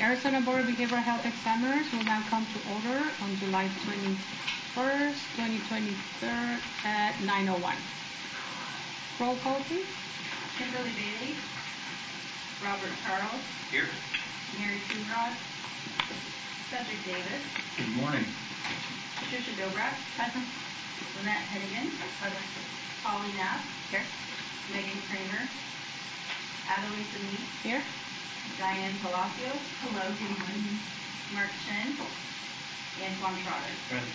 Arizona Board of Behavioral Health Examiners will now come to order on July 21st, 2023 at 9:01. Roll call, please. Kimberly Bailey. Robert Charles. Here. Mary Coonrod. Cedric Davis. Good morning. Patricia Dobrak. Present. Lynette Hennigan. Present. Holly Knapp. Here. Megan Kramer. Adelisa Meek. Here. Diane Palacios. Hello, good morning. Mark Chen. Antoine Trotter. Present.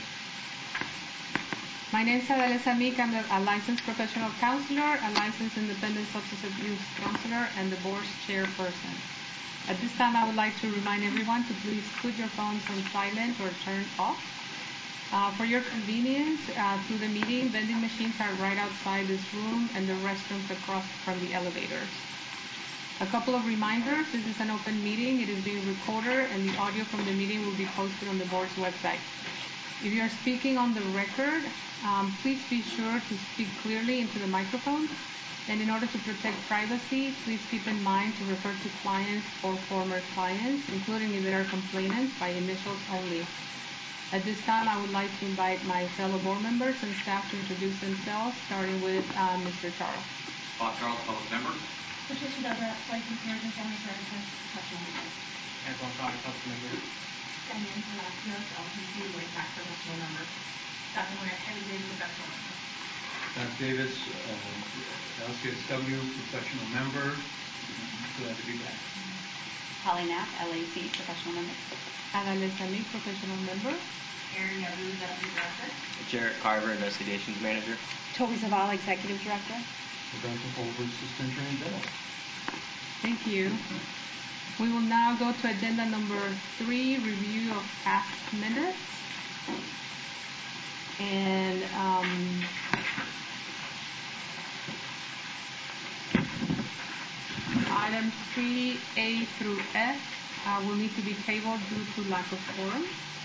My name is Adelisa Meek. I'm a licensed professional counselor, a licensed independent substance abuse counselor, and the board's chairperson. At this time, I would like to remind everyone to please put your phones on silent or turn off. For your convenience, through the meeting, vending machines are right outside this room and the restrooms across from the elevators. A couple of reminders. This is an open meeting. It is being recorded, and the audio from the meeting will be posted on the board's website. If you are speaking on the record, please be sure to speak clearly into the microphone. And in order to protect privacy, please keep in mind to refer to clients or former clients, including if there are complainants, by initials only. At this time, I would like to invite my fellow board members and staff to introduce themselves, starting with Mr. Charles. Bob Charles, public member. Patricia Dobrak, licensed Northern Family Services, professional member. Antoine Trotter, public member. Diane Palacios, LPC, WAPAC, professional member. Dr. Lynette Hennigan, professional member. Doc Davis, LCSW, professional member. Glad to be back. Holly Knapp, LAC, professional member. Adelisa Meek, professional member. Erin Yabu, deputy director. Jarrett Carver, investigations manager. Toby Zavala, executive director. Rebecca Holder, assistant attorney general. Thank you. We will now go to agenda number 3, review of past minutes. And items 3A through F will need to be tabled due to lack of quorum.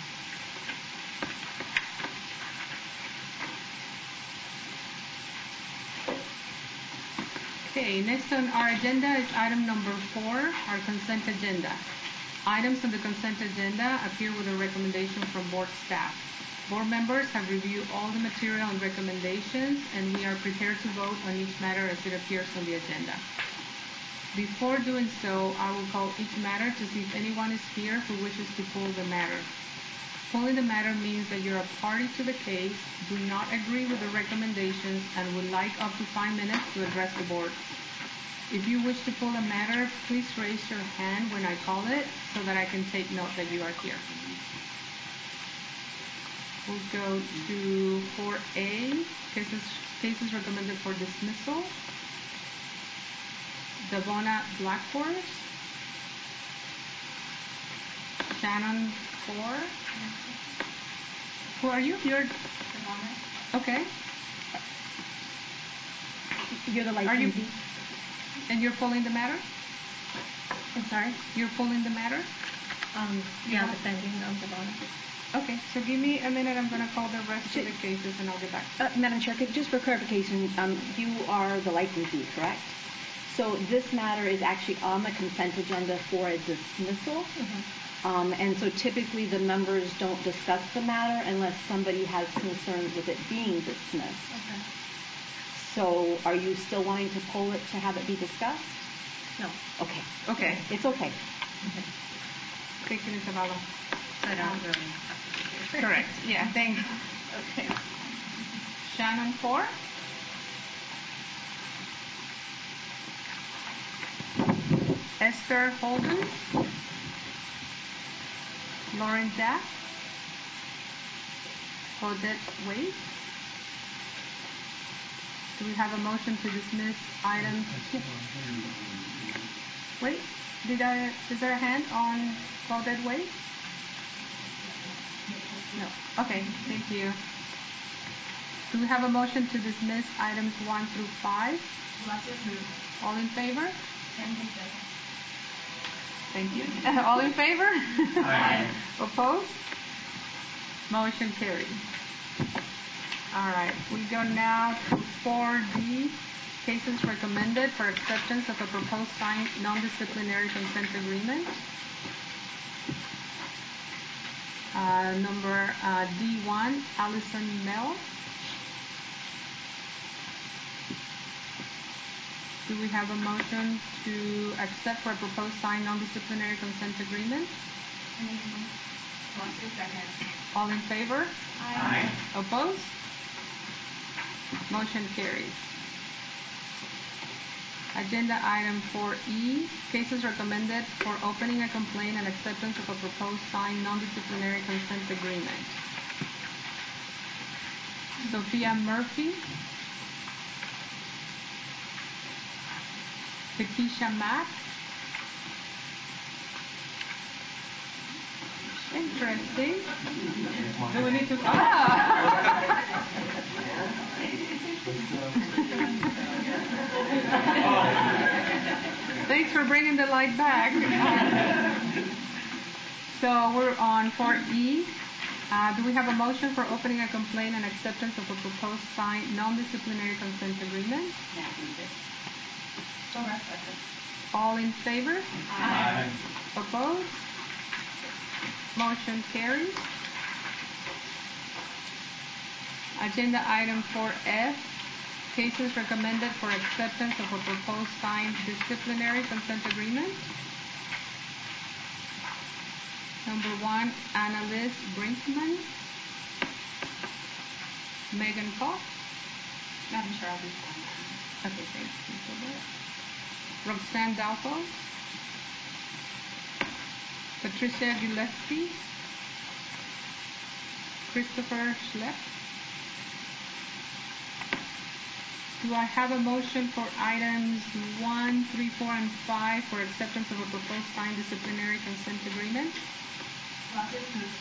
Okay, next on our agenda is item number 4, our consent agenda. Items on the consent agenda appear with a recommendation from board staff. Board members have reviewed all the material and recommendations, and we are prepared to vote on each matter as it appears on the agenda. Before doing so, I will call each matter to see if anyone is here who wishes to pull the matter. Pulling the matter means that you're a party to the case, do not agree with the recommendations, and would like up to 5 minutes to address the board. If you wish to pull a matter, please raise your hand when I call it so that I can take note that you are here. We'll go to 4A, cases recommended for dismissal. Davona Blackforest. Shannon 4. Who are you? You're okay. You're the licensee. And you're pulling the matter? I'm sorry? You're pulling the matter? Yeah, defending the bottom. Okay, so give me a minute. I'm going to call the rest of the cases and I'll get back. Madam Chair, just for clarification, you are the licensee, correct? So this matter is actually on the consent agenda for a dismissal. And so typically the members don't discuss the matter unless somebody has concerns with it being dismissed. Okay. So are you still wanting to pull it to have it be discussed? No. Okay. Okay. It's okay. Thank you, Ms. Zavala. I don't really. Correct. Yeah, thanks. Okay. Shannon 4. Esther Holden. Lauren Daff. Odette Wade. Do we have a motion to dismiss items? Wait, is there a hand on Odette Wade? No. Okay, thank you. Do we have a motion to dismiss items 1 through 5? All in favor? Thank you. All in favor? Aye. Opposed? Motion carried. All right, we go now to 4D, cases recommended for acceptance of a proposed signed non-disciplinary consent agreement. Number D1, Allison Mel. Do we have a motion to accept for a proposed signed non-disciplinary consent agreement? Palacio, second. All in favor? Aye. Opposed? Motion carries. Agenda item 4E, cases recommended for opening a complaint and acceptance of a proposed signed non-disciplinary consent agreement. Sophia Murphy. Takesha Mack. Interesting. Do we need to? Thanks for bringing the light back. So we're on 4E. Do we have a motion for opening a complaint and acceptance of a proposed signed non-disciplinary consent agreement? All in favor? Aye. Opposed? Motion carries. Agenda item 4F, cases recommended for acceptance of a proposed signed disciplinary consent agreement. Number 1, Annalise Brinkman. Megan Koch. Madam Chair, I'll be fine. Okay, thanks. Roxanne Dalpo. Patricia Gillespie. Christopher Schlepp. Do I have a motion for items 1, 3, 4, and 5 for acceptance of a proposed signed disciplinary consent agreement? Palacio, move.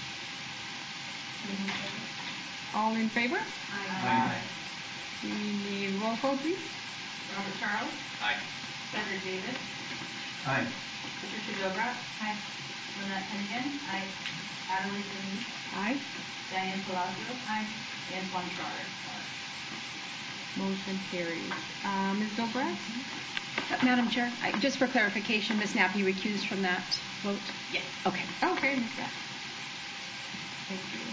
All in favor? Aye. We need roll call, please. Robert Charles. Aye. Cedric Davis. Aye. Patricia Dobrat. Aye. Lynette Hennigan. Aye. Adelie Denise. Aye. Diane Palacio. Aye. Antoine Charter. Motion carries. Ms. Dobrat? Madam Chair, just for clarification, Ms. Knapp, you recused from that vote? Yes. Okay. Okay, Ms. Knapp. Thank you.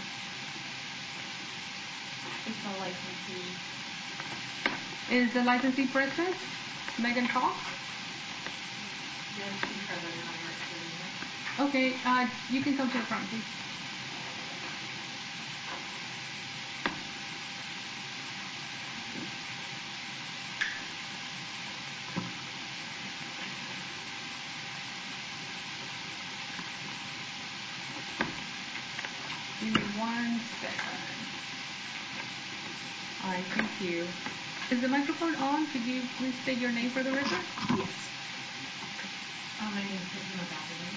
Is the licensee? Is the licensee present? Megan Koch? Yes, she's present. However, Okay, you can come to the front, please. Give me 1 second. All right, thank you. Is the microphone on? Could you please state your name for the record? Yes. my name is Tiffany McAlpin.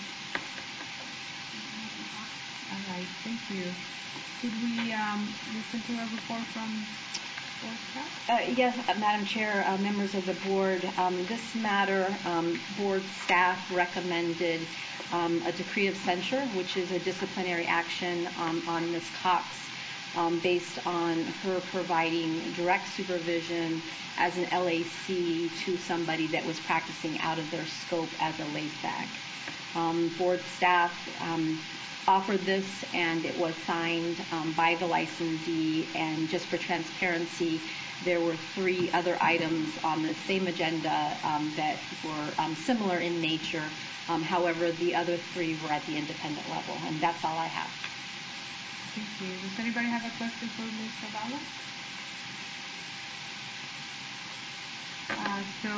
All right, thank you. Could we listen to a report from board staff? Yes, Madam Chair, members of the board, this matter, board staff recommended a decree of censure, which is a disciplinary action on Ms. Cox based on her providing direct supervision as an LAC to somebody that was practicing out of their scope as a LASAC. Board staff offered this, and it was signed by the licensee, and just for transparency, there were 3 other items on the same agenda that were similar in nature. However, the other 3 were at the independent level, and that's all I have. Thank you. Does anybody have a question for Ms. Zavala? So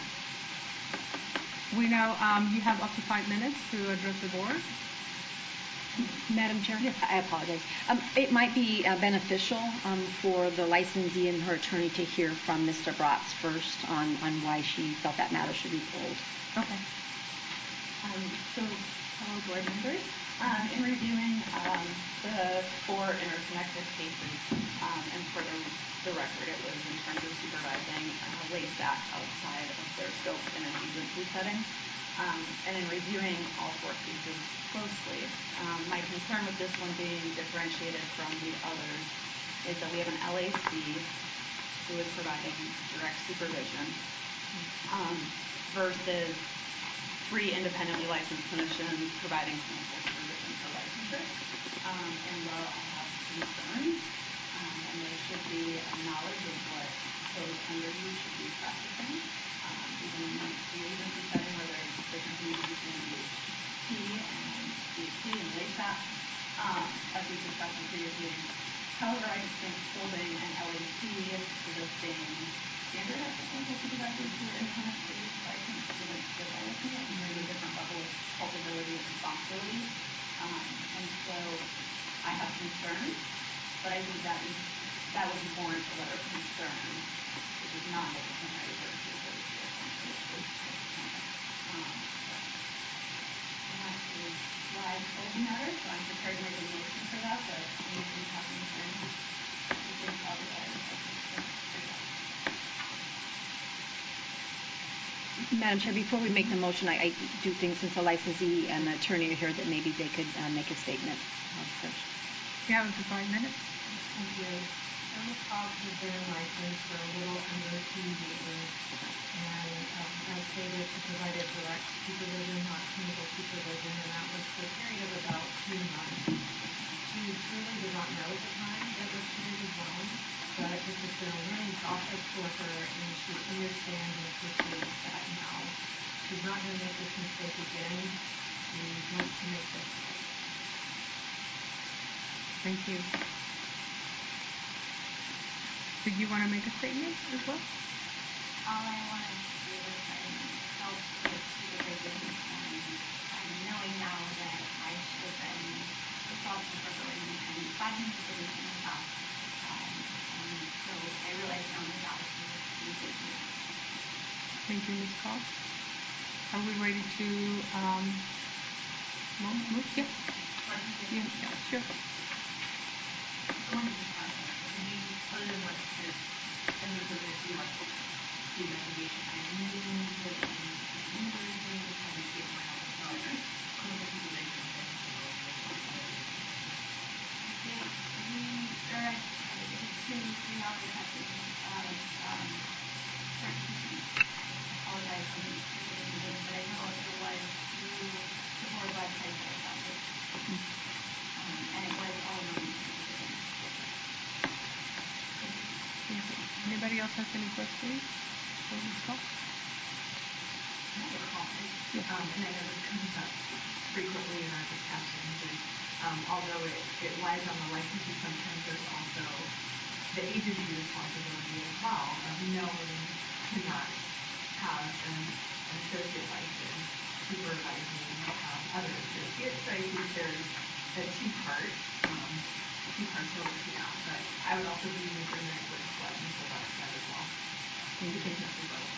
we know you have up to 5 minutes to address the board. Madam Chair? Yes. I apologize. It might be beneficial for the licensee and her attorney to hear from Mr. Bratz first on why she felt that matter should be pulled. Okay. So, fellow board members, in reviewing the 4 interconnected cases, and for the record, it was in terms of supervising LASAC outside of their scope in an agency setting. And in reviewing all 4 cases closely, my concern with this one being differentiated from the others is that we have an LAC who is providing direct supervision. versus 3 independently licensed clinicians providing clinical supervision for licensure. And while I have concerns, and there should be a knowledge of what those under you should be practicing, even in the agency setting where there's different needs between DHP and DHP and LASAP, as we discussed in previous meetings. However, I just think holding an LAC to the same standard as the clinical supervisors who are independently licensed wouldn't fit well with me. I think there's a different level of culpability and responsibility. And so I have concerns, but I think that would warrant a letter of concern, which is not disciplinary versus those who are essentially and that is why I told the matter, so I'm prepared to make a motion for that, but anything happens then you think otherwise. Madam Chair, before we make the motion, I do think since the licensee and the attorney are here that maybe they could make a statement. You have it for 5 minutes. Thank you. Ms. Cobbs has been licensed for a little under 2 years, and as stated, she provided direct supervision, not clinical supervision, and that was for a period of about 2 months. She truly did not know at the time that what she did was wrong, but this has been a learning process for her, and she understands and appreciates that now. She's not going to make this mistake again. She wants to make this right. Thank you. Did you want to make a statement as well? All I want to do is help with supervision, and knowing now that I should have been responsible for going and finding supervision myself. And so I realize now my job is to be taking. Thank you, Ms. Cox. Are we ready to move? Yeah. Yeah, sure. Other than what is and there's a bit too much the investigation, I knew that the members were trying to get my own knowledge. Clinical supervision and There are 2-3 hours I think apologize for the supervision, but I know it was through the board website that I found it. And it was all known. Anybody else has any questions for Ms. Cox? I have a comment. And I know this comes up frequently in our discussions, and although it lies on the licensee, sometimes there's also the agency responsibility as well of knowing to not have an associate license supervising other associates. So I think there's a two-part over to that, but I would also be in agreement with what Ms. Levesque said as well. Because that's a both.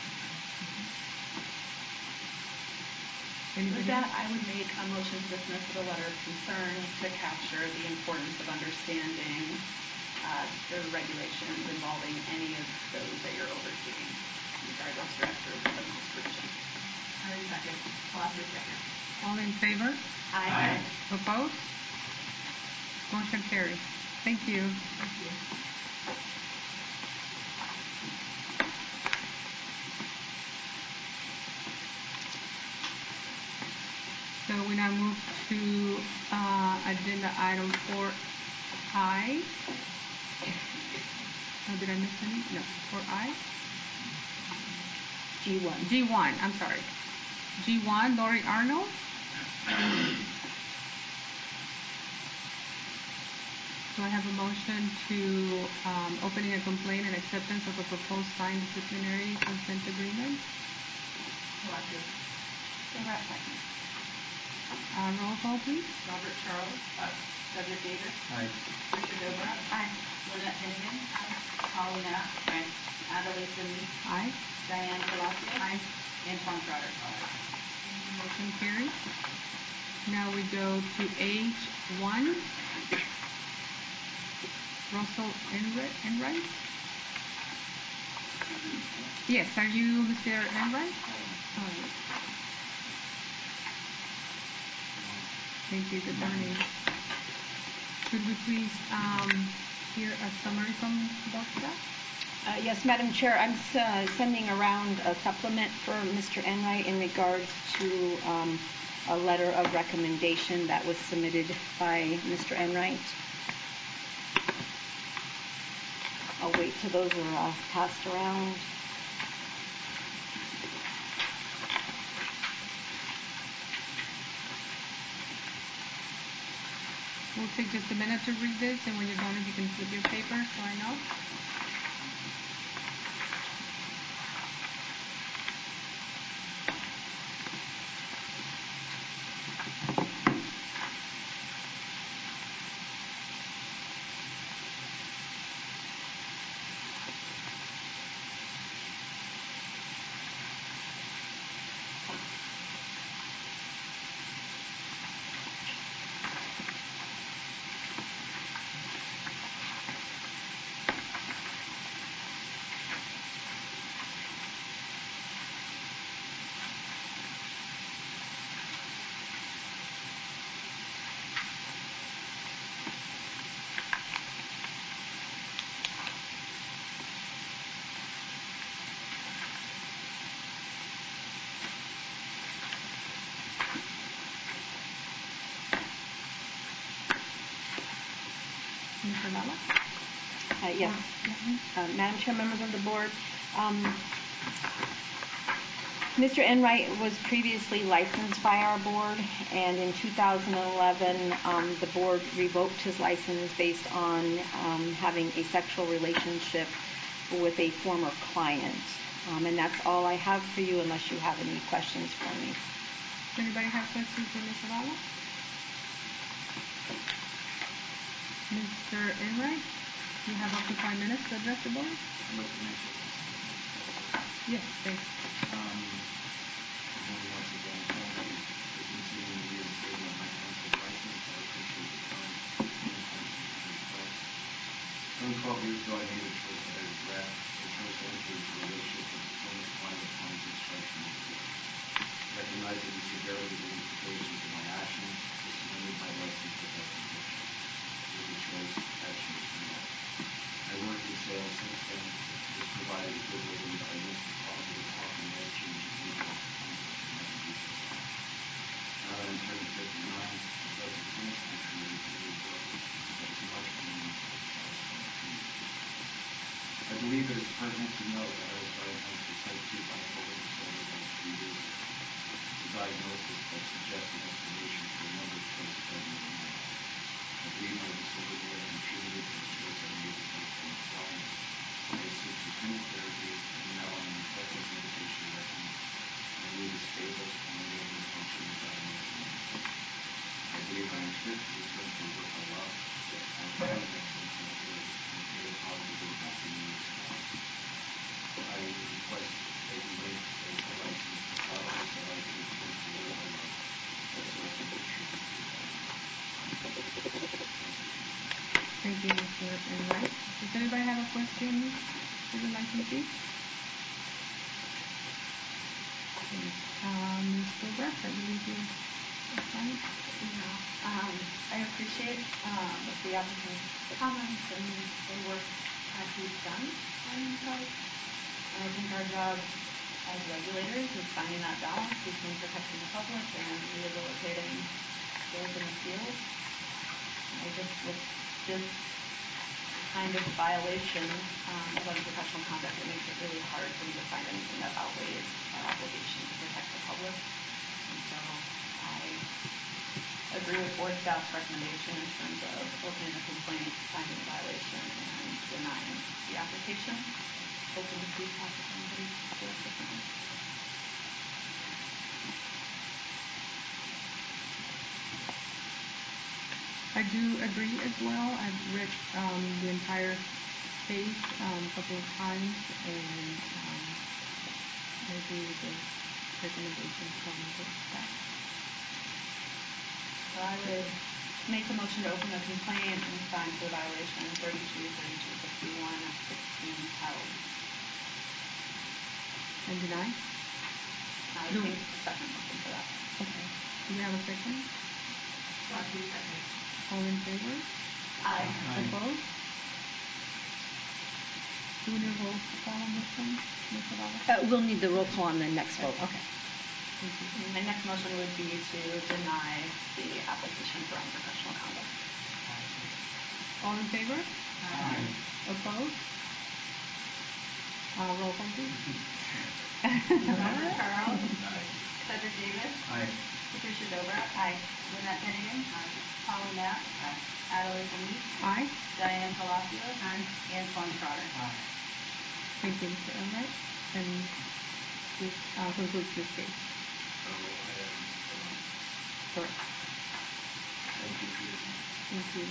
With that, I would make a motion to dismiss with a letter of concern to capture the importance of understanding the regulations involving any of those that you're overseeing, regardless director of clinical supervision. Second. I'll ask a second. All in favor? Aye. Opposed? Motion carries. Thank you. Thank you. So we now move to agenda item 4I. Oh, did I miss any? No, 4I. G1, I'm sorry. G1, Lori Arnold. So I have a motion to opening a complaint and acceptance of a proposed signed disciplinary consent agreement. Roll call, please. Robert Charles. Cedric Davis. Aye. Trisha Dobra. Aye. Lynette Hennigan. Paula Knapp. Adelaide Simmons. Aye. Diane Palacio. Antoine Trotter. Motion carries. Now we go to H1. Russell Enright. Yes, are you Mr. Enright? Thank you. Good morning. Could we please hear a summary from both staff? Yes, Madam Chair, I'm sending around a supplement for Mr. Enright in regards to a letter of recommendation that was submitted by Mr. Enright. I'll wait till those are passed around. We'll take just a minute to read this, and when you're done, if you can flip your paper so I know. Mr. Lala? Yes. Madam Chair, members of the board, Mr. Enright was previously licensed by our board, and in 2011, the board revoked his license based on having a sexual relationship with a former client. And that's all I have for you, unless you have any questions for me. Does anybody have questions for Mr. Lala? Mr. Enright, you have up to 5 minutes to address the board. I'd like to make sure this is Yes, thanks. once again, thank you for considering the reinstatement of my council license. I appreciate the time and attention to the request. Some 12 years ago, I made a choice that I regret. The choice to enter into a relationship with a former client upon his instruction of the court. Recognizing the severity of the implications of my actions, I surrendered my license without conviction. It was a choice I chose to make. I worked in sales since then. This provided a good living, but I missed the positive, often life-changing influence of conflict and never do so long. Now that I'm turning 59, I'd like to finish my career in the work that is much more satisfying. I believe it is pertinent to note that I was diagnosed with type 2 bipolar disorder about 3 years ago. The diagnosis that suggested explanation for a number of choices I made in my life. I believe my disorder may have contributed to the choice I made with my former client. I received continued therapy, and now I'm on effective medication regimen. I need a stable, ongoing, and functional diagnosis. I believe I am fit to return to the work I love. I am finding excellence in my work, and it may positively impact the community's lives. I request that you reinstate my license, not only so I can return to the work I love, but so I can contribute to the environment. Thank you, Mr. Enright. Does anybody have a question for the licensee? Mr. Brass, I believe you are fine. I appreciate the applicant's comments and the work that he's done on himself. And I think our job as regulators is finding that balance between protecting the public and rehabilitating those in the field. I just, with this kind of violation of unprofessional conduct, it makes it really hard for me to find anything that outweighs our obligation to protect the public. And so I agree with board staff's recommendation in terms of opening a complaint, finding a violation, and denying the application. Open to feedback if anybody feels differently. I do agree as well. I've read the entire case a couple of times, and I agree with the recommendations from the staff. So I would make a motion to open a complaint and find for the violation 32, 32, 51, 16 held. And deny? I would make a second motion for that. Okay. Do we have a second? Second. All in favor? Aye. Opposed? Do we need a roll call on this one, Ms. Zavala? We'll need the roll call on the next vote. Okay. Thank you. My next motion would be to deny the application for unprofessional conduct. All in favor? Aye. Opposed? Roll call, please. Robert Charles. Cedric Davis. Aye. Patricia Dobrat. Aye. Lynette Finnegan. Aye. Holly Knapp. Aye. Adeline Hamid. Aye. Diane Palacios. Aye. Antoine Trotter. Aye. Thank you, Mr. Elliott. And this concludes this case. So I am, Correct. thank you for your time. Thank you.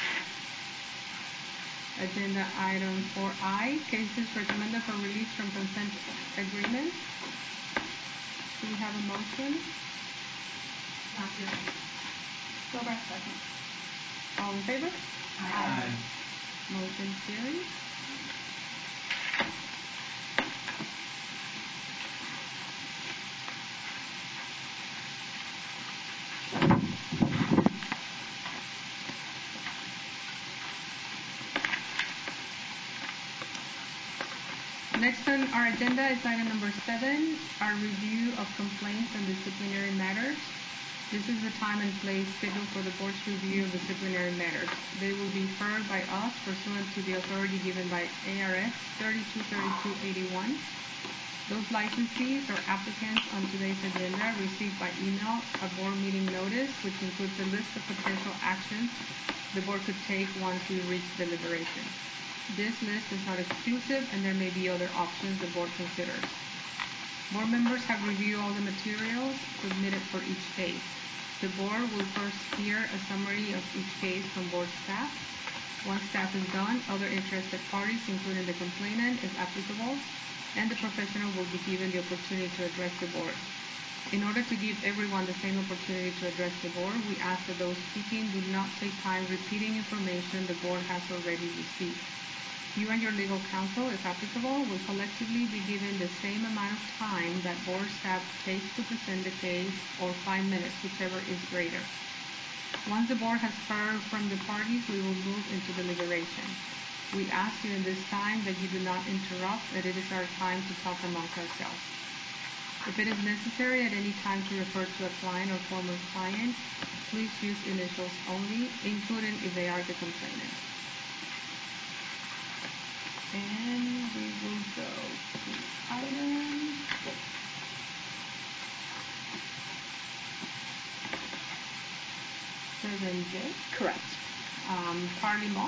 Agenda item 4I, cases recommended for release from consent agreement. Do we have a motion? Dobrat, second. All in favor? Aye. Motion carries. Next on our agenda is item number 7, our review of complaints and disciplinary matters. This is the time and place scheduled for the board's review of disciplinary matters. They will be heard by us pursuant to the authority given by ARS 323281. Those licensees or applicants on today's agenda received by email a board meeting notice, which includes a list of potential actions the board could take once we reach deliberation. This list is not exclusive, and there may be other options the board considers. Board members have reviewed all the materials submitted for each case. The board will first hear a summary of each case from board staff. Once staff is done, other interested parties, including the complainant, if applicable, and the professional will be given the opportunity to address the board. In order to give everyone the same opportunity to address the board, we ask that those speaking do not take time repeating information the board has already received. You and your legal counsel, if applicable, will collectively be given the same amount of time that board staff takes to present the case, or 5 minutes, whichever is greater. Once the board has heard from the parties, we will move into deliberation. We ask you in this time that you do not interrupt, that it is our time to talk amongst ourselves. If it is necessary at any time to refer to a client or former client, please use initials only, including if they are the complainant. And we will go to item 7J. Correct. Carly Moss.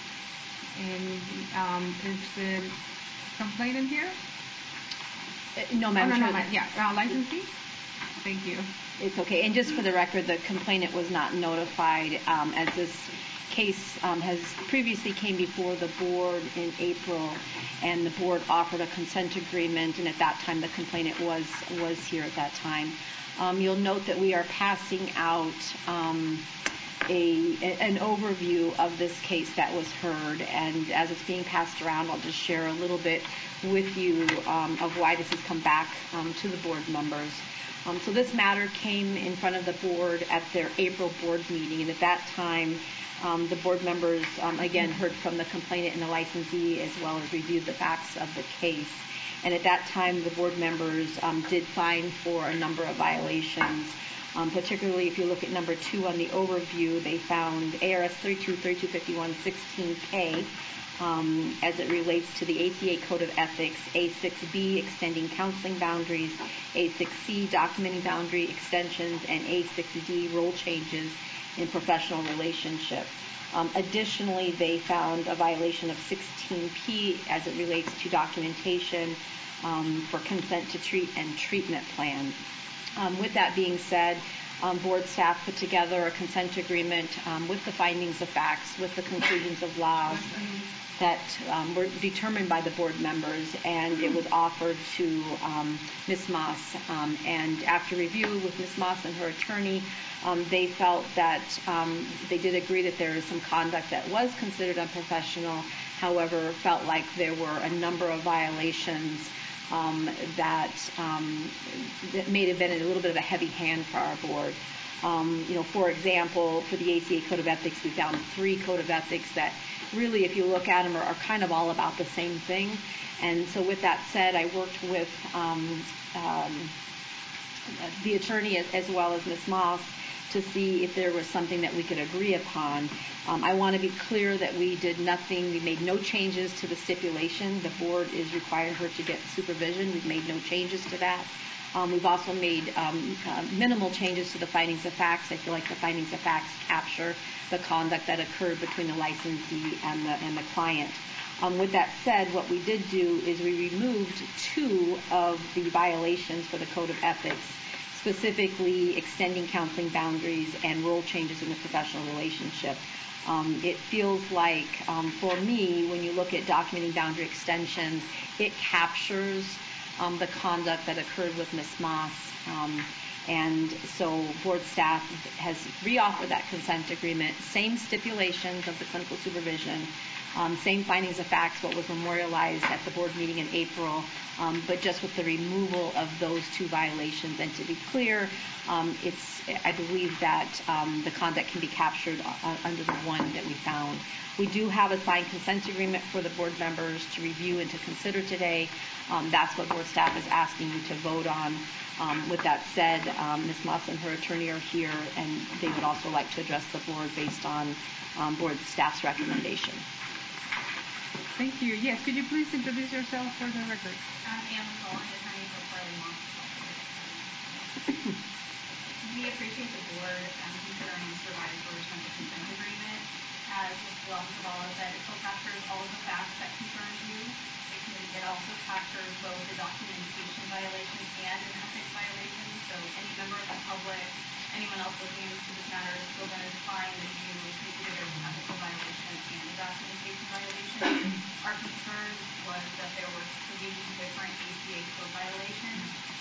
And is the complainant here? No, Madam Chair. Licensee? Thank you. It's okay. And just for the record, the complainant was not notified as this case has previously came before the board in April, and the board offered a consent agreement, and at that time the complainant was here at that time. You'll note that we are passing out an overview of this case that was heard, and as it's being passed around, I'll just share a little bit with you of why this has come back to the board members. So this matter came in front of the board at their April board meeting, and at that time the board members again heard from the complainant and the licensee, as well as reviewed the facts of the case. And at that time the board members did find for a number of violations. Particularly if you look at number 2 on the overview, they found ARS 323251-16K as it relates to the ACA Code of Ethics, A6B extending counseling boundaries, A6C documenting boundary extensions, and A6D role changes in professional relationship. Additionally, they found a violation of 16P as it relates to documentation for consent to treat and treatment plan. With that being said, board staff put together a consent agreement with the findings of facts, with the conclusions of laws that were determined by the board members, and it was offered to Ms. Moss. And after review with Ms. Moss and her attorney, they felt that they did agree that there is some conduct that was considered unprofessional. However, felt like there were a number of violations that may have been a little bit of a heavy hand for our board. For example, for the ACA Code of Ethics, we found 3 Code of Ethics that really, if you look at them, are kind of all about the same thing. And so with that said, I worked with the attorney as well as Ms. Moss to see if there was something that we could agree upon. I want to be clear that we did nothing. We made no changes to the stipulation. The board is requiring her to get supervision. We've made no changes to that. We've also made minimal changes to the findings of facts. I feel like the findings of facts capture the conduct that occurred between the licensee and the client. With that said, what we did do is we removed 2 of the violations for the Code of Ethics, specifically extending counseling boundaries and role changes in the professional relationship. It feels like, for me, when you look at documenting boundary extensions, it captures the conduct that occurred with Ms. Moss. And so board staff has reoffered that consent agreement, same stipulations of the clinical supervision, same findings of facts, what was memorialized at the board meeting in April, but just with the removal of those 2 violations. And to be clear, I believe that the conduct can be captured under the one that we found. We do have a signed consent agreement for the board members to review and to consider today. That's what board staff is asking you to vote on. With that said, Ms. Moss and her attorney are here, and they would also like to address the board based on board staff's recommendation. Thank you. Yes, could you please introduce yourself for the record? I'm Anne Cullen, attorney for Carly Moss. We appreciate the board considering this revised version of the consent agreement. As Ms. Zavala said, it still captures all of the facts that concern you. It also captures both the documentation violation and an ethics violation. So any member of the public, anyone else looking into this matter is still going to find that you consider there's an ethical violation and a documentation violation. Our concern was that there were 3 different ACA code violations.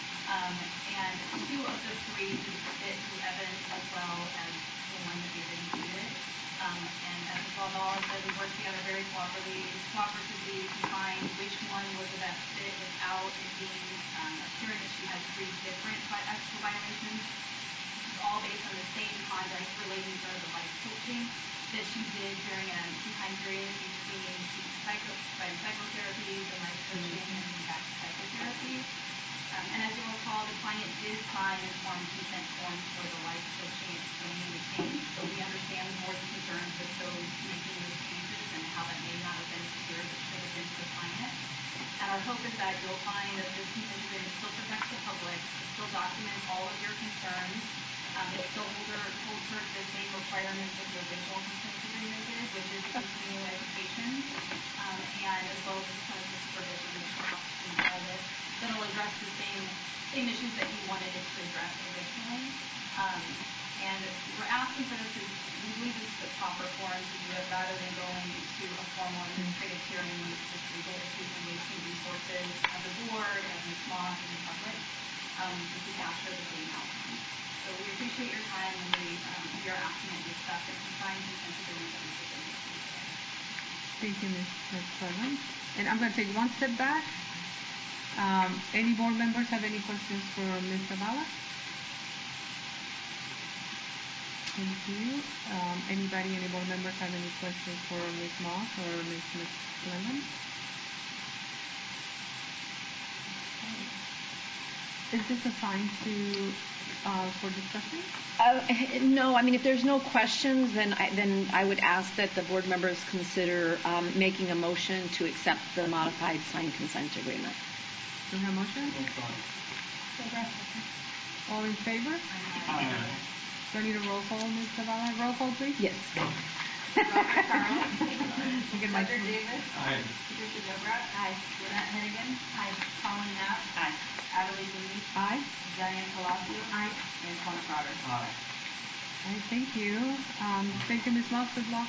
And 2 of the 3 did fit through evidence as well as the one that we had included. And as Ms. Zavala said, we worked together very cooperatively to find which one was the best fit without it being apparent that she had 3 different ethical violations. It's all based on the same conduct relating to the life coaching that she did during a time period between psychotherapy, the life coaching, and back to psychotherapy. And as you'll recall, the client did sign informed consent forms for the life coaching explaining the change. So we understand the board's concerns with those making those changes and how that may not have been as clear as it should have been to the client. And our hope is that you'll find that this consent agreement still protects the public, it still documents all of your concerns, it still holds her to the same requirements that the original consent agreement did, which is continuing education, and as well as the clinical supervision and all this. That'll address the same issues that you wanted it to address originally. And we're asking for this because we believe this is the proper forum to do it rather than going to a formal administrative hearing with just legal issues and wasting resources of the board, of Ms. Moss, and the public to capture the same outcome. So we appreciate your time and we are asking that you accept and sign the consent agreement that we presented to you today. Thank you, Ms. Cullen. And I'm going to take one step back. Any board members have any questions for Ms. Zavala? Thank you. Any board members have any questions for Ms. Moss or Ms. McClellan? Is this assigned for discussion? No, I mean, if there's no questions, then I would ask that the board members consider making a motion to accept the modified signed consent agreement. Do we have a motion? All in favor? Aye. Do I need a roll call, Ms. Zavala? Roll call, please. Yes. Robert Carl. Roger Davis. Aye. Patricia Dobrat. Aye. Lynette Hennigan. Aye. Colleen Knapp. Aye. Adelie Lee. Aye. Diane Palacio. Aye. And Antoine Crowder. Aye. All right, thank you. Thank you, Ms. Moss. Good luck.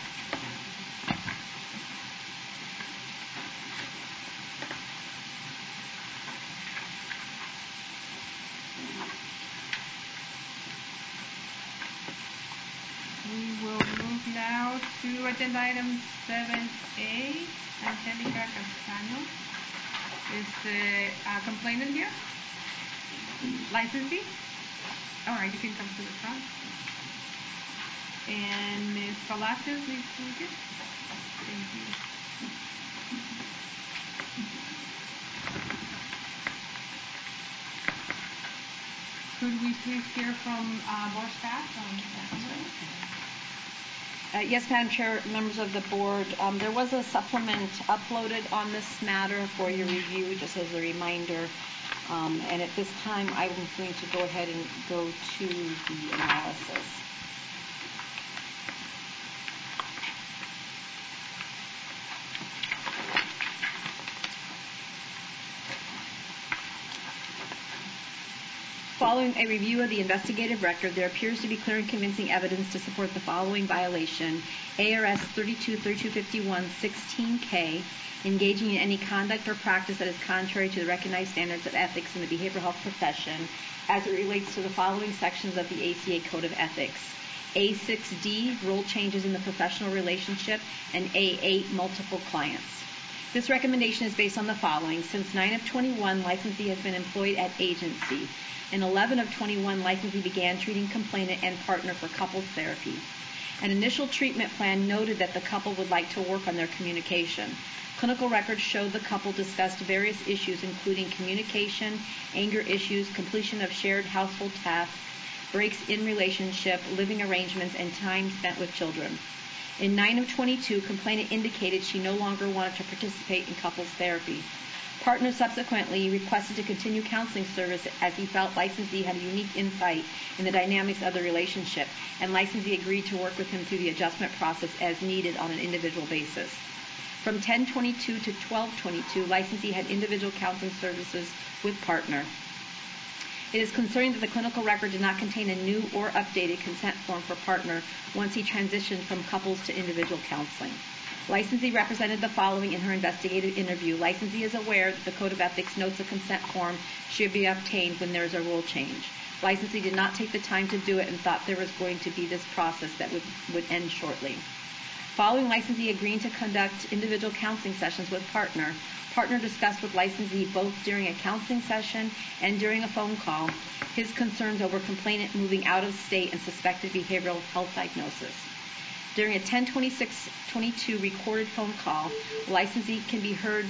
We will move now to agenda item 7A, Angelica Castaño. Is the complainant here? Licensee? All right, you can come to the front. And Ms. Palacios, please take it. Thank you. Could we please hear from board staff on that? Yes, Madam Chair, members of the board, there was a supplement uploaded on this matter for your review, just as a reminder. And at this time, I'm going to go ahead and go to the analysis. Following a review of the investigative record, there appears to be clear and convincing evidence to support the following violation: ARS 32-3251-16K, engaging in any conduct or practice that is contrary to the recognized standards of ethics in the behavioral health profession as it relates to the following sections of the ACA Code of Ethics: A6D, role changes in the professional relationship, and A8, multiple clients. This recommendation is based on the following. Since 9 of 21, licensee has been employed at agency. In 11 of 21, licensee began treating complainant and partner for couples therapy. An initial treatment plan noted that the couple would like to work on their communication. Clinical records showed the couple discussed various issues, including communication, anger issues, completion of shared household tasks, breaks in relationship, living arrangements, and time spent with children. In 9 of 22, complainant indicated she no longer wanted to participate in couples therapy. Partner subsequently requested to continue counseling service as he felt licensee had a unique insight in the dynamics of the relationship, and licensee agreed to work with him through the adjustment process as needed on an individual basis. From 10/22 to 12/22, licensee had individual counseling services with partner. It is concerning that the clinical record did not contain a new or updated consent form for partner once he transitioned from couples to individual counseling. Licensee represented the following in her investigative interview. Licensee is aware that the Code of Ethics notes a consent form should be obtained when there is a rule change. Licensee did not take the time to do it and thought there was going to be this process that would end shortly. Following licensee agreeing to conduct individual counseling sessions with partner discussed with licensee both during a counseling session and during a phone call his concerns over complainant moving out of state and suspected behavioral health diagnosis. During a 10/26/22 recorded phone call, licensee can be heard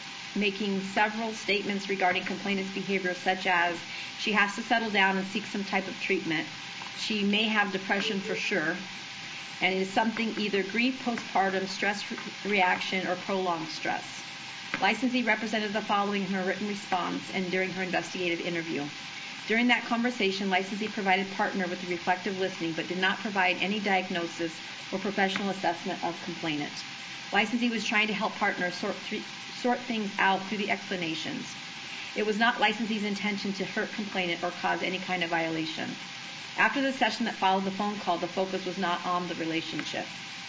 making several statements regarding complainant's behavior, such as she has to settle down and seek some type of treatment, she may have depression for sure, and it is something either grief, postpartum, stress reaction, or prolonged stress. Licensee represented the following in her written response and during her investigative interview. During that conversation, licensee provided partner with reflective listening but did not provide any diagnosis or professional assessment of complainant. Licensee was trying to help partner sort things out through the explanations. It was not licensee's intention to hurt complainant or cause any kind of violation. After the session that followed the phone call, the focus was not on the relationship.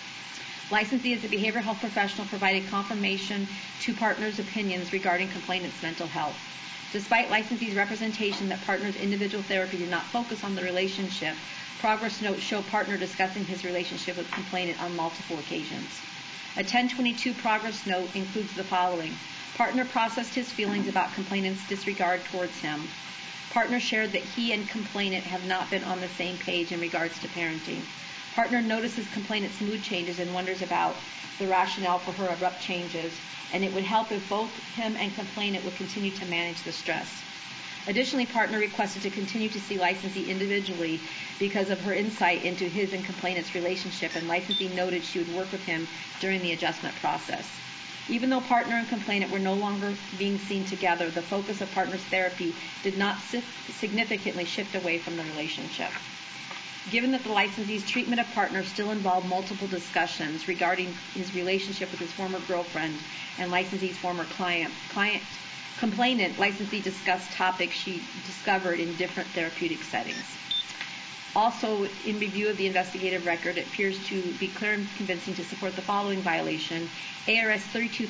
Licensee as a behavioral health professional provided confirmation to partner's opinions regarding complainant's mental health. Despite licensee's representation that partner's individual therapy did not focus on the relationship, progress notes show partner discussing his relationship with complainant on multiple occasions. A 10/22 progress note includes the following. Partner processed his feelings about complainant's disregard towards him. Partner shared that he and complainant have not been on the same page in regards to parenting. Partner notices complainant's mood changes and wonders about the rationale for her abrupt changes, and it would help if both him and complainant would continue to manage the stress. Additionally, partner requested to continue to see licensee individually because of her insight into his and complainant's relationship, and licensee noted she would work with him during the adjustment process. Even though partner and complainant were no longer being seen together, the focus of partner's therapy did not significantly shift away from the relationship. Given that the licensee's treatment of partner still involved multiple discussions regarding his relationship with his former girlfriend and licensee's former complainant, licensee discussed topics she discovered in different therapeutic settings. Also, in review of the investigative record, it appears to be clear and convincing to support the following violation: ARS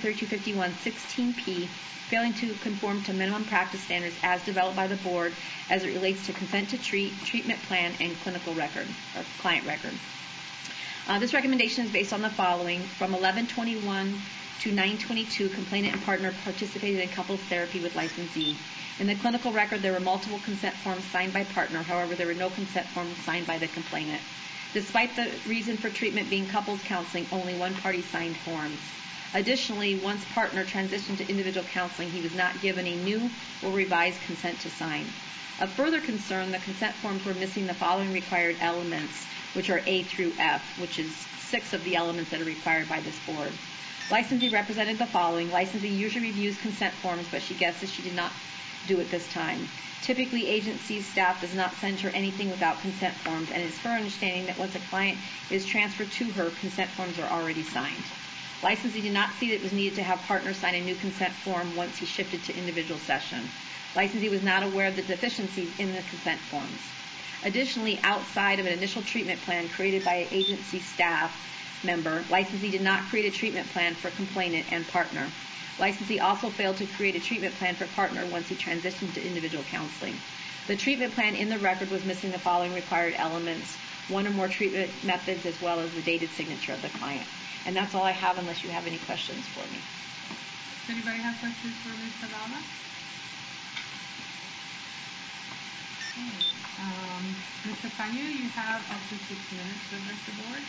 32-3251-16P, failing to conform to minimum practice standards as developed by the board as it relates to consent to treat, treatment plan, and clinical record, or client record. This recommendation is based on the following. From 11/21 to 9/22, complainant and partner participated in couples therapy with licensee. In the clinical record, there were multiple consent forms signed by partner. However, there were no consent forms signed by the complainant. Despite the reason for treatment being couples counseling, only one party signed forms. Additionally, once partner transitioned to individual counseling, he was not given a new or revised consent to sign. Of further concern, the consent forms were missing the following required elements, which are A through F, which is 6 of the elements that are required by this board. Licensee represented the following. Licensee usually reviews consent forms, but she guesses she did not do it this time. Typically, agency staff does not send her anything without consent forms, and it is her understanding that once a client is transferred to her, consent forms are already signed. Licensee did not see that it was needed to have partner sign a new consent form once he shifted to individual session. Licensee was not aware of the deficiencies in the consent forms. Additionally, outside of an initial treatment plan created by an agency staff member, licensee did not create a treatment plan for complainant and partner. Licensee also failed to create a treatment plan for partner once he transitioned to individual counseling. The treatment plan in the record was missing the following required elements: 1 or more treatment methods, as well as the dated signature of the client. And that's all I have, unless you have any questions for me. Does anybody have questions for Ms. Zavala? Mr. Panyu, you have up to 6 minutes to address the board.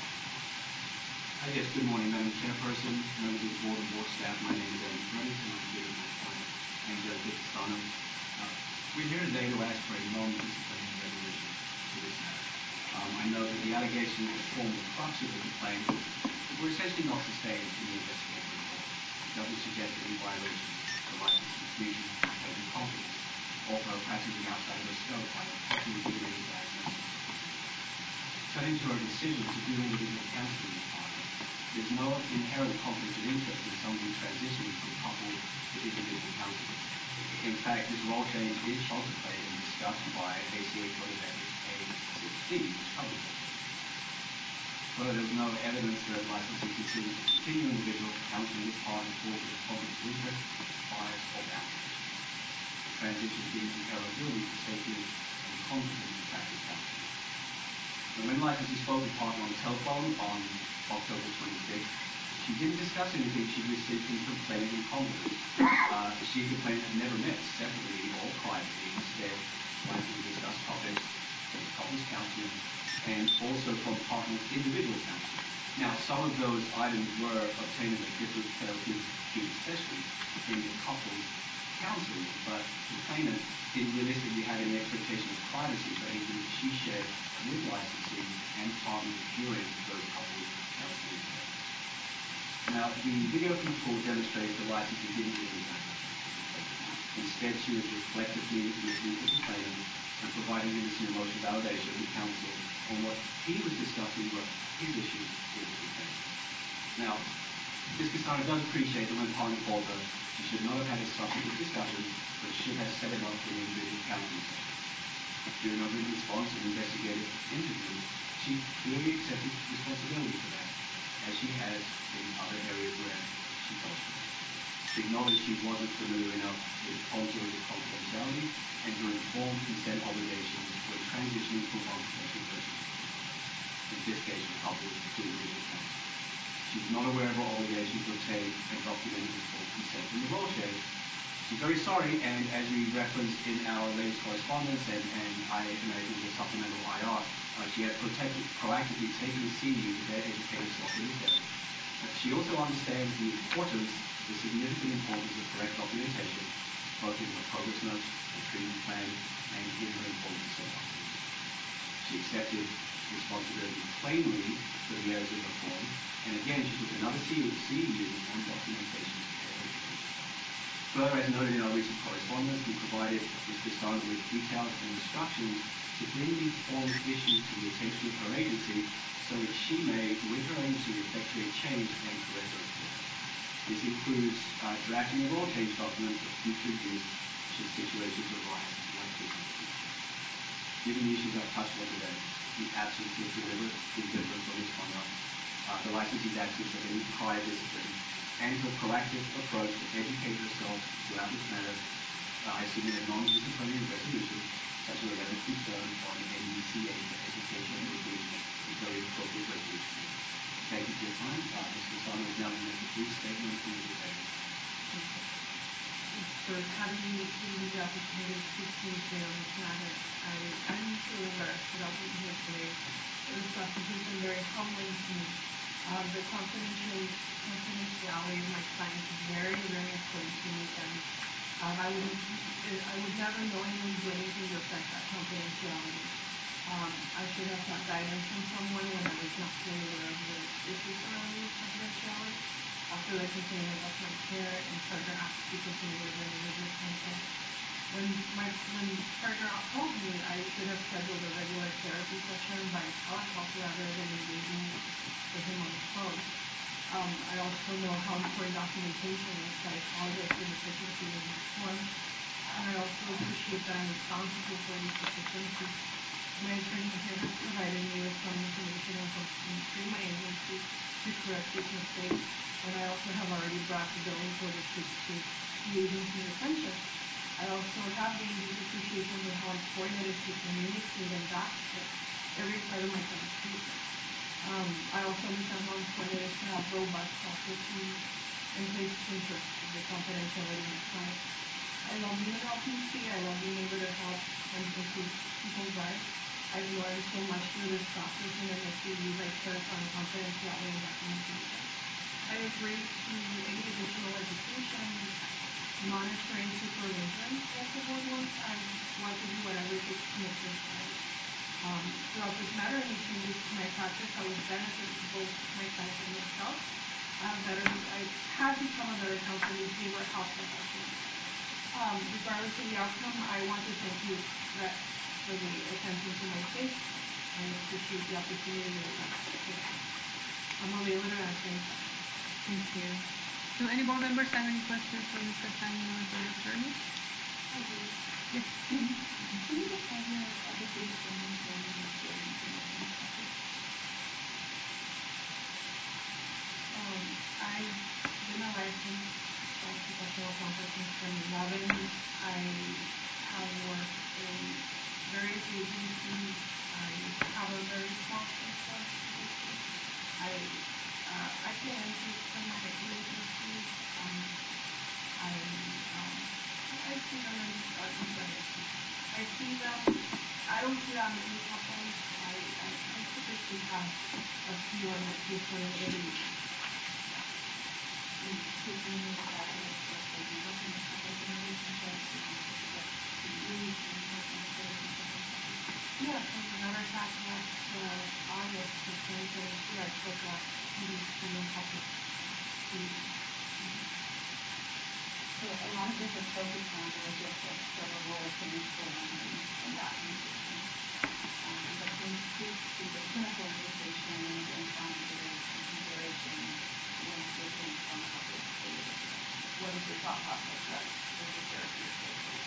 Yes, good morning, Madam Chairperson, members of the board and board staff. My name is Evan Remington. I'm here with my client, Angela Dickinson. We're here today to ask for a non-disciplinary resolution to this matter. I know that the allegations that form the crux of the complaint were essentially not sustained in the investigation report. It doesn't suggest any violation of the license to exclusion, patient confidence, or for practicing outside of the scope by possibly giving any diagnosis. Turning to our decision to do individual counseling with partner, there's no inherent conflict of interest in somebody transitioning from couple to individual counseling. In fact, this role change is contemplated and discussed by ACA Code of Ethics A16, which covers it. Further, there was no evidence that licensing considers to continue individual counseling with partner for the conflict of interest, bias, or boundaries. The transition being comparability to safety and confidence in practice counseling. When licensee spoke with partner on the telephone on October 26th, she didn't discuss anything she received from complainant in confidence. She and complainant had never met separately or privately. Instead, licensee discussed topics from couples counseling and also from partner's individual counseling. Now, some of those items were obtained in a different therapeutic session in the couples counseling, but complainant didn't realistically have any expectation of privacy for anything that she shared with licensee and partners during those couples counseling sessions. Now, the video from the call demonstrates the licensee didn't really know. Instead, she was reflectively listening to the complainant and providing him some emotional validation and counsel on what he was discussing were his issues with the complainant. Now, Ms. Cassano does appreciate that when partner called her, she should not have had a substantive discussion, but should have set him up for an individual counseling session. During her written response and investigative interview, she clearly accepted responsibility for that, as she has in other areas where she told her. She acknowledged she wasn't familiar enough with the contours of confidentiality and her informed consent obligations when transitioning from one professional relationship, in this case from couples to individual counseling. She's not aware of her obligation to obtain and document informed consent from the role change. She's very sorry, and as we referenced in our latest correspondence, and I imagine the supplemental IR, she has proactively taken the CEU to their educated self in this area. She also understands the importance, the significant importance of correct documentation, both in her progress notes, her treatment plan, and in her informed consent document. She accepted responsibility plainly for the errors in the form, and again, she took another CEU on documentation. Further, as noted in our recent correspondence, we provided Ms. Cassano with details and instructions to bring these forms issues to the attention of her agency so that she may, with her agency, effectuate change and correct those forms. This includes drafting a role change document for future use should situations arise like this in the future. Given the issues I've touched on today, the absence of deliverance or misconduct, the licensee's absence of any prior discipline, and her proactive approach to educate herself throughout this matter, I submit a non-disciplinary resolution such as a letter of concern on NDCA for education and would be a very appropriate resolution. Thank you for your time. Mr. Stano is now going to make a brief statement and will be taken. For having me given me the opportunity to speak to you today on this matter. I'm truly embarrassed about being here today. This process has been very humbling to me. The confidentiality of my client is very, very important to me, and I would never knowingly do anything to affect that confidentiality. I should have sought guidance from someone when I was not fully aware of the issues surrounding confidentiality. After the complaint, I left my care and partner asked to continue with the individual counsel. When partner told me I should have scheduled a regular therapy session by telehealth rather than engaging with him on the phone. I also know how important documentation is, so I apologize for the deficiency in this form. And I also appreciate that I'm responsible for these deficiencies. My attorney here has provided me with some information on how to through my agency to correct these mistakes, and I also have already brought the billing codices to the agency's attention. I also have gained these appreciations of how important it is to communicate and document every part of my client's case. I also understand how important it is to have robust processes in place to ensure the confidentiality of my client. I love being an LPC. I love being able to help and improve people's lives. I've learned so much through this process, and I hope to use my clarify on confidentiality and documentation. I agree to any additional education, monitoring, supervision that the board wants. I want to do whatever it takes to make this right. Throughout this matter, any changes to my practice that would benefit both my clients and myself. I have become a better counselor with fewer health professionals. Regardless of the outcome, I want to thank you for the attention to my case. I appreciate the opportunity to I'm available to answer any questions. Thank you. Do any board members have any questions for Mr. Fanning or the attorney? I do. Yes. Can you describe your education and experience in this practice? I've been a licensed professional counselor since 2011. I have worked in various agencies. I have a very small case of agencies. I pay entry to my agencies. I see them in I see them. I don't see that many couples. I typically have a few on my caseload in every week. Taking that maybe working with couples in relationships, to really Yes, as a matter of fact, last August of 2022, I took a PDC and couple. So a lot of this is focused on the logistics, so the role of informed and documentation. But can you speak to the clinical limitations and challenges and considerations when switching from couples to individuals? What is your thought process that was the therapeutic approach?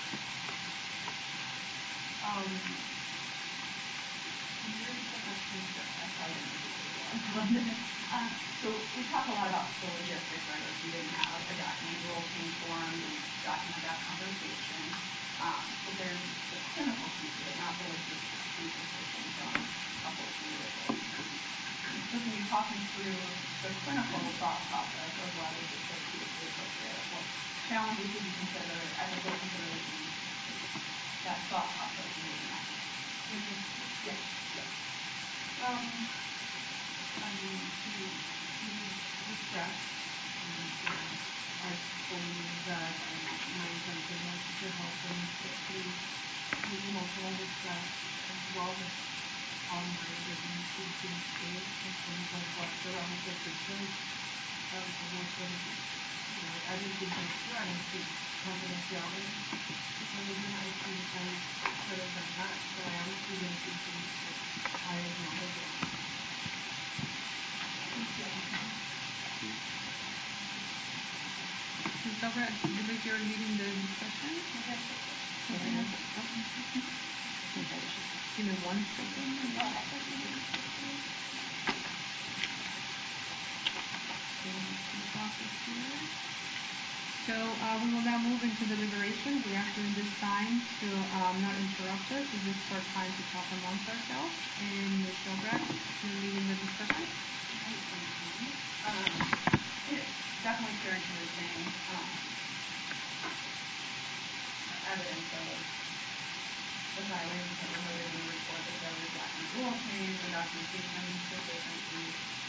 Can you repeat the question? I probably didn't repeat it well. So we talk a lot about the logistics, right? Like you didn't have a documented role change form, you document that conversation. But there's the clinical piece of it, not the logistics piece of switching from couples to individuals. So can you talk me through the clinical thought process of why this is therapeutically appropriate? What challenges did you consider? I guess what considerations that thought process in making that decision? Yes. To stress, I believe that my intention was to help them get through his emotional distress as well as how my business is being stayed in terms of what surrounds the systems of most of the, I didn't think I was sure I was being confidentiality. For some reason I think I could have done that, so I honestly didn't think I acknowledged it. Ms. Dobra, I believe you're leading the discussion. Give me 1 second. So we will now move into deliberation. We ask during this time to not interrupt us. This is our time to talk amongst ourselves. And Ms. Dobra, you're leading the discussion. I Definitely clear and convincing evidence of the violations that were noted in the report, the failure to document rule change, the documentation deficiency.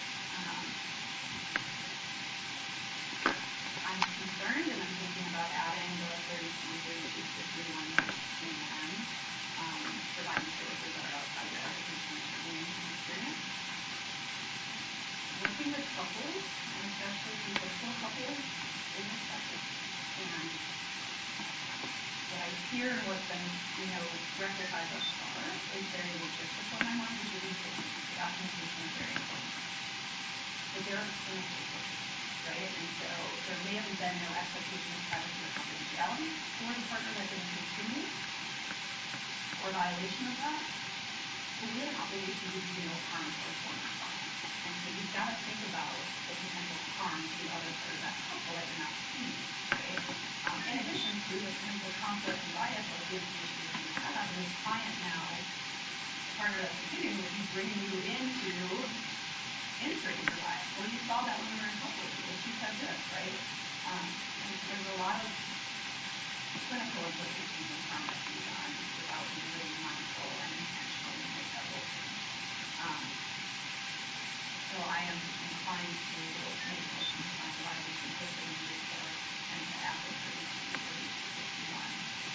I'm concerned and I'm thinking about adding the 32, 32, 51, 16, providing services that are outside the education and training experience. Working with couples, and especially homosexual couples, is expected. And what I hear and what's been, rectified thus far is very logistical in my mind, which is important. The documentation is very important. But there are external resources, right? And so there may have been no expectation of privacy or confidentiality for the partner that didn't continue, or violation of that. But we have an obligation to do no harm to our former client. And so you've got to think about the potential harm to the other part of that couple that you're not seeing, right? In addition to the potential conflict and bias of the information that you have, and this client now, the partner that's continuing with you, bringing you into inserting your bias. Well, you saw that when we were in couple review. She said this, right? And there's a lot of clinical implications and harm that can be done without being really mindful and intentional when you have those things. So I am inclined to make a motion to find a violation listed in the report and to add the 32, 32, 51.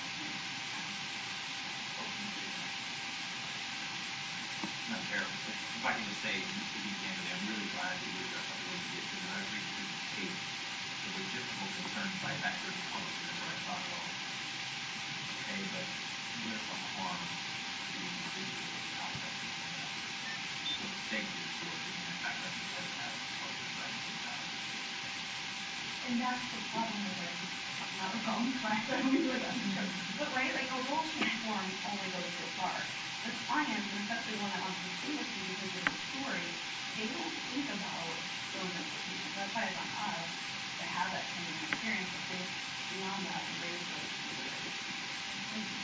Madam Chair, if I can just say, to be candid, I'm really glad that you addressed that really good, because I appreciate the case, the logistical concerns by back to the public, and that's what I thought about. Okay, but there's some harm to the individual outside of the effort. So thank you for giving that background instead of having the public invited to that. And that's the problem with it. Not a problem, correct? I don't mean to like but right, like a rule change form only goes so far. The client, and especially the one that wants to stay with you because of the story, they don't think about those implications. That's why it's on us to have that training experience to think beyond that and raise those considerations. Thank you.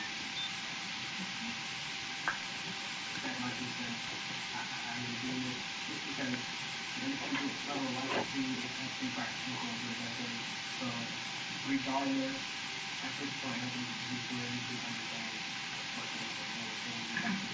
Like you said, I would agree with it because when it comes to level licensing, it has been practicing for over a decade. So regardless, at this point, I think we should understand what the rule is saying.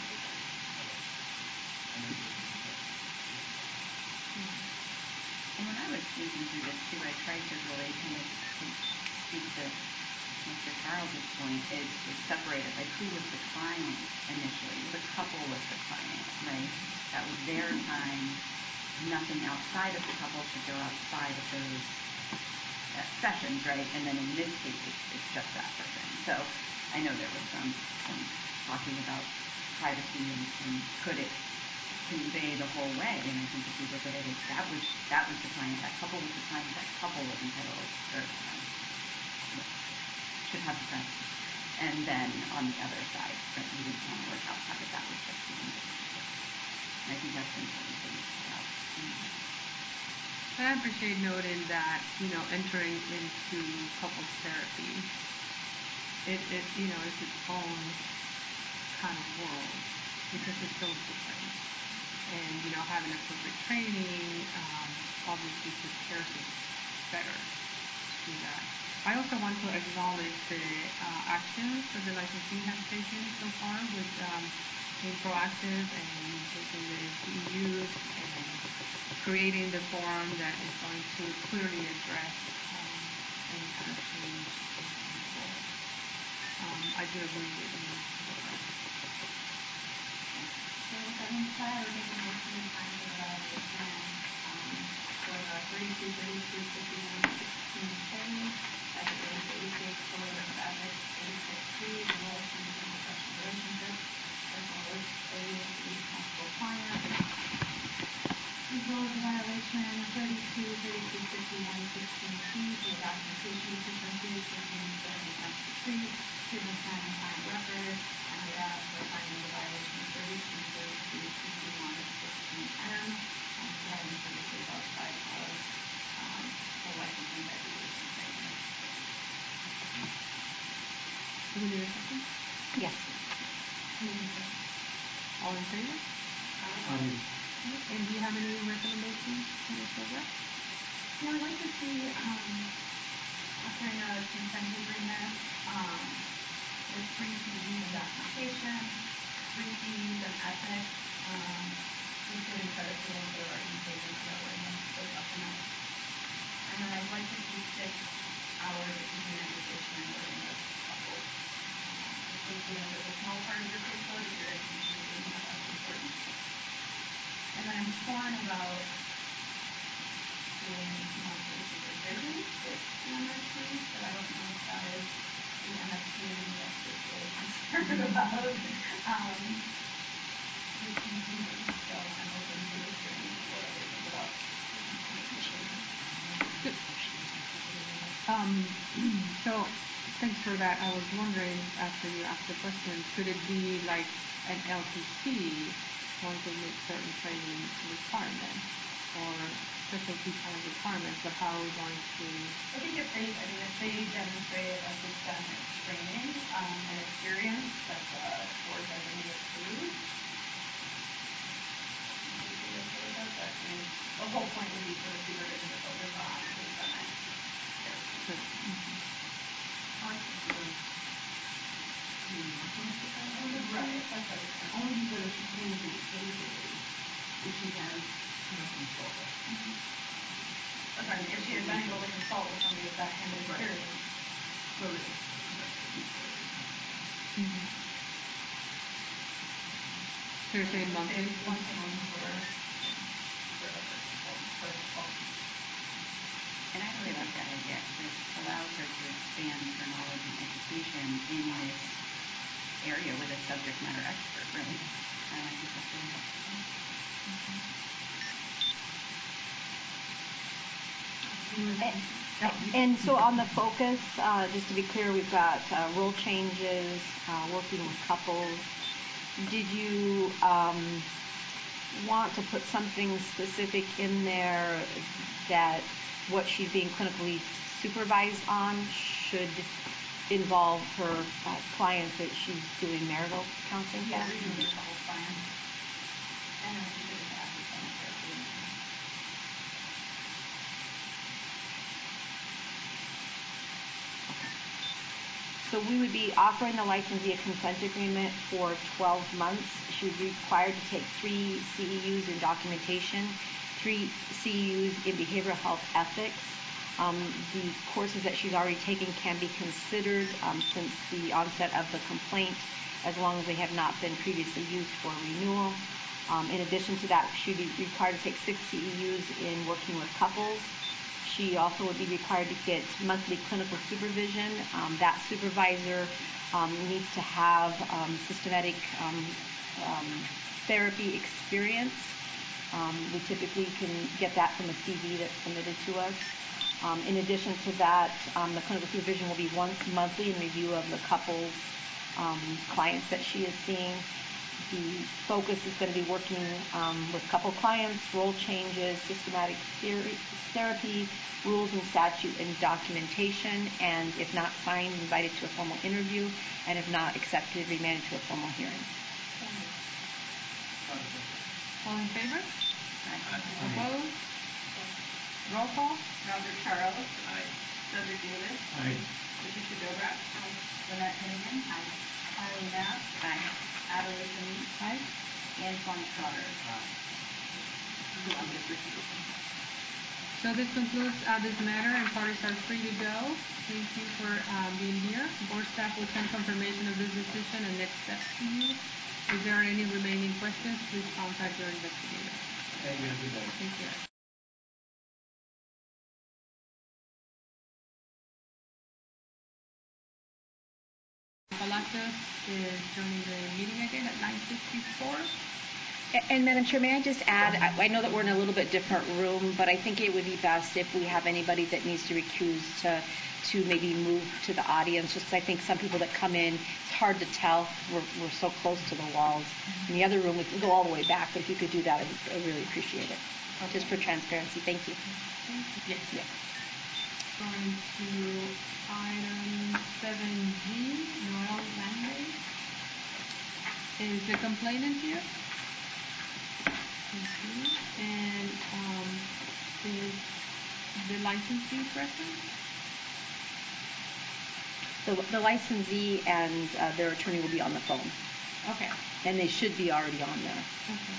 And when I was thinking through this too, I tried to really kind of speak to Mr. Charles's point is separate it, like who was the client initially? The couple was the client, right? That was their time. Nothing outside of the couple should go outside of those sessions, right? And then in this case, it's just that person. So I know there was some talking about privacy and could it convey the whole way? And I think if you look at it, that was the client. That couple was the client. That couple was entitled or should have the privacy. And then on the other side, right, we didn't want to work outside of that was just the individual. And I think that's an important thing to put out. I appreciate noting that, entering into couples therapy, it's its own kind of world because it's so different. And, having appropriate training obviously prepares us better to do that. I also want to acknowledge the actions that the licensee has taken so far with being proactive and taking the CEUs and creating the forum that is going to clearly address any kind of change in the role. I do agree with you. So with that being said, I would make a motion to find the violation for the 32, 32, 51, 16K as it relates to ACA Code of Ethics 86C, the role of change in professional relationships, as well as a responsible client, as well as a violation 32, 32, 51, 16T for the documentation deficiencies, contains the consent to treat, treatment plan and client record, and I would ask for finding the violation 32, 32, 51, 16M, and providing services outside of the licensing education training. Do we need a second? Yes. All in favor? Aye. And do you have any recommendations, Ms. Silva? Yeah, I'd like to see, offering a consent agreement, with 3 CEs and documentation, 3 Ds and ethics, including credit for ones that are already taken so that we're in the supplement. And then I'd like to see 6 hours of dehumanization and living with couples. Even if it's a small part of your caseload, if you're including that, that's important. And then I'm torn about doing monthly supervision with the MSP, but I don't know if that is the MSP and the MSP is really concerned about the CCD, so I'm open to hearing what others think about. So, thanks for that. I was wondering, after you asked the question, could it be like an LTC want to meet certain training requirements or specialty kind of requirements, but how are we going to? I think if they demonstrate a systemic training and experience that's board designated approved, but I mean, the whole point would be for the supervision to focus on systemic therapy. Right, that's what it's Only because she can be safely if she has control. That's right. If she had been able to consult with somebody with that kind of experience. So it's So you're saying monthly? Once a month for a consultant. And I really like that idea because it allows her to expand her knowledge and education in this area with a subject matter expert, really. And I think that's really helpful. And so on the focus, just to be clear, we've got role changes, working with couples. Did you want to put something specific in there that what she's being clinically supervised on should involve her clients that she's doing marital counseling for? Yeah, redoing a couple clients. And then she could have systemic therapy. So we would be offering the licensee a consent agreement for 12 months. She would be required to take 3 CEUs in documentation, 3 CEUs in behavioral health ethics. The courses that she's already taken can be considered since the onset of the complaint, as long as they have not been previously used for renewal. In addition to that, she would be required to take 6 CEUs in working with couples. She also would be required to get monthly clinical supervision. That supervisor needs to have systematic therapy experience. We typically can get that from a CV that's submitted to us. In addition to that, the clinical supervision will be once monthly in review of the couple's clients that she is seeing. The focus is going to be working with couple clients, role changes, systematic therapy, rules and statute and documentation, and if not signed, invited to a formal interview, and if not accepted, remanded to a formal hearing. All in favor? Aye. Opposed? Roll call? Robert Charles. Aye. Cedric Davis. Aye. Patricia Dobrak. Aye. Lynette Hennigan. Aye. Eileen Knapp. Aye. Adelisa Meek. Aye. Antoine Sauter. So this concludes this matter, and parties are free to go. Thank you for being here. Board staff will send confirmation of this decision and next steps to you. If there are any remaining questions, please contact your investigator. Thank you. Have a good day. Thank you. Palacios is joining the meeting again at 9:54. And Madam Chair, may I just add, I know that we're in a little bit different room, but I think it would be best if we have anybody that needs to recuse to maybe move to the audience, just because I think some people that come in, it's hard to tell. We're so close to the walls. In the other room, we can go all the way back, but if you could do that, I'd really appreciate it. Okay. Just for transparency. Thank you. Yes. Yes. Going to item 7G, Noel Langley. Is the complainant here? Thank you. And is the licensee present? The licensee and their attorney will be on the phone, Okay. and they should be already on there. Okay.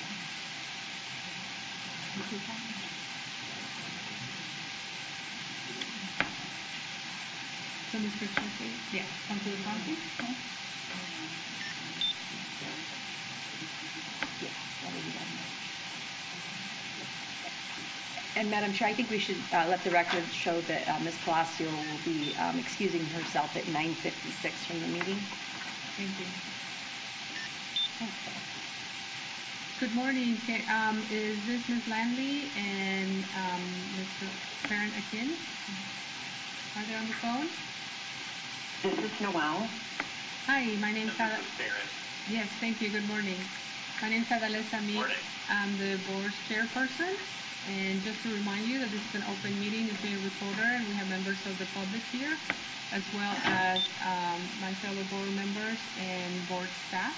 So, Mr. Chesney? Yes. Come to the front, please. And Madam Chair, I think we should let the record show that Ms. Palacio will be excusing herself at 9:56 from the meeting. Thank you. Good morning. Is this Ms. Landley and Mr. Karen Akin? Are they on the phone? This is Noel. Hi, my name's This is Karen. Yes, thank you. Good morning. My name's Adalesa Meek. Morning. I'm the board's chairperson. And just to remind you that this is an open meeting, it's being recorded, and we have members of the public here, as well as my fellow board members and board staff.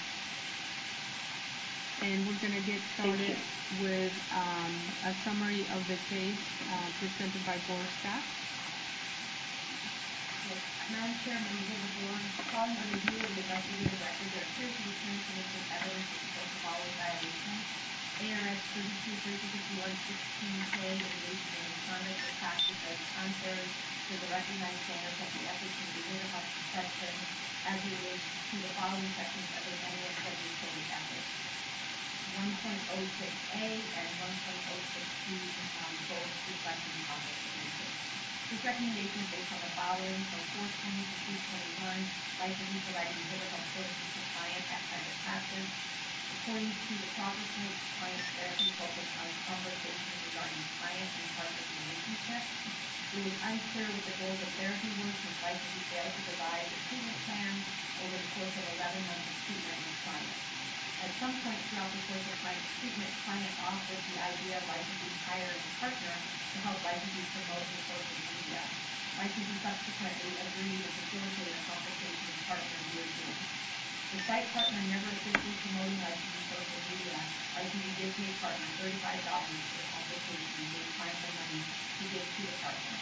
And we're going to get started with a summary of the case presented by board staff. Yes. Madam Chair, members of the board, following a review of the investigative record, there appears to be significant evidence to support the following violations. ARS 32-3251-16K engaging in misconduct or practice that is contrary to the recognized standards of the ethics and behavior health protection as it relates to the following sections of the NASW Code of Ethics. 1.06A and 1.06B both reflecting conflict of interest. This recommendation is based on the following from 420 to 321, licensee providing behavioral health services to client at private practice. According to the proper client therapy focused on conversations regarding client and partner relationships. It was unclear what the goals of therapy were since licensee failed to provide a treatment plan over the course of 11 months of treatment with clients. At some point throughout the course of client's treatment, client offered the idea of licensee hiring a partner to help licensee promote his social media. Licensee subsequently agreed to facilitate a consultation with partner via Zoom. Despite partner never officially promoting licensee social media, licensee did pay partner $35 for the consultation and gave client the money to give to the partner.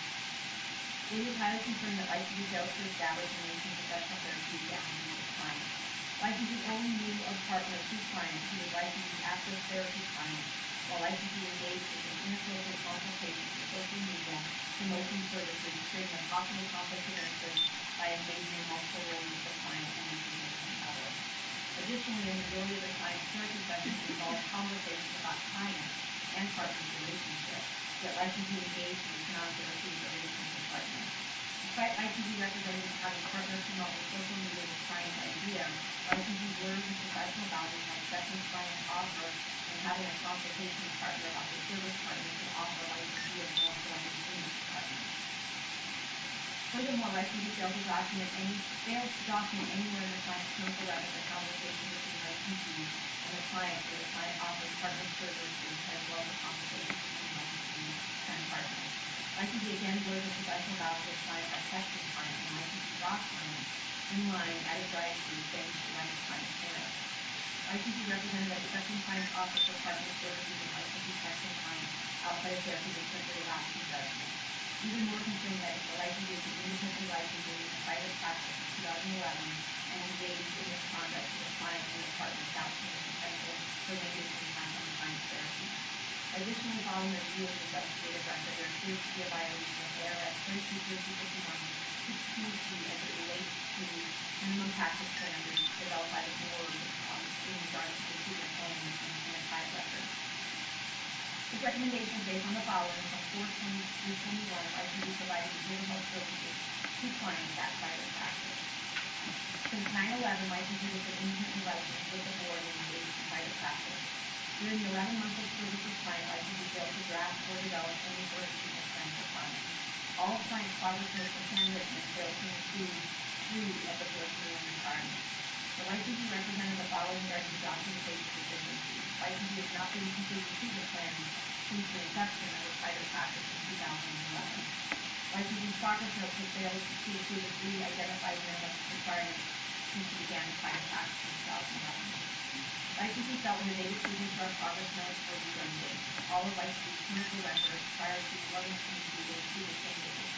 It was highly concerned that licensee failed to establish and maintain professional therapy boundaries with clients. Licensee only knew of partner to client who was licensee's active therapy client, while licensee engaged in inappropriate consultations with social media, promoting services, creating a possible conflict of interest by engaging in multiple roles with the client and the significant other. Additionally, a majority of the client's therapy sessions involved conversations about client and partner's relationship, yet licensee engaged in this non-therapeutic relation with partner. Despite licensee representing having partners promote a social media with client's idea, licensee's words and professional boundaries by accepting client's offer and having a consultation with partner about the service partner could offer licensee a more formal agreement with partner. Furthermore, licensee failed to document anywhere in the client's clinical record the conversation between licensee and the client where the client offers partner services as well as consultations between licensee and partner. Licensee again blurred the professional boundaries of client by texting client and licensee dropped client in line at a drive-thru saying she wanted client care. Licensee represented that accepting client's offer for partner services and licensee texting client outside of therapy was simply a lapse in judgment. Even more concerning that if the licensee is independently licensed in private practice in 2011 and engaged in misconduct to the client and the partner without seeing the potential for negative impact on the client's therapy. Additionally, following the review of the investigative record, there appears to be a violation of ARS 32-3251-16C as it relates to minimum practice standards developed by the board in regards to the treatment plan and the client record. This recommendation is based on the following from 420-321, licensee providing behavioral health services to clients at private practice. Since 9/11, licensee has been independently licensed with the board and engaged in private practice. During the 11 months of service with client, licensee failed to draft or develop any sort of treatment plan for clients. All client progress notes and handwritten failed to include 3 of the first minimum requirements. The licensee represented the following regarding the documentation deficiencies. Licensee has not been completing treatment plans since the inception of the private practice in 2011. Licensee's progress note has failed to include the 3 identified minimum requirements since she began private practice in 2011. Licensee felt when the data signature on progress notes were redundant. All of licensee's terms were rendered prior to 11/22 to the same date.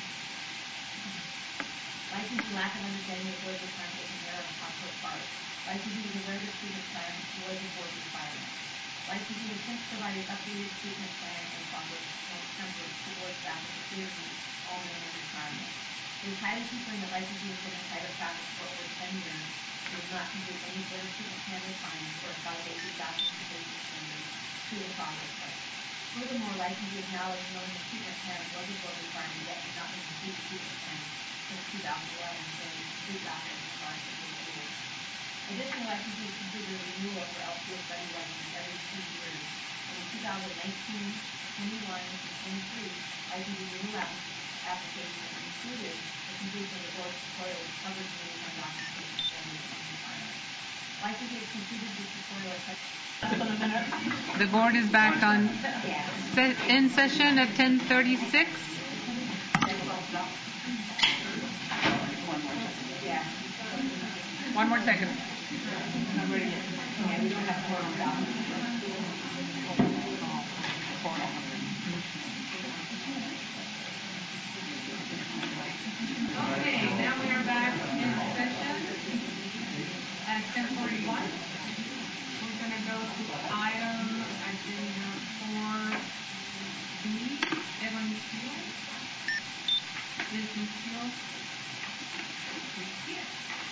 Licensee lack of understanding of the board's requirement was an error on her part. Licensee was aware the treatment plan was a board requirement. Licensee has since provided updated treatment plan and progress note templates to board staff to clear meet all minimum requirements. It is highly concerning that licensee has been in private practice for over 10 years and does not complete any board treatment plan requirements or validated documentation standards to the progress note. Furthermore, licensee acknowledged knowing the treatment plan was a board requirement yet did not complete the treatment plan since 2011, saying complete documents required to do the rules. Additionally, licensee has completed a renewal of her LPO study license every 2 years. And in 2019, 21, and 23, licensee renewal application included the completion of the board's tutorial which covers meeting her documentation standards and requirements. Licensee has completed the tutorial The board is back on in session at 10:36. One more second. Okay, now we are back in session at 10:41. We're going to go to item, I think, 4B, Evan Steele. Ms. Steele is here.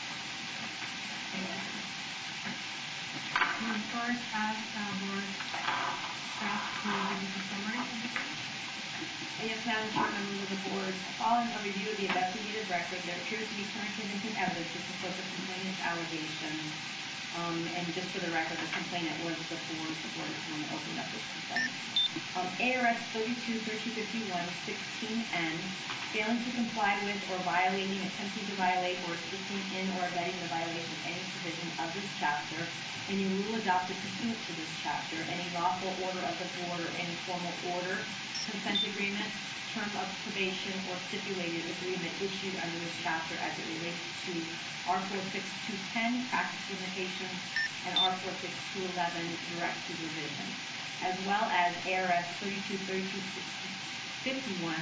We first ask board staff to give us a summary of the case. Yes, Madam Chair, members of the board. Following a review of the investigative record, there appears to be current convincing evidence to support the complainant's allegations. And just for the record, the complainant was before the board is when it opened up this complaint. ARS 32-1351, 16N, failing to comply with or violating, attempting to violate, or assisting in or abetting the violation of any provision of this chapter, any rule adopted pursuant to this chapter, any lawful order of the board or any formal order, consent agreement, term of probation, or stipulated agreement issued under this chapter as it relates to R46210, practice limitations, and R46211, direct supervision, as well as ARS 32-3251,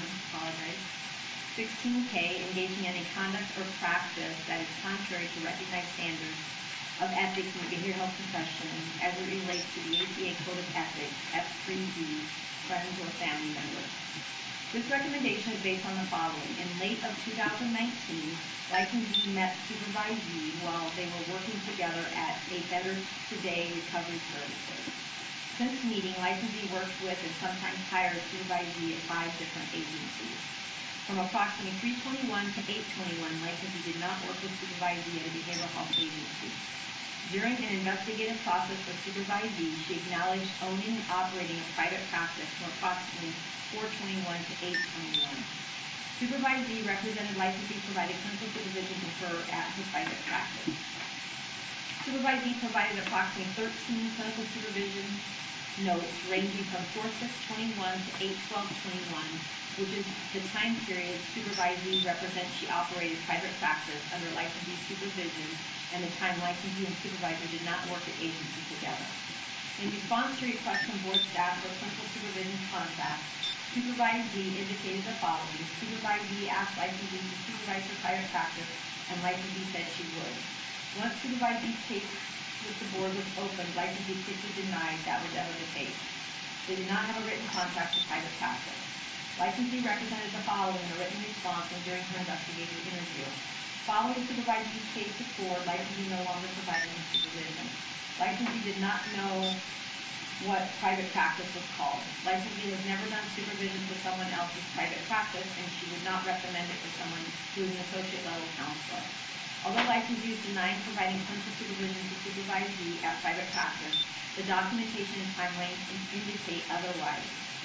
16K, engaging in a conduct or practice that is contrary to recognized standards of ethics in the behavioral health profession as it relates to the APA Code of Ethics, F3D, friends or family members. This recommendation is based on the following. In late of 2019, licensee met supervisee while they were working together at a Better Today Recovery Services. Since meeting, licensee worked with and sometimes hired supervisee at 5 different agencies. From approximately 321 to 821, licensee did not work with supervisee at a behavioral health agency. During an investigative process with supervisee, she acknowledged owning and operating a private practice from approximately 421 to 821. Supervisee represented licensee provided clinical supervision to her at her private practice. Supervisee provided approximately 13 clinical supervision notes ranging from 4/6/21 to 8/12/21, which is the time period supervisee represents she operated private practice under licensee supervision and the time licensee and supervisor did not work at agency together. In response to requests from board staff for clinical supervision contact, supervisee indicated the following. Supervisee asked licensee to supervise her private practice and licensee said she would. Once supervisee's case with the board was opened, licensee quickly denied that was ever the case. They did not have a written contract with private practice. Licensee represented the following in a written response and during her investigative interview. Following supervisee's case with board, licensee no longer provided him supervision. Licensee did not know what private practice was called. Licensee has never done supervision for someone else's private practice and she would not recommend it for someone who is an associate level counselor. Although licensee is denying providing clinical supervision to supervisee at private practice, the documentation and timeline indicate otherwise.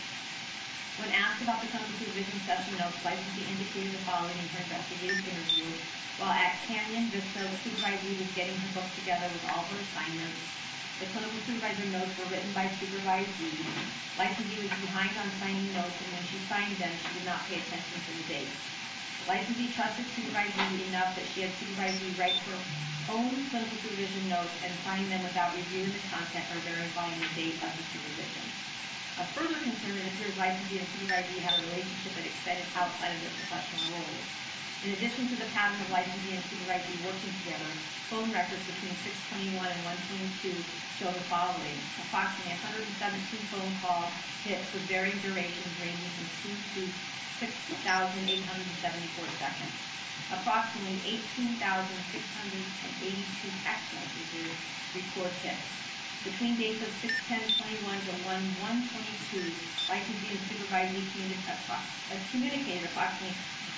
When asked about the clinical supervision session notes, licensee indicated the following in her investigative interview. While at Canyon Vista, supervisee was getting her book together with all her assignments. The clinical supervisor notes were written by supervisee. Licensee was behind on signing notes, and when she signed them, she did not pay attention to the dates. Licensee trusted supervisee enough that she had supervisee write her own clinical supervision notes and sign them without reviewing the content or verifying the date of the supervision. A further concern, it appears licensee and supervisee had a relationship that extended outside of their professional roles. In addition to the pattern of licensee and supervisee working together, phone records between 621 and 122 show the following: approximately 117 phone call hits with varying durations ranging from 2 to 6,874 seconds. Approximately 18,682 text messages record hits. Between dates of 6/10/21 to 1/1/22, licensee and supervisee communicated approximately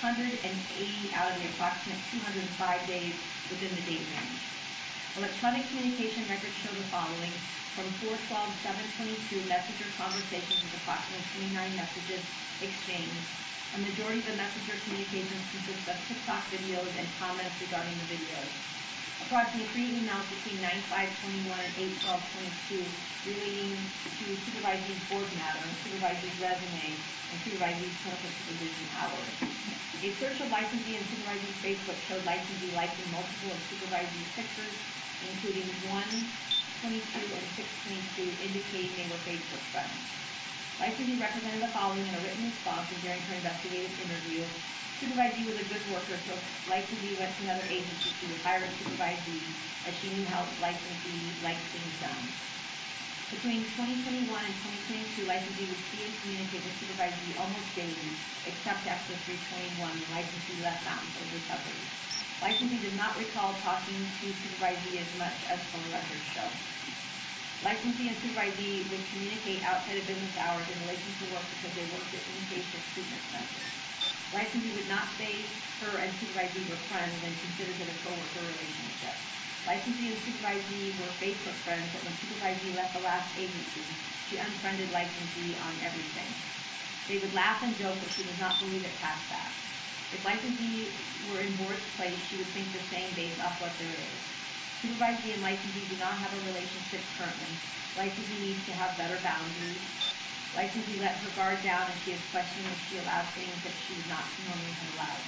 180 out of the approximate 205 days within the date range. Electronic communication records show the following: from 4/12/7/22, messenger conversations with approximately 29 messages exchanged. A majority of the messenger communications consist of TikTok videos and comments regarding the videos. Approximately 3 emails between 9/5/21 and 8/12/22 relating to supervisee's board matter, supervisee's resume, and supervisee's clinical supervision hours. A search of licensee and supervisee's Facebook showed licensee liking multiple of supervisee's pictures, including 1/22 and 6/22, indicating they were Facebook friends. Licensee represented the following in a written response during her investigative interview. Supervisee was a good worker, so licensee went to another agency to hire a supervisee, as she knew how licensee liked things done. Between 2021 and 2022, licensee would see and communicate with supervisee almost daily, except after 3/21, when licensee left Mountain for recovery. Licensee did not recall talking to supervisee as much as phone records show. Licensee and supervisee would communicate outside of business hours in relation to work because they worked at inpatient treatment centers. Licensee would not say her and supervisee were friends and considered it a co-worker relationship. Licensee and supervisee were Facebook friends, but when supervisee left the last agency, she unfriended licensee on everything. They would laugh and joke, but she does not believe it past that. If licensee were in board's place, she would think the same based off what there is. Supervisee and licensee do not have a relationship currently. Licensee needs to have better boundaries. Licensee let her guard down, and she is questioning if she allowed things that she would not normally have allowed.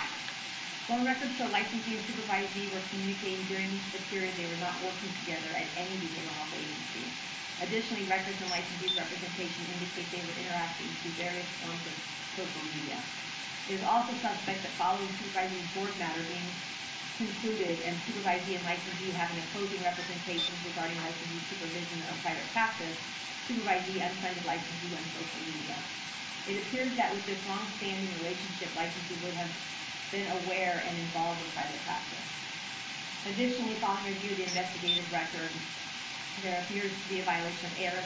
Phone records show licensee and supervisee were communicating during the period they were not working together at any behavioral health agency. Additionally, records and licensee's representation indicate they were interacting through various forms of social media. It is also suspect that following supervisee's board matter being concluded and supervisee and licensee having opposing representations regarding licensee's supervision of private practice, supervisee unfriended licensee on social media. It appears that with this long-standing relationship, licensee would have been aware and involved in private practice. Additionally, following review of the investigative record, there appears to be a violation of ARS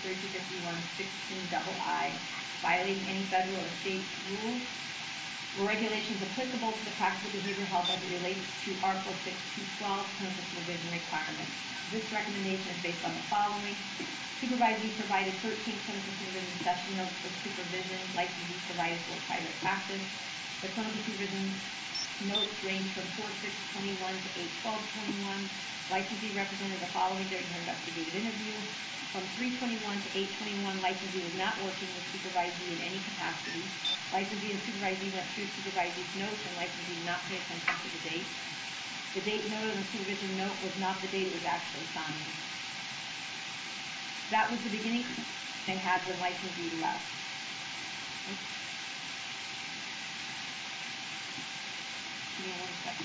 32-3251-16II, violating any federal or state rules or regulations applicable to the practice of behavioral health as it relates to Article 6-212 clinical supervision requirements. This recommendation is based on the following: supervisee provided 13 clinical supervision session notes for supervision. Licensee provided for private practice. The clinical supervision notes range from 4/6/21 to 8/12/21. Licensee represented the following during her investigative interview. From 3/21 to 8/21, licensee was not working with supervisee in any capacity. Licensee and supervisee went through supervisee's notes, and licensee did not pay attention to the date. The date noted on the supervision note was not the date it was actually signed. That was the beginning they had when licensee left. Oops. Give me 1 second.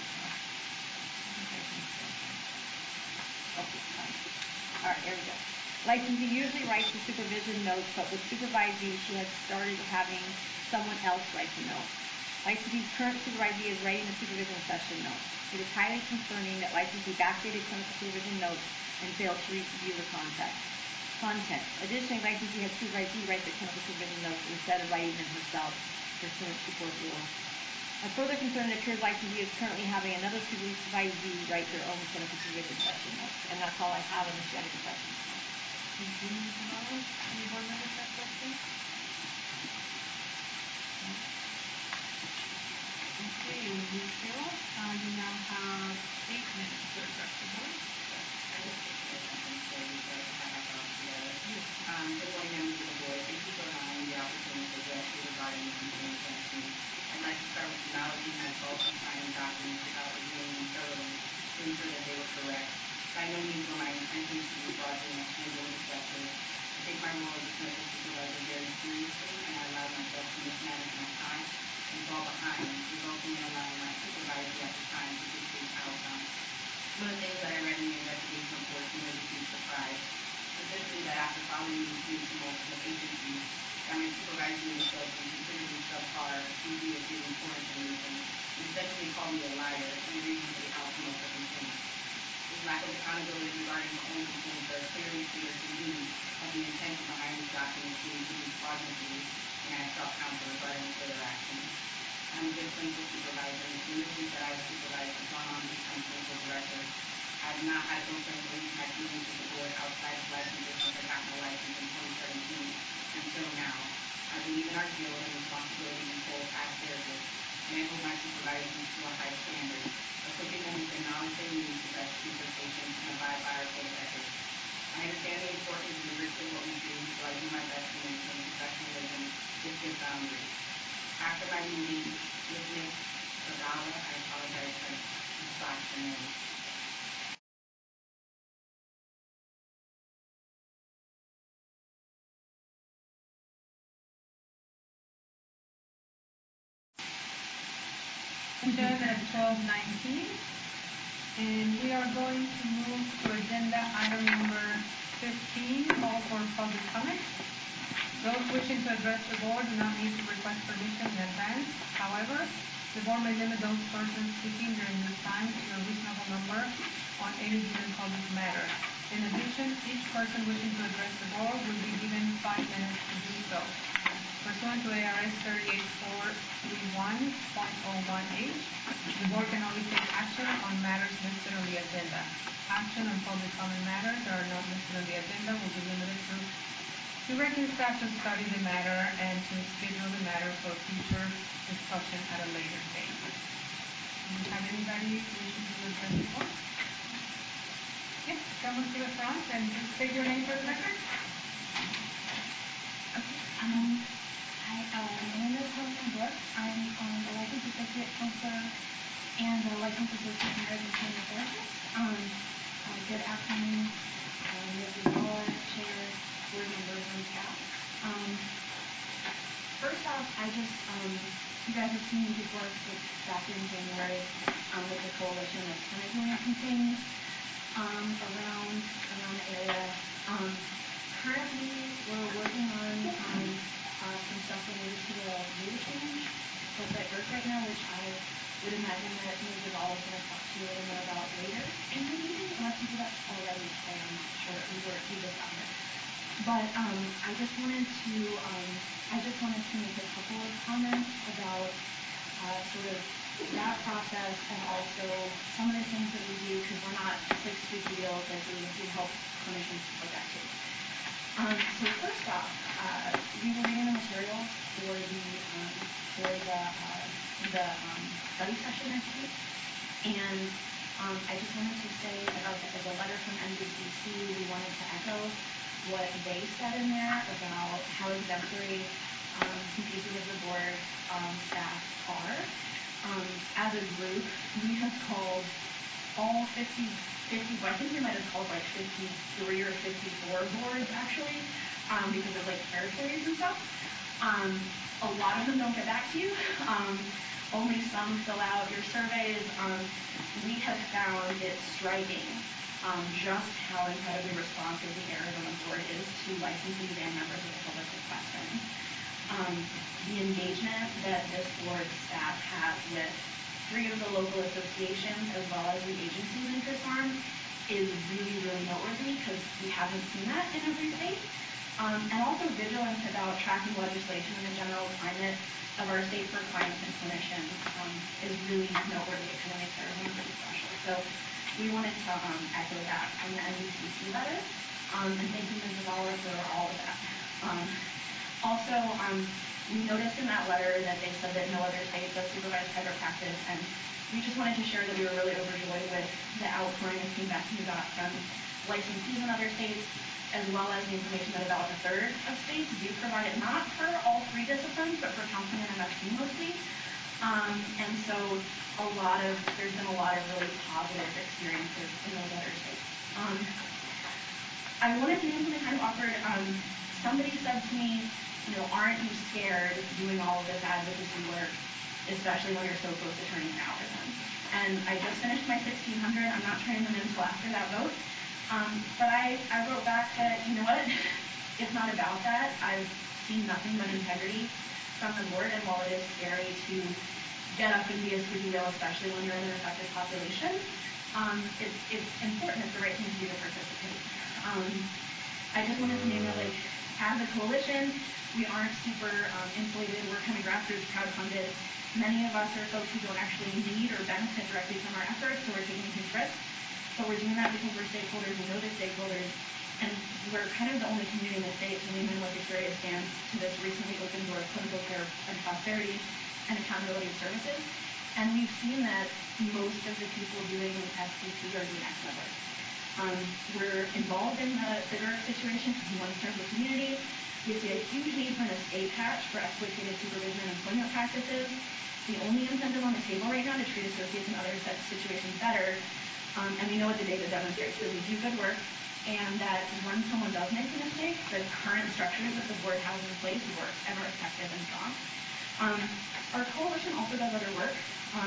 Okay, fine. All right, here we go. Licensee usually writes the supervision notes, but with supervisee, she has started having someone else write the notes. Licensee's current supervisee is writing the supervision session notes. It is highly concerning that licensee backdated clinical supervision notes and failed to review the context. Additionally, licensee has supervisee write the clinical supervision notes instead of writing them herself, pursuant to board rules. A further concern, it appears licensee is currently having another supervisee write their own clinical supervision session notes. And that's all I have, unless you have any questions. Thank you, Ms. Morales. Any board members have questions? Okay, Ms. Carroll, you now have 8 minutes to address the board. I will take those up until actions without reviewing them thoroughly to ensure that they were correct. By no means were my intentions to be fraudulent or deceptive. I take my role as a clinical supervisor very seriously, and I allowed myself to mismanage my time and fall behind, resulting in allowing my supervisor at the time to dictate outcomes. One of the things that I read in the investigation report made me huge surprise, specifically that after following these meetings from multiple agencies, that my supervisor himself was considerably subpar, accused me of giving poor information, and essentially called me a liar in reason for the outcome of the complaint. This lack of accountability regarding her own complaints are clearly clear to me of the intention behind these documents being produced fraudulently, and I have sought counsel regarding further actions. I'm a good clinical supervisor, and the individuals that I've supervised have gone on to become clinical directors. I have not had a complaint or used my feelings with the board outside of licensure since I got my license in 2017 until now. I believe in our guild and responsibility we hold as therapists, and I hold my supervisors to a high standard, equipping them with the knowledge they need to best treat their patients and abide by our code of ethics. I understand the importance and the risk of what we do, so I do my best to maintain professionalism with good boundaries. After my meeting with Ms. Sagala, I apologize for the slash her name. At 12:19, and we are going to move to agenda item number 15, call for public comment. Those wishing to address the board do not need to request permission in advance. However, the board may limit those persons speaking during this time to a reasonable number on any given public matter. In addition, each person wishing to address the board will be given 5 minutes to do so. Pursuant to ARS 38431.01H, the board can only take action on matters listed on the agenda. Action on public comment matters that are not listed on the agenda will be limited to directing staff to study the matter and to schedule the matter for future discussion at a later date. Do you have anybody wishing to address the board? Yes, come on to the front and just state your name for the record. Hi, my name is Helen Brooks. I'm the licensed associate counselor and the licensed associate marriage and family therapist. Good afternoon, Mrs. Bala, chair, board members, and staff. First off, you guys have seen me before back in January with the coalition that's kind of doing some things around the area. Currently, we're working on some stuff related to the rule change that's at work right now, which I would imagine that Ms. Zavala is going to talk to you a little more about later in the meeting, unless you do that already today. I'm not sure. We just got here. But I just wanted to make a couple of comments about sort of that process and also some of the things that we do, because we're not big squeaky wheels, like we help clinicians like that too. So first off, we were reading the materials for the study session next week, and I just wanted to say about the letter from NBCC. We wanted to echo what they said in there about how exemplary some pieces of the board staff are. As a group, we have called all 50, I think we might have called like 53 or 54 boards actually, because of like territories and stuff. A lot of them don't get back to you. Only some fill out your surveys. We have found it striking just how incredibly responsive the Arizona board is to licensees and members of the public with questions. The engagement that this board staff has with 3 of the local associations as well as the agency's interest arms is really, really noteworthy, because we haven't seen that in every state. And also vigilance about tracking legislation in the general climate of our state for clients and clinicians is really noteworthy. It kind of makes Arizona really special. So we wanted to echo that from the NBCC letter. And thank you, Ms. Zavala, for all of that. Also, we noticed in that letter that they said that no other state does supervised private practice, and we just wanted to share that we were really overjoyed with the outpouring of feedback we got from licensees in other states, as well as the information that about a third of states do provide it, not for all three disciplines, but for counseling and MSP mostly. And so there's been a lot of really positive experiences in those other states. I wanted to name something kind of awkward. Somebody said to me, aren't you scared doing all of this advocacy work, especially when you're so close to turning your hours in? And I just finished my 1600. I'm not turning them in until after that vote. But I wrote back that, you know what, it's not about that. I've seen nothing but integrity from the board, and while it is scary to get up and be a CEO, especially when you're in an affected population, it's important, it's the right thing to do to participate. I just wanted to name that, as a coalition, we aren't super insulated. We're kind of grassroots, crowdfunded. Many of us are folks who don't actually need or benefit directly from our efforts, so we're taking huge risks. But we're doing that because we're stakeholders, we know the stakeholders, and we're kind of the only community in the state to lean in with a serious stance to this recently opened door of clinical care and prosperity and accountability of services. And we've seen that most of the people doing SCP are doing excellent work. We're involved in the GERF situation because we want to serve the community. We see a huge need for an estate patch for exploitative supervision and employment practices. The only incentive on the table right now to treat associates in other such situations better. And we know what the data demonstrates, that we do good work, and that when someone does make a mistake, the current structures that the board has in place work and are effective and strong. Our coalition also does other work.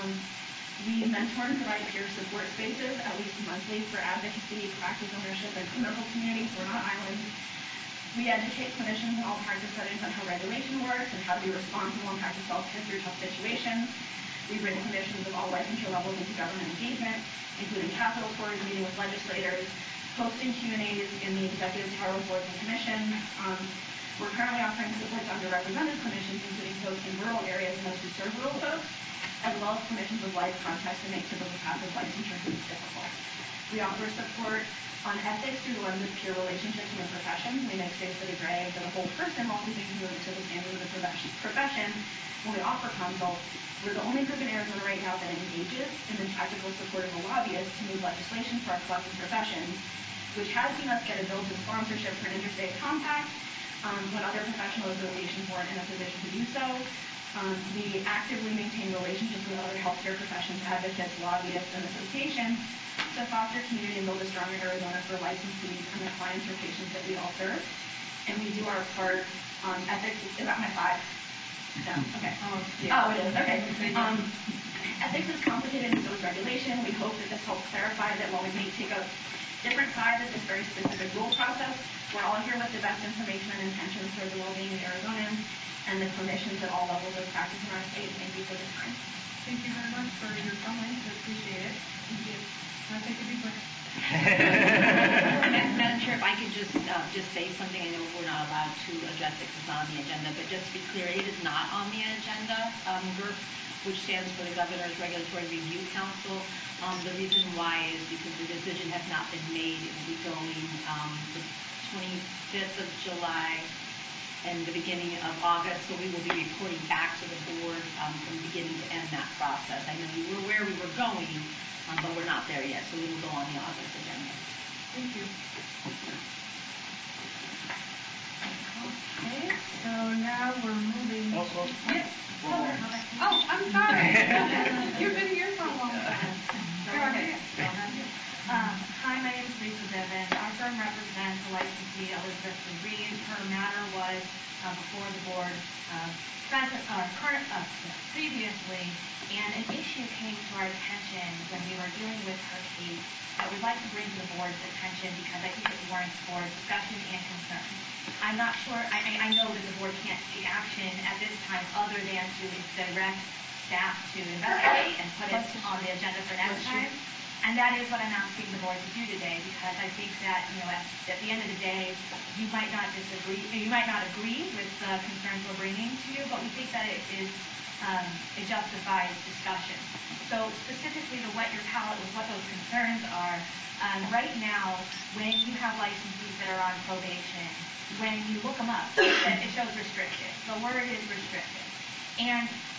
We mentor and provide peer support spaces at least monthly for advocacy, practice ownership, and clinical communities. We're not islands. We educate clinicians in all practice settings on how regulation works and how to be responsible and practice self-care through tough situations. We bring clinicians of all licensure levels into government engagement, including capital tours, meeting with legislators, hosting Q&As in the executive tower boards and commissions. We're currently offering support to underrepresented clinicians, including folks in rural areas and those who serve rural folks, as well as clinicians with life context to make typical passive licensure difficult. We offer support on ethics through the lens of peer relationships in the profession. We make space for the gray and for the whole person while keeping congruent to the standards of the profession. When we offer consult, we're the only group in Arizona right now that engages in the tactical support of a lobbyist to move legislation for our collective professions, which has seen us get a bill to sponsorship for an interstate compact when other professional associations weren't in a position to do so. We actively maintain relationships with other healthcare professions, advocates, lobbyists, and associations to foster community and build a stronger Arizona for licensees and the clients or patients that we all serve. And we do our part on ethics. Is that my 5? No. Okay. Oh, it is. Okay. Ethics is complicated and so is regulation. We hope that this helps clarify that while we may take a different sides of this very specific rule process, we're all here with the best information and intentions for the well-being of Arizonans and the clinicians at all levels of practice in our state. Thank you for the time. Thank you very much for your comments. I appreciate it. Thank you. I'll take a deep breath. Madam Chair, if I could just say something. I know we're not allowed to address it because it's not on the agenda, but just to be clear, it is not on the agenda. GERF, which stands for the Governor's Regulatory Review Council. The reason why is because the decision has not been made. It will be going the 25th of July and the beginning of August, so we will be reporting back to the board from beginning to end that process. I know you were where we were going, but we're not there yet, so we will go on the August agenda. Thank you. Okay, so now we're moving. Yes. Oh, I'm sorry. You've been here for a long time. Go ahead. Hi, my name is Lisa Devin. Our firm represents the licensee Elizabeth Reed. Her matter was before the board previously, and an issue came to our attention when we were dealing with her case that we'd like to bring to the board's attention because I think it warrants board discussion and concern. I'm not sure, I know that the board can't take action at this time other than to direct staff to investigate and put it on the agenda for next time. And that is what I'm asking the board to do today, because I think that, at the end of the day, you might not agree with the concerns we're bringing to you, but we think that it is it justifies discussion. So specifically to whet your palate with what those concerns are, right now, when you have licensees that are on probation, when you look them up, it shows restricted. The word is restricted. And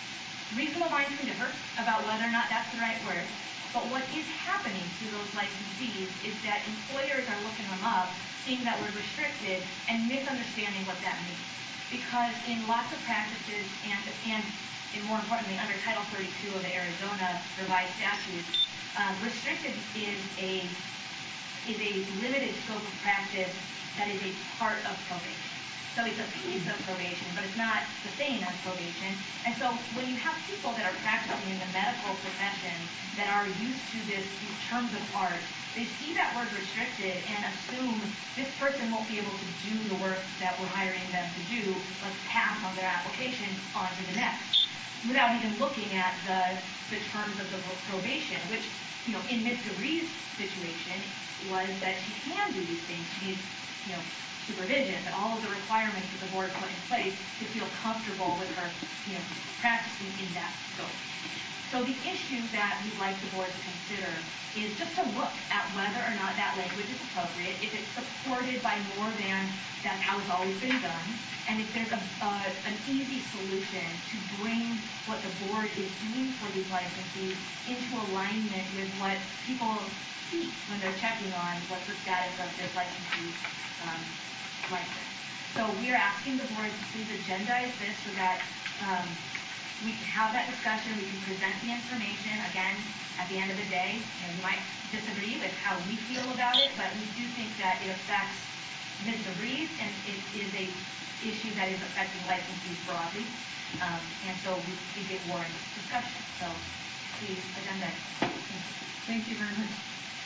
reasonable minds can differ about whether or not that's the right word, but what is happening to those licensees is that employers are looking them up, seeing that word restricted, and misunderstanding what that means. Because in lots of practices, and more importantly, under Title 32 of the Arizona revised statutes, restricted is a limited scope of practice that is a part of probation. So it's a piece of probation, but it's not the same as probation. And so when you have people that are practicing in the medical profession that are used to these terms of art, they see that word restricted and assume this person won't be able to do the work that we're hiring them to do. Let's pass on their application on to the next, without even looking at the terms of the probation, which, in Ms. DeVries' situation was that she can do these things. She needs, supervision, but all of the requirements that the board put in place to feel comfortable with her, practicing in that scope. So the issue that we'd like the board to consider is just to look at whether or not that language is appropriate, if it's supported by more than that's how it's always been done, and if there's an easy solution to bring what the board is doing for these licensees into alignment with what people see when they're checking on what's the status of this licensee license. So we are asking the board to please agendize this so that we can have that discussion, we can present the information. Again, at the end of the day, you might disagree with how we feel about it, but we do think that it affects Ms. DeVries, and it is a issue that is affecting licensees broadly, and so we think it warrants discussion. So please agendize. Thank you very much.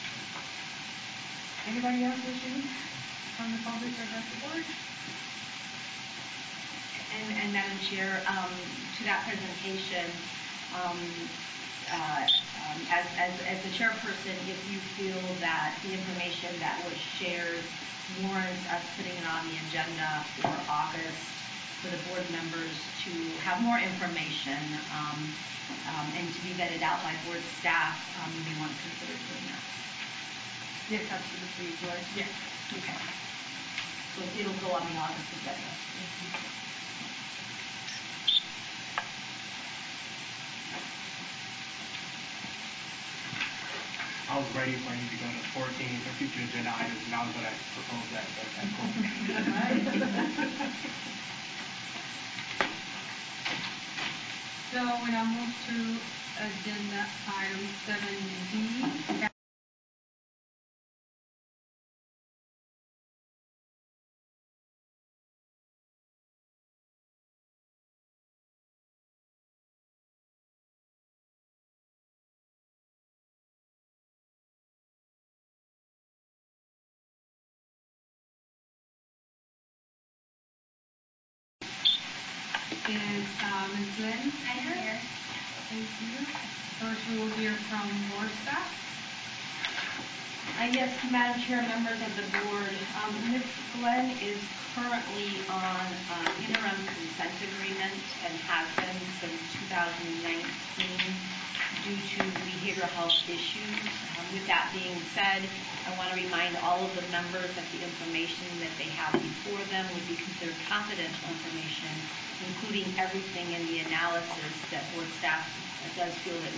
Anybody else wishing from the public to address the board? And Madam Chair, to that presentation, as the chairperson, if you feel that the information that was shared warrants us putting it on the agenda for August for the board members to have more information and to be vetted out by board staff, you may want to consider doing that. Yes, absolutely. Yes. Okay. So it'll go on the August agenda. I was ready for you to go to 14 for future agenda items, and I was going to propose that, but that's cool. So we now move to agenda item 7D. Is Ms. Lynn? I'm here. Thank you. First, we will hear from board staff. Yes, Madam Chair, members of the board, Ms. Glenn is currently on an interim consent agreement and has been since 2019 due to behavioral health issues. With that being said, I want to remind all of the members that the information that they have before them would be considered confidential information, including everything in the analysis that board staff does feel that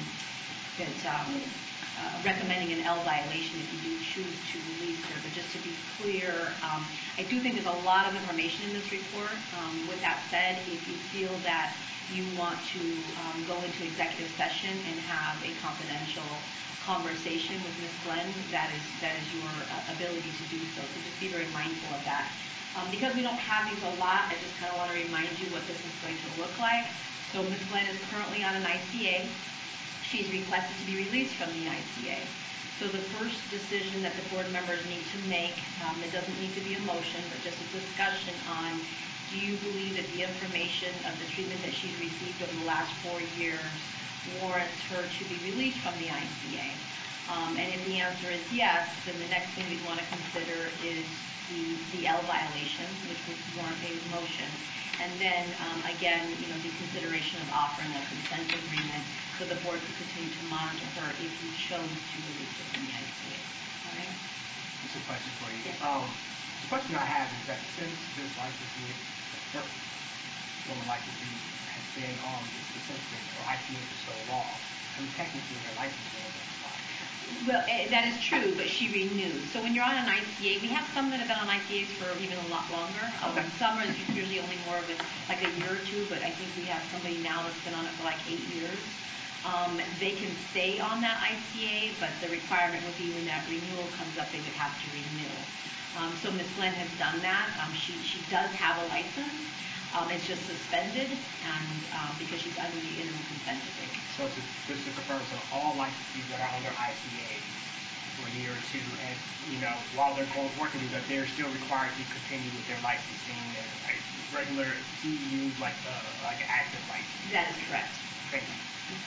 recommending an L violation if you do choose to release her. But just to be clear, I do think there's a lot of information in this report. With that said, if you feel that you want to go into executive session and have a confidential conversation with Ms. Glenn, that is your ability to do so. So just be very mindful of that. Because we don't have these a lot, I just kind of want to remind you what this is going to look like. So Ms. Glenn is currently on an ICA. She's requested to be released from the ICA. So the first decision that the board members need to make, it doesn't need to be a motion, but just a discussion on, do you believe that the information of the treatment that she's received over the last 4 years warrants her to be released from the ICA? And if the answer is yes, then the next thing we'd want to consider is the L violation, which would warrant a motion. And then, again, the consideration of offering a consent agreement so the board could continue to monitor her if you chose to release her from the ICA. All right? Just a question for you. The question I have is that since this licensing, woman like this has been on the assistant or ICA for so long, I mean, technically her license would have been expired. Well, that is true, but she renewed. So when you're on an ICA, we have some that have been on ICAs for even a lot longer. Okay. Some are usually only more of like a year or two, but I think we have somebody now that's been on it for like 8 years. They can stay on that ICA, but the requirement would be when that renewal comes up, they would have to renew. So Ms. Glenn has done that. She does have a license. It's just suspended, and because she's under the interim consent decree. So just to confirm, so all licensees that are under ICA for a year or two, and while they're both working with us, they're still required to continue with their licensing and like regular CEUs, like active license. That is correct. Thank you.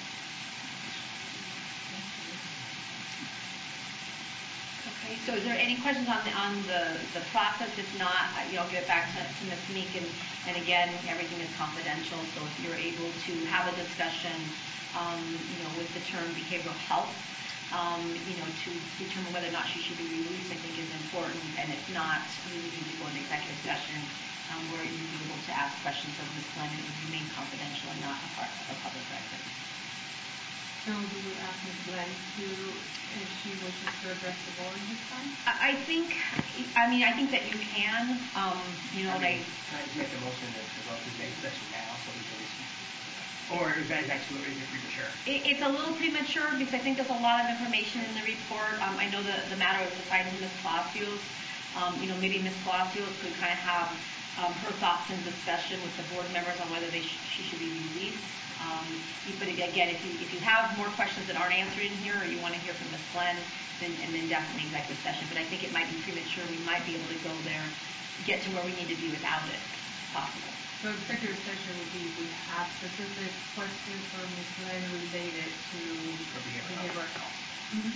Okay, so is there any questions on the process? If not, I'll give it back to Ms. Meek, and again, everything is confidential, so if you're able to have a discussion, with the term behavioral health, to determine whether or not she should be released, I think is important, and if not, we would need to go into executive session, where you'd be able to ask questions of Ms. Glenn. It would remain confidential and not a part of a public record. So we will ask Ms. Glenn if she wishes to address the board this time? I think that you can, Can I just make the motion to go to the session now so we can or is it premature? It's a little premature because I think there's a lot of information in the report. I know the matter was assigned to Ms. Palacios. Maybe Ms. Palacios could kind of have her thoughts and discussion with the board members on whether she should be released. But again, if you have more questions that aren't answered in here, or you want to hear from Ms. Glenn, then definitely executive session. But I think it might be premature. We might be able to go there, get to where we need to be without it, if possible. So executive session would be if we have specific questions for Ms. Glenn related to behavioral health. Mm-hmm.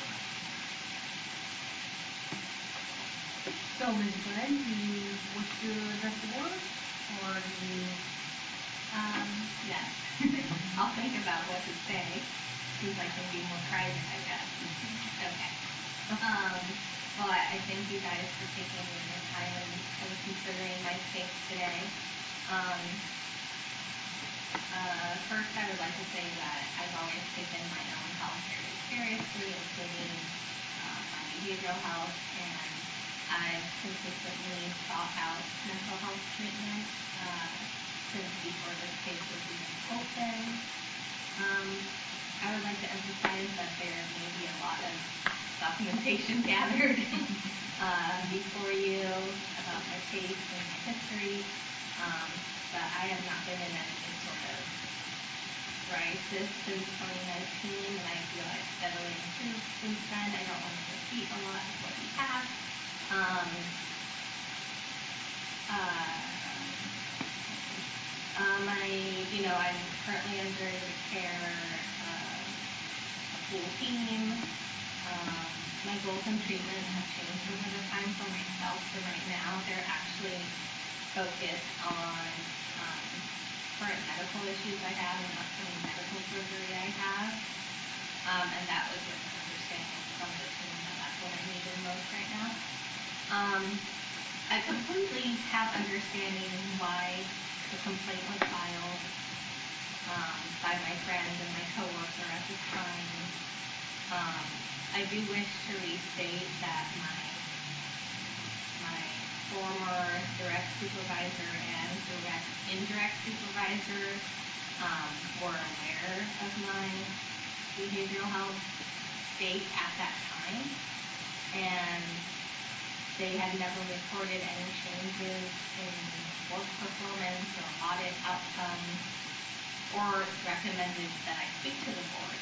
So Ms. Glenn, do you wish to address the board, or do you? Yes. I'll think about what to say, since I can be more private, I guess. Okay. Well, I thank you guys for taking your time and considering my case today. First, I would like to say that I've always taken my own health very seriously, including my behavioral health, and I've consistently sought out mental health treatment since before this case was even open. I would like to emphasize that there may be a lot of documentation gathered before you about my case and my history, but I have not been in any sort of crisis since 2019, and I feel I've steadily improved since then. I don't want to repeat a lot of what we have. I'm currently under the care of a full team. My goals in treatment have changed over the time for myself. So right now, they're actually focused on current medical issues I have and upcoming medical surgery I have. And that was with an understanding from the team that that's what I needed most right now. I completely have understanding why the complaint was filed by my friend and my coworker at the time. I do wish to restate that my former direct supervisor and indirect supervisors were aware of my behavioral health state at that time, and they had never reported any changes in work performance or audit outcomes, or recommended that I speak to the board.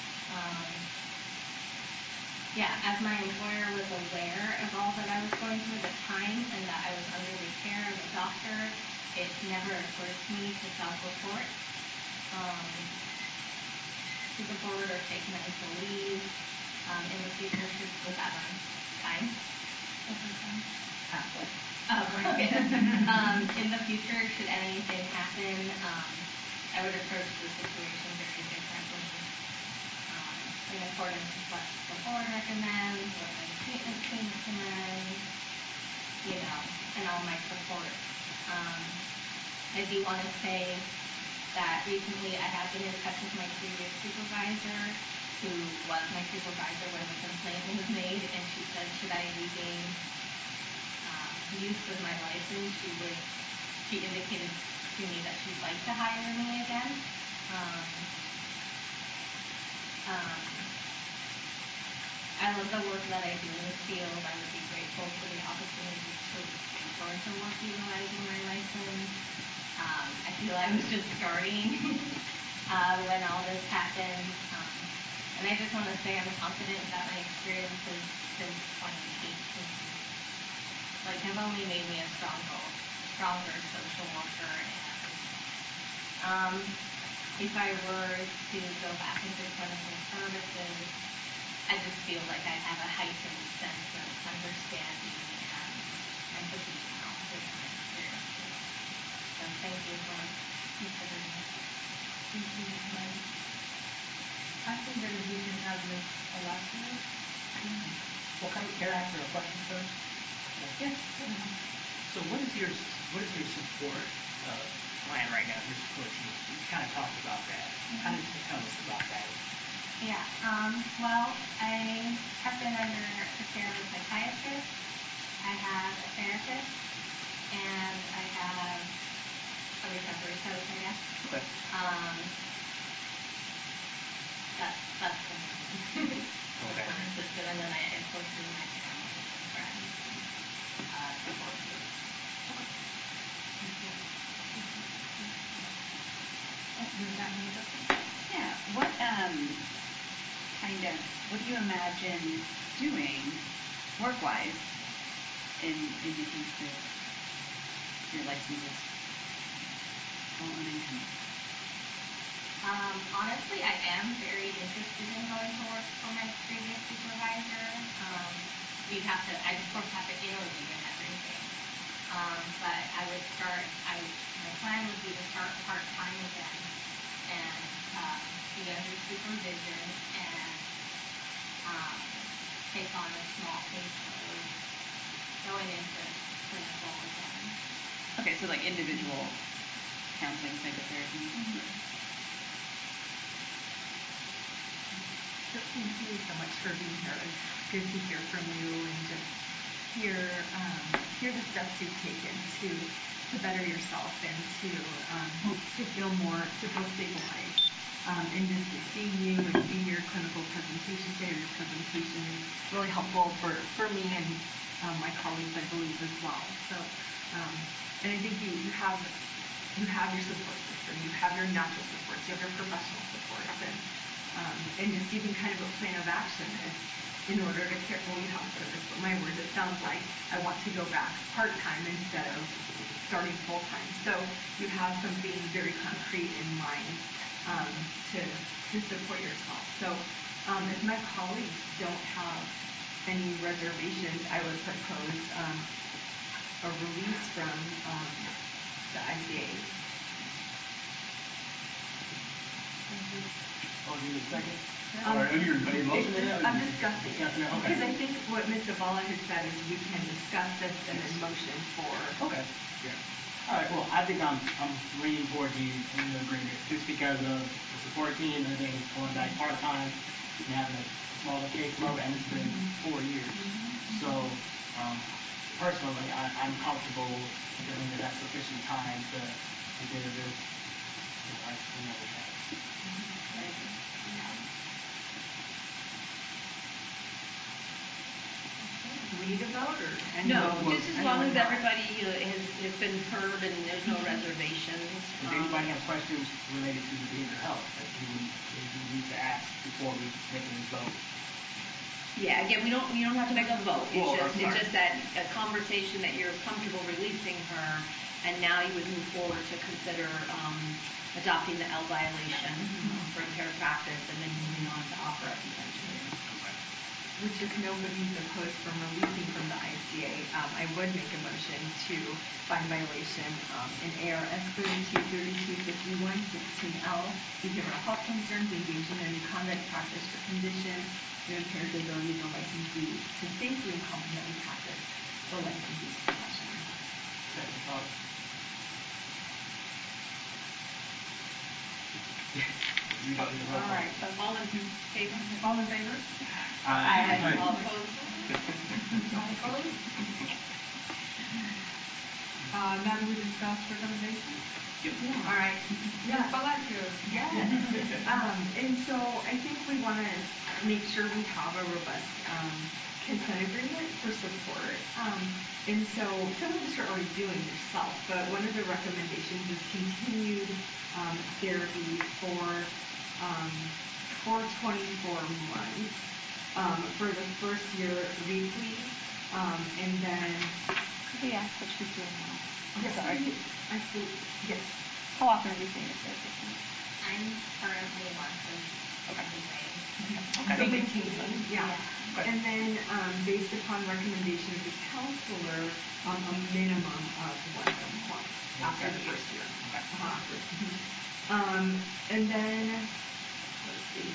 As my employer was aware of all that I was going through at the time and that I was under the care of a doctor, it never occurred to me to self-report to the board or take medical leave in the future. Was that on time? Halfway. Oh, okay. In the future, should anything happen, I would approach the situation very differently. In accordance with what the board recommends, what my treatment team recommends, and all my support. I do want to say that recently I have been in touch with my previous supervisor, who was my supervisor when the complaint was made, and she said, should I regain use of my license, she indicated to me that she'd like to hire me again. I love the work that I do in this field. I would be grateful for the opportunity to return to work utilizing my license. I feel I was just starting when all this happened. And I just want to say I'm confident that my experiences since 2018 have only made me a stronger social worker. And if I were to go back into clinical services, I just feel like I have a heightened sense of understanding and empathy now with my experiences. So thank you for considering it. Thank you, Ms. Mike. I think that if we can have Ms. Alaska. Well, can I ask her a question first? Yes. So what is your support plan right now, your support team? You kind of talked about that. Kind of tell us about that. Yeah, well, I have been under the care of a psychiatrist. I have a therapist, and I have a recovery coach, I guess. Okay. That's the main system, and then I, of course, do my family and friends support group. Yeah. What do you imagine doing work-wise in the case that your license is all unencumbered? Honestly, I am very interested in going to work for my previous supervisor. I'd of course have to interview and everything. But my plan would be to start part-time again and be under supervision and take on a small caseload going into clinical again. Okay, so like individual counseling, psychotherapy. So thank you so much for being here. It's good to hear from you and just hear the steps you've taken to better yourself and to feel stabilized. And just seeing you and seeing your clinical presentation today, your presentation is really helpful for me and my colleagues, I believe, as well. So, and I think you have your support system, you have your natural supports, you have your professional supports, and just even kind of a plan of action in order to carefully help service. But my words, it sounds like I want to go back part-time instead of starting full-time. So you have something very concrete in mind to support yourself. So if my colleagues don't have any reservations, I would propose a release from the ICA. Oh, you need a second? I'm discussing it. Okay. Because I think what Ms. Zavala has said is we can discuss this and then motion for. Okay. Yeah. All right. Well, I think I'm leaning towards the agreement just because of the support team and then going back part-time and having a smaller caseload, and it's been 4 years. So personally, I'm comfortable feeling that that's sufficient time to consider this another chance. Read about or No, just as long as everybody has been heard and there's no reservations. Does anybody have questions related to the behavioral health that you need to ask before we make this vote? Yeah, again, we don't have to make a vote. It's just that a conversation that you're comfortable releasing her, and now you would move forward to consider adopting the L violation for impaired practice, and then moving on to OPRA potentially. Which if nobody's opposed from releasing from the ICA, I would make a motion to find violation in ARS 323251 16L, behavioral health concerns, engaging in conduct, practice, or condition, and impairs the ability of the licensee to safely and competently practice the licensee's profession. Second thought. We don't need a roll All call. right, so all in favor? All in favor? Aye. All opposed? All opposed? Now do we discuss recommendations? All right. Ms. Palacios. And so I think we want to make sure we have a robust consent agreement for support. And so some of this you're already doing yourself, but one of the recommendations is continued therapy for 24 months for the first year weekly, and then. Could we ask what she's doing now? Yes, Sorry. I see. Yes. How often are you seeing this therapist? I'm currently once every day. So maintaining, yeah. And then based upon recommendations of the counselor, a minimum of once a month after the first year. And then, let's see.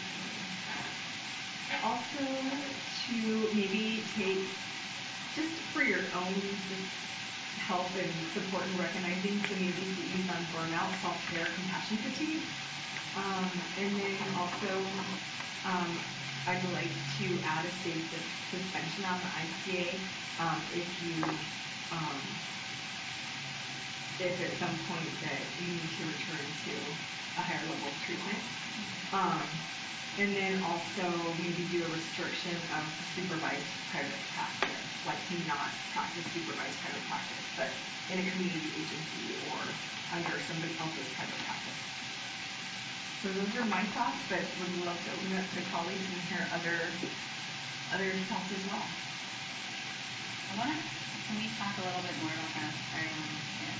Also to maybe take, just for your own help and support in recognizing community CEs on burnout, self-care, compassion fatigue. And then also, I'd like to add a state suspension on the ICA if at some point that you need to return to a higher level of treatment. And then also maybe do a restriction of supervised private practice, like to not practice supervised private practice, but in a community agency or under somebody else's private practice. So those are my thoughts, but would love to open it up to colleagues and hear other thoughts as well. Can we talk a little bit more about that higher level of care?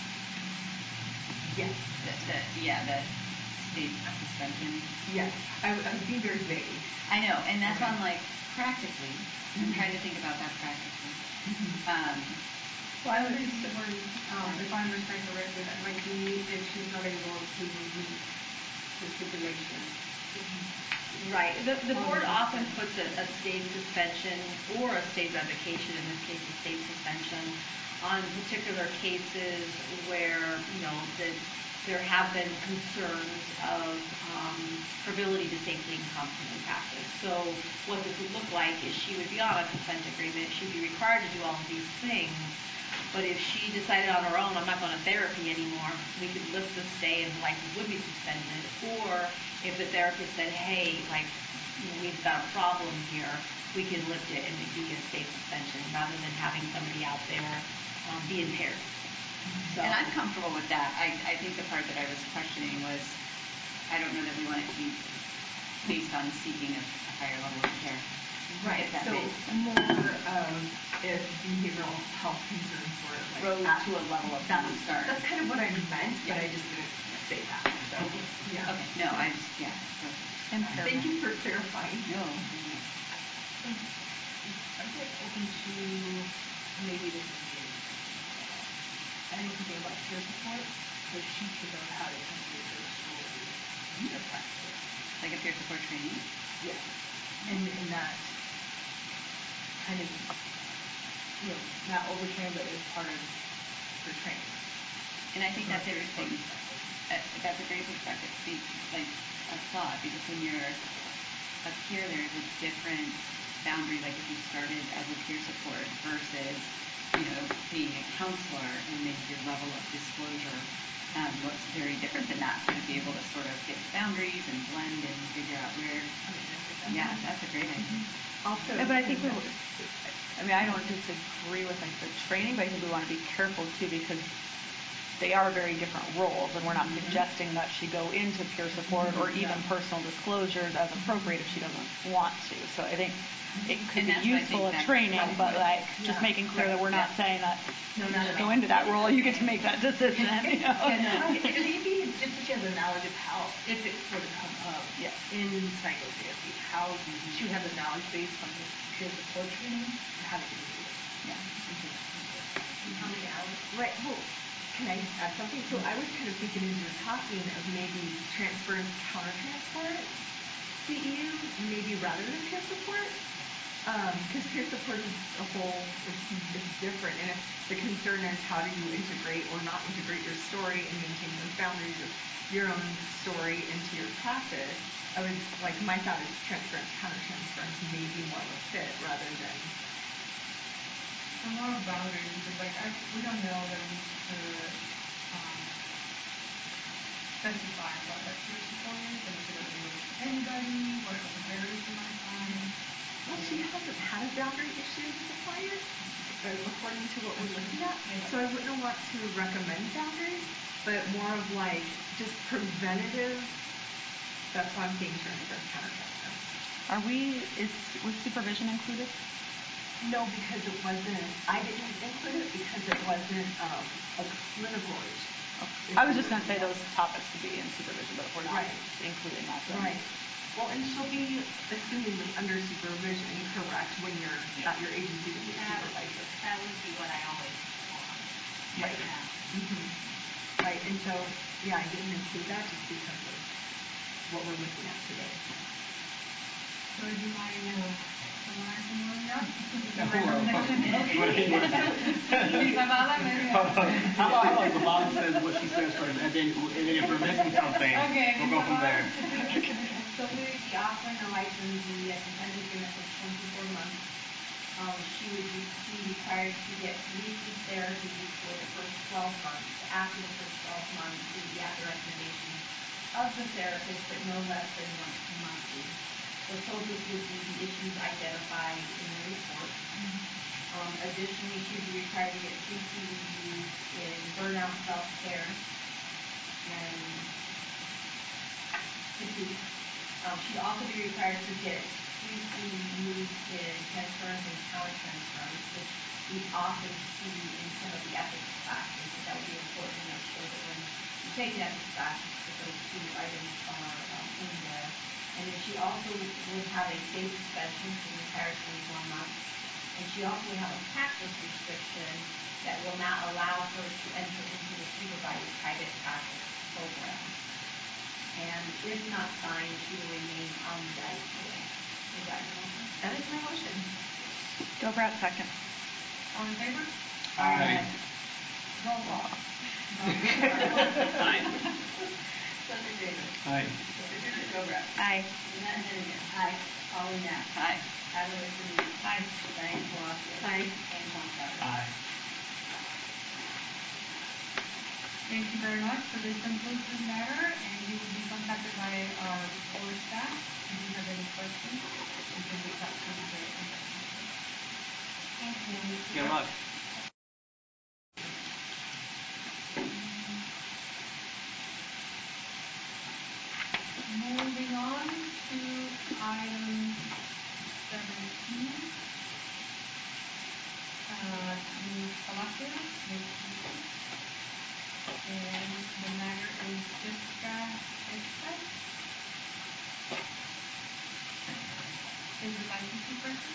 Yes. The state suspension. Yes. I was being very vague. I know, and that's why I'm like, practically. I'm trying to think about that practically. Well, I would think the word, if I understand correctly, that might be if she's not able to meet the stipulation. Right. The board often puts a state suspension or a state revocation, in this case a state suspension, on particular cases where, there have been concerns of her ability to safely and competently practice. So what this would look like is she would be on a consent agreement. She'd be required to do all of these things. But if she decided on her own, I'm not going to therapy anymore, we could lift the stay and the license would be suspended. Or if the therapist said, hey, we've got a problem here, we can lift it and we do get a state suspension rather than having somebody out there be impaired. So. And I'm comfortable with that. I think the part that I was questioning was, I don't know that we want it to be based on seeking a higher level of care. Right. So more if behavioral health concerns were rose to a level of concern. That's kind of what I meant, but I just didn't say that. So yeah. Okay. No, I just Thank you for clarifying. No. I'm just open to maybe this is new. Adding something about peer support, so she should know how to communicate her story in her practice. Like a peer support training? Yeah. And that kind of, not overtrained, but as part of her training. And I think that's everything. That's a great perspective. Like a thought, because when you're a peer, there's a different boundary. Like if you started as a peer support versus, being a counselor, and maybe your level of disclosure looks very different than that. So to be able to sort of get boundaries and blend and figure out where. Yeah, that's a great idea. Also, but I think I don't disagree with the training, but I think we want to be careful too, because they are very different roles, and we're not suggesting that she go into peer support or even personal disclosures as appropriate if she doesn't want to. So I think it could be useful in training, but just making clear that we're not saying that go into that role, you get to make that decision. Maybe just that she has the knowledge of how, if it were to come up in psychotherapy, how she would have the knowledge base from the peer support training and how to do it. How many hours? Right. Oh, can I add something? So I was kind of thinking as you're talking of maybe transference, counter-transference CEU, maybe rather than peer support. Because peer support as a whole is different, and if the concern is how do you integrate or not integrate your story and maintain those boundaries of your own story into your practice, I would like my thought is transference, counter-transference may be more of a fit rather than. And more of boundaries because like we don't know that we need to specify what a peer support is and if it doesn't work with anybody, what it varies from my time. Well, she hasn't had a boundary issue with the client, according to what we're looking at. So I wouldn't want to recommend boundaries, but more of like just preventative. That's why I'm saying transference, counter-transference. Was supervision included? No, because it wasn't. I didn't include it because it wasn't a clinical issue. I was just going to say those topics would be in supervision, but if we're not Right. including that, then. Right. Well, and she'll be assumingly under supervision, correct, when you're at your agency to be a supervisor. That would be what I always want. Right. Yeah. Mm-hmm. Right, and so, yeah, I didn't include that just because of what we're looking at today. So do you mind summarize some more of that? How about Zavala says what she says first, and then if we're missing something, we'll go from there. So we would be offering a licensee a consent agreement for 24 months. She would be required to get 3 group therapies for the first 12 months. After the first 12 months, it would be at the recommendation of the therapist, but no less than once monthly. The focus would be the issues identified in the report. Additionally, she would be required to get 3 CEUs in burnout, self-care, and fatigue. She'd also be required to get 3 CEUs in transference and counter-transference, which we often see in some of the ethics classes. So that would be important to make sure that when you take the ethics classes, that those 2 items are in there. And then she also would have a state suspension for the entire 24 months. And she also would have a practice restriction that will not allow her to enter into the supervised private practice program. And if not signed, she will remain on the IPA. Is that your motion? That is my motion. Dobrat, second. All in favor? Aye. Roll call. Aye. Senator Davis. Aye. Patricia Dobrat. Aye. Jeanette Hennigan. Aye. Pauline Ness. Aye. Adelaide Denise. Aye. Diane Velazquez. Aye. And John Carter. Aye. Thank you very much. So this concludes this matter, and you will be contacted by our board staff. If you have any questions, you can reach out to the investigator. Thank you. Good luck. Moving on to item 17. Ms. Palacios, and the matter is Jessica Estes. Is the licensing person?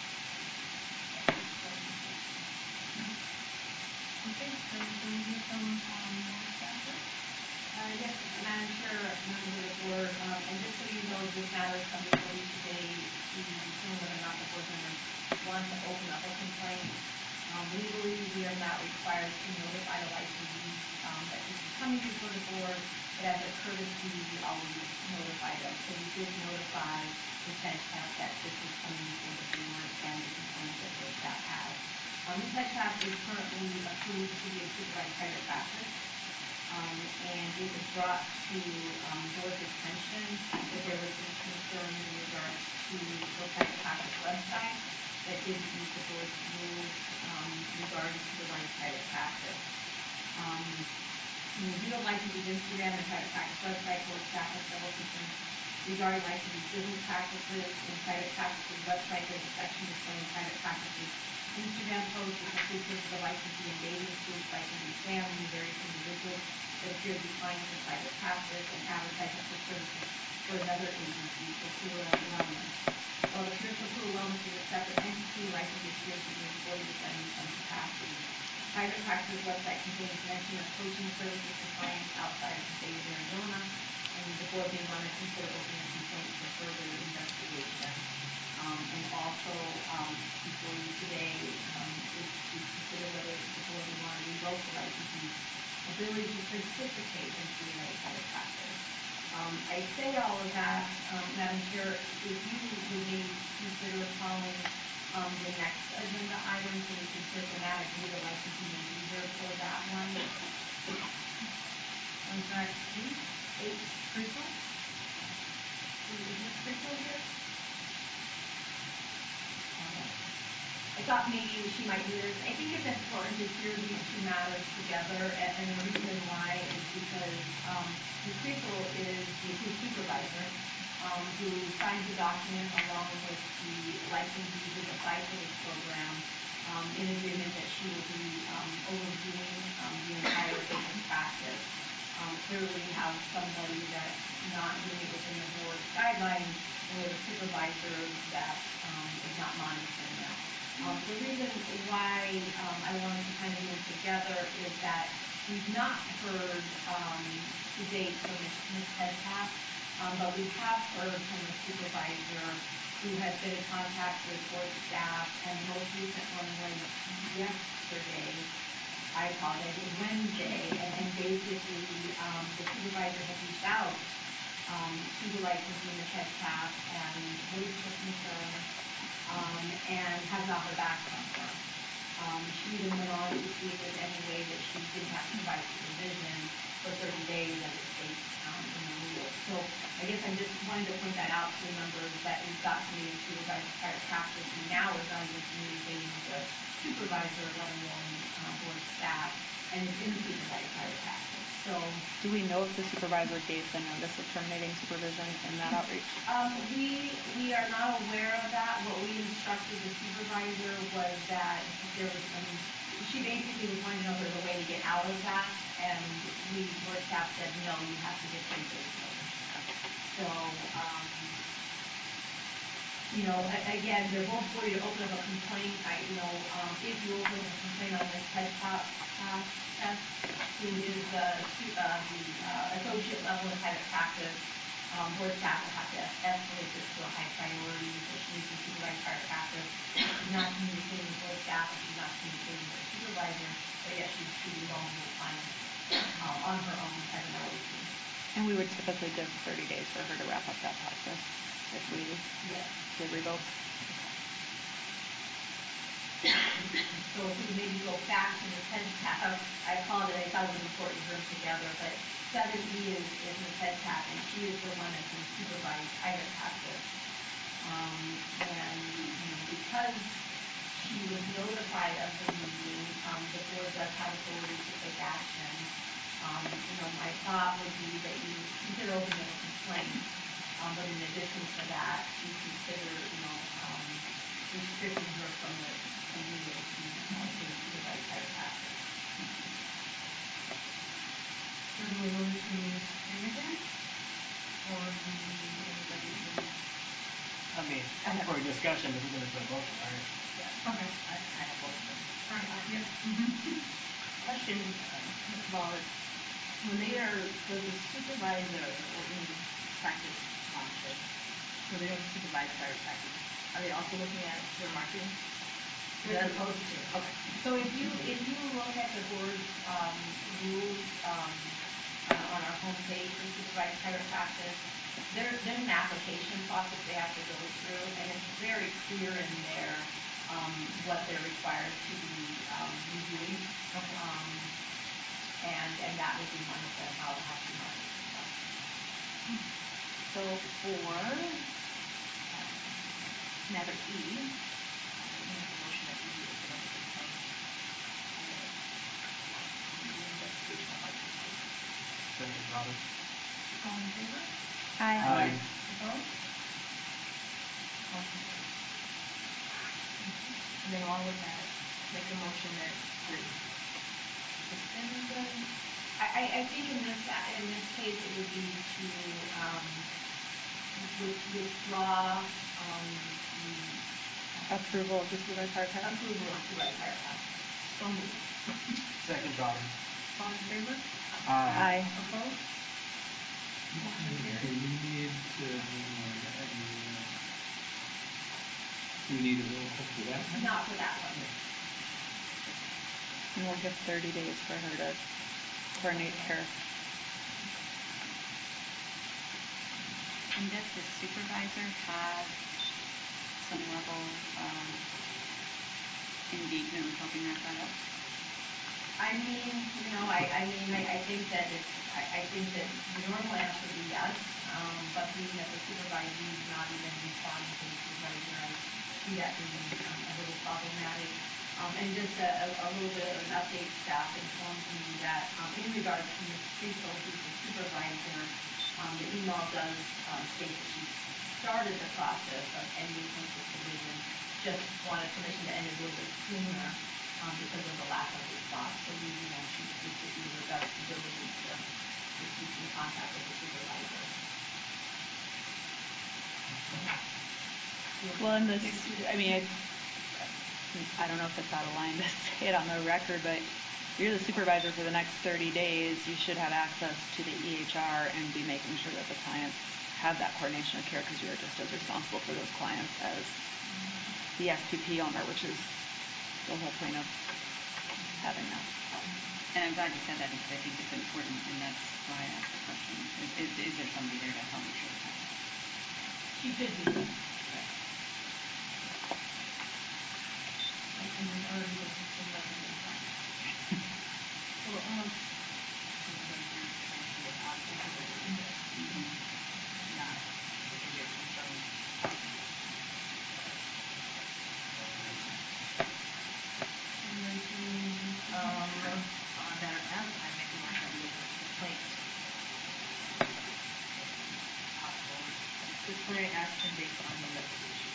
Okay, so can we hear from board staff? Yes, Madam Chair, members of the board, and just so you know, this matter has come before you today to determine whether or not the board members want to open up a complaint. Legally, we are not required to notify the licensee that this is coming before the board, but as a courtesy, we always notify them. So we did notify the TEDCAP that this is coming before the board and the complaint that the staff has. The TEDCAP is currently approved to be a supervised private practice. And it was brought to board's attention that there was some concern in regards to the private practice website that didn't meet the board's rules regarding supervised private practice. We don't like to use Instagram and private practice website. Board staff has several concerns regarding licensing business practices and private practices website. There's a section displaying private practices Instagram posts with inclusive of the licensee and dating groups, licensing family, various individuals that appear to be clients of private practice and advertising for services for another agency, Sakura Wellness. While the Pure Sakura Wellness is a separate entity, licensing appears to be employed within some capacity. Private practice website contains mention of coaching services for clients outside of the state of Arizona, and the board may want to consider opening a complaint for further investigation. And also, before you today, is to consider whether the board would want to revoke the licensee's ability to participate in student-led private practice. I say all of that, Madam Chair, if you would maybe consider calling the next agenda item so we can systematically the licensee may be here for that one. Contract 8, Crystal? Is Ms. Crystal here? I thought maybe she might be there. I think it's important to hear these two matters together, and the reason why is because Ms. Crystal is the approved supervisor who signs the document along with the licensee who's applied for this program in agreement that she will be overviewing the entire business practice. Clearly we have somebody that's not doing it within the board's guidelines, and we have a supervisor that is not monitoring that. The reason why I wanted to kind of do them together is that we've not heard to date from Ms. Hedpath, but we have heard from the supervisor who has been in contact with board staff, and the most recent one was yesterday. I apologize, it was Wednesday, and basically the supervisor has reached out to the licensee, Ms. Hedpath, and raised her concern, and has not heard back from her. She even went on to see if there's any way that she didn't have to provide supervision for 30 days as it states in the rules. So I guess I just wanted to point that out to the members that we've got somebody in supervised private practice who now is not even communicating with the supervisor, let alone board staff, and it's in supervised private practice. So Do we know if the supervisor gave the notice of terminating supervision in that outreach? We are not aware of that. What we instructed the supervisor was that there was she basically was wanting to know if there was a way to get out of that, and board staff said, no, you have to get 3 days notice. So, again, they're both for you to open up a complaint. If you open up a complaint on Ms. Hedpath, who is the associate level in private practice, board staff will have to escalate this to a high priority because she needs to supervise private practice. She's not communicating with board staff, and she's not communicating with the supervisor, but yet she's treating vulnerable clients on her own as an LAP. And we would typically give 30 days for her to wrap up that process if we did revoke. So if we maybe go back to Ms. Hedpath, I apologize, I thought it was important to bring together, but 7E is Ms. Hedpath, and she is the one that can supervise private practice. And because she was notified of the meeting, the board does have authority to take action. My thought would be that you consider opening a complaint, but in addition to that, you consider, restricting her from the meeting to supervise private practice. So do we move to Imogen? Or do anybody can? I mean, for a discussion, but we're going to put a motion, right? Yeah. Okay. I have both of them. All right, yeah. Question, first of all, when they are, does the supervisor or any practice monitor, so they don't supervise private practice, are they also looking at their marketing? They're supposed to. Okay. So if you look at the board's rules on our homepage for supervised private practice, there's an application process they have to go through, and it's very clear in there what they're required to be reviewing. And that would be one of them, how to market themselves. So for matter E, make a motion that we open up a complaint the investigation of licensing. Second, Robin. All in favor? Aye. Opposed? Motion carries. And then along with that, make a motion that we suspend them. I think in this case it would be to withdraw the Approval of the supervised private practice? approval of supervised private practice. So moved. Second, Robin. All in favor? Aye. Opposed? Motion Do carries. we need to, Do we need a roll call for that? Not for that one. And we'll give 30 days for her to coordinate care. And does the supervisor have some level of engagement with helping that child? I think that I think that the normal answer would be yes, but being that the supervisor is not even responding to the supervisor, I see that being a little problematic. And just a little bit of an update, staff informed me that in regards to Ms. Friesel, who's the supervisor, the email does state that she started the process of ending her supervision, just wanted permission to end it a little bit sooner because of the lack of response. So we, she basically regards the ability to keep in contact with the supervisor. Well, in this, I don't know if it's out of line to say it on the record, but you're the supervisor for the next 30 days. You should have access to the EHR and be making sure that the clients have that coordination of care because you are just as responsible for those clients as the FPP owner, which is the whole point of having that. And I'm glad you said that because I think it's important, and that's why I asked the question. Is there somebody there to help make sure it's happening? She should be. And then already this is the resident time. So, that are advertised, I can work on making complaints. Possible disciplinary action based on the investigation.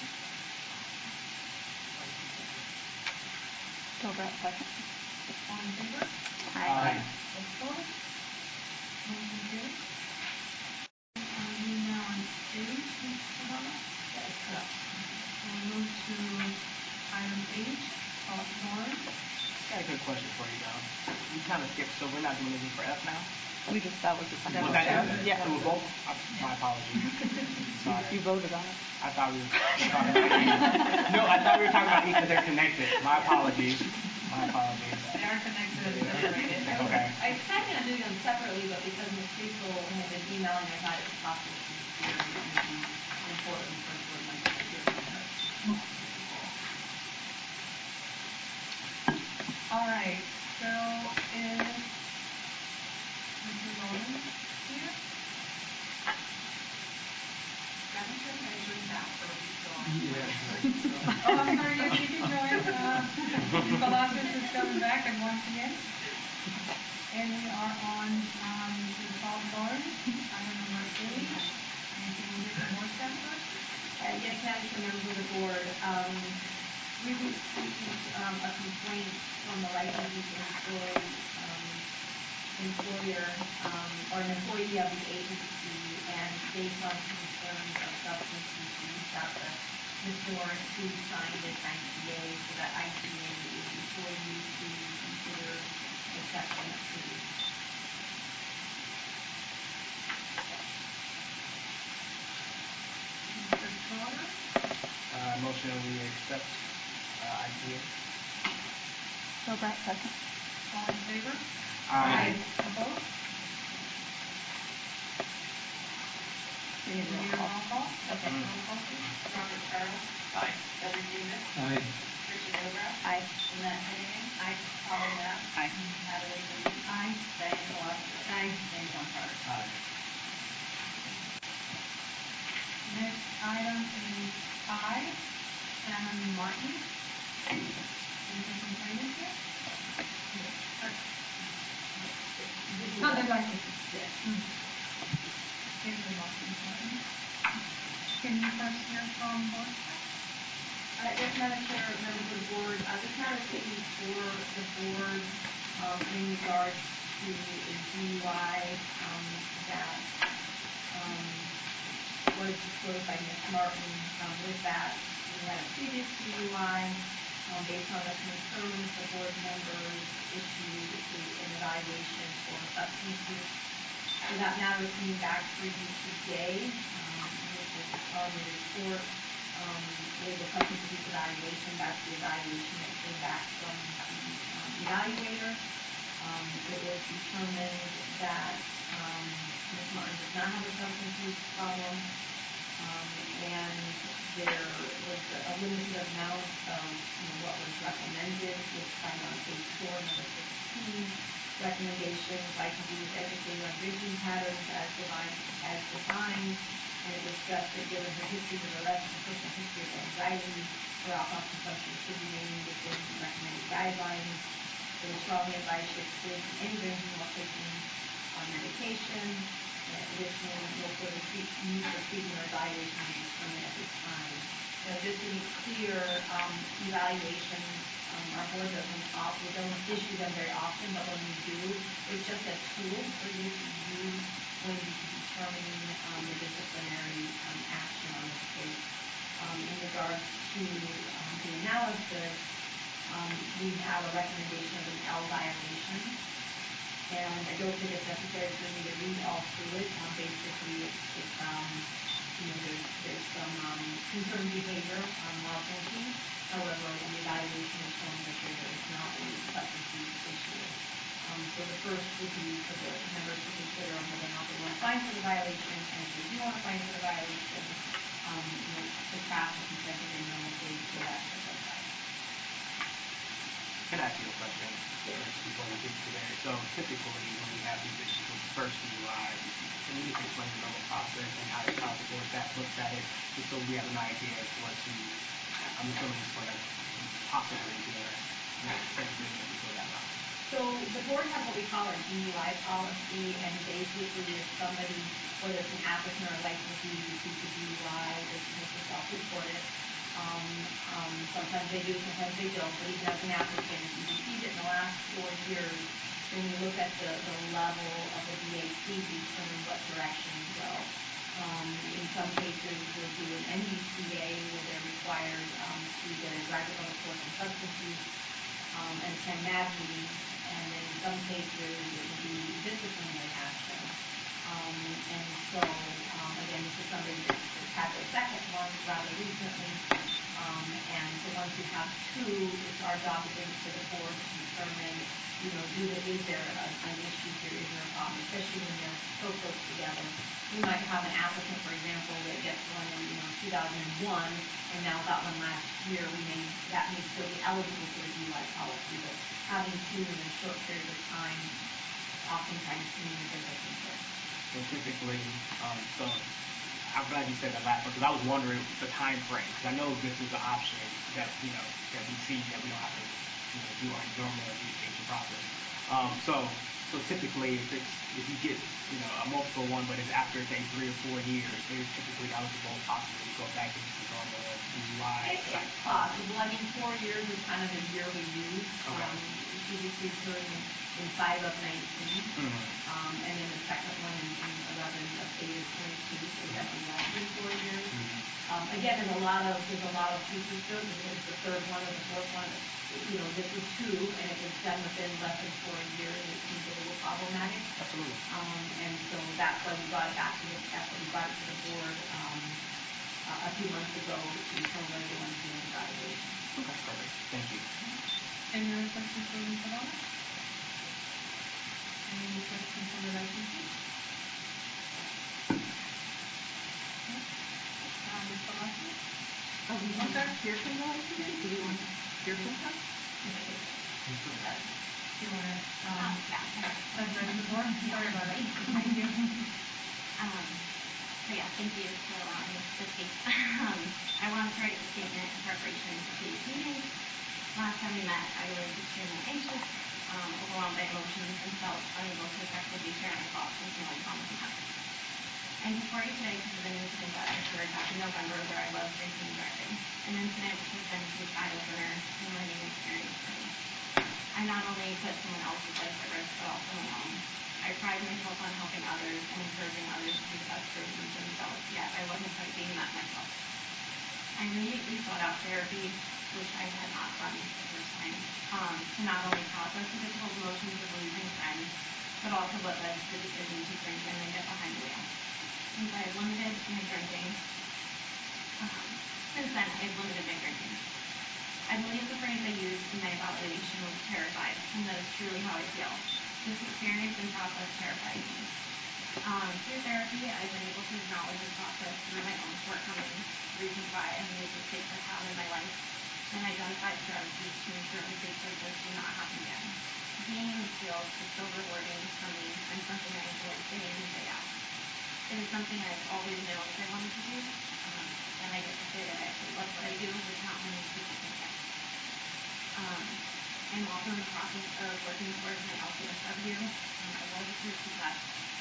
Over at second. All in favor? Aye. Opposed? Motion carries. Are we now on stage, Ms. Cabana? that is correct. So we'll move to item H, Salt Lawrence. Got a good question for you, though. We kind of skipped, so we're not doing anything for F now? That was the second. Was that F? Yeah. So we're both? My apologies. Sorry. You voted on it. I thought we were talking about E. No, I thought we were talking about E because they're connected. My apologies. My apologies. They are connected and separated. Okay. I expected to do them separately, but because Ms. Friesel had been emailing, I thought it was possible she was here and it would be important for the board members to hear from her. All right, so is Mr. Lawrence here? Madam Chair, can I join back or are we still on? Oh, I'm sorry, yes, you can join. Ms. Palacios is coming back and once again. And we are on Mrs. Salt Lawrence, item number 8. Anything we get from board staff first? Yes, Madam Chair, members of the board, we received a complaint from a licensed employer or an employee of the agency, and based on concerns of substance use, we reached out to Mr. Lawrence, who signed an ICA, so that ICA is before you to consider accepting it to you. Mr. Trotter? Motion we accept ICA. Over at second. All in favor? Aye. Opposed? We need Do we roll need a call. roll call? Okay, roll call please. Robert Charles. Aye. Edward Davis. Aye. Richard Obra. Aye. Lynette Hennigan. Aye. Paula Knapp. Aye. Natalie Lee. Aye. Diane Palacios. Aye. And John Carter. Aye. Next item is I, Shannon Martin. Anything from plaintiff here? No, they'd like to. Yes. Here's the Martin. Can you first hear from board staff? Yes, Madam Chair, members of the board, this matter is taken before the board in regards to a DUI that was disclosed by Ms. Martin. With that, we had a previous DUI. Based on the concerns, the board members issued an evaluation for substance use. So that matter is coming back for you today. This is on the report, labeled substance abuse evaluation. That's the evaluation that came back from the evaluator. It was determined that Ms. Martin does not have a substance use problem, and there was a limited amount of what was recommended. It's found on page 4, number 16. Recommendations like to use educated on drinking patterns as defined, and it was stressed that given her history of arrest and personal history of anxiety, her alcohol consumption should remain within the recommended guidelines. It was strongly advised she abstain from any drinking while taking medication. Additionally, no further need for treatment or evaluation will be determined at this time. Just to be clear, evaluations, our board we don't issue them very often, but when we do, it's just a tool for you to use when you're determining the disciplinary action on this case. In regards to the analysis, we have a recommendation of an L violation, and I don't think it's necessary for me to read all through it. Basically, there's some concerned behavior while drinking. However, the evaluation is showing that there is not a substance use issue. So the first would be for the members to consider whether or not they want to fine for the violation, and if they do want to fine for the violation, the craft the consent agreement will be for that to go back. Can I ask you a question? Before we get to that. So typically when we have these issues with the first DUI, can you just explain the normal process and how the board that looks at it, just so we have an idea of what to, I'm assuming it's going to possibly do essentially go that route. So the board has what we call our DUI policy, and basically if somebody, whether it's an applicant or a licensee, receives a DUI, they're supposed to self-report it. Sometimes they do, sometimes they don't, but even as an applicant, if you received it in the last 4 years, then we look at the level of the BAC to determine what direction to go. In some cases, we'll do an NDCA where they're required to get a driver's on the course of substance use and attend MAD meetings, and then in some cases it will be disciplinary action. And so, again, this is somebody that's had their second one rather recently. And so once you have 2, it's our job to bring it to the board to determine, is there an issue here, is there a problem, especially when they're so close together. We might have an applicant, for example, that gets one in 2001, and now got one last year. That may still be eligible for the DUI policy, but having 2 in a short period of time oftentimes means there's a concern. So typically, so I'm glad you said that last one, because I was wondering the time frame, because I know this is an option that that we see that we don't have to do our normal adjudication process. So typically, if you get a multiple one, but it's after say 3 or 4 years, they're typically eligible possibly to go back into the normal DUI. It's possible. I mean, 4 years is kind of the year we use. She received her in 5 of 19, and then the second one in 11 of 8 of 22, so definitely less than 4 years. Again, there's a lot of pieces to it. It's the third one or the fourth one. This was 2, and it was done within less than 4 years. It seems a little problematic. Absolutely. And so that's why we brought it back to the board a few months ago to determine whether they want to do an evaluation. Okay, perfect. Thank you. Any other questions for Ms. Zavala? Any questions from the licensee? Ms. Palacio? Oh, we want to hear from the licensee? Do you want to hear from her? Do you want to address the board? Sorry about it. Thank you. Thank you for allowing me to speak. I want to write a statement in preparation for today's meeting. Last time we met, I was extremely anxious, overwhelmed by emotions, and felt unable to effectively share my thoughts and feelings on this matter. I'm before you today because of an incident that occurred back in November where I was drinking and driving. An incident which has been a huge eye-opener and learning experience for me. I not only put someone else's life at risk, but also my own. I pride myself on helping others and encouraging others to be the best versions of themselves, yet I wasn't quite being that myself. I immediately sought out therapy, which I had not done the first time, to not only process the difficult emotions of losing friends, but but also what led to the decision to drink and then get behind the wheel. Since I have limited my drinking, since then I've limited my drinking. I believe the phrase I used in my evaluation was terrified, and that is truly how I feel. This experience and process terrifies me. Through therapy, I've been able to acknowledge the process through my own shortcomings, reasons why I made mistakes I've had in my life, and identified strategies to ensure mistakes like this do not happen again. Being in this field is so rewarding for me and something I enjoy day in and day out. It is something I've always known that I wanted to do, and I get to say that I actually love what I do, which not many people can say. I'm also in the process of working towards my LCSW. I was a cert test,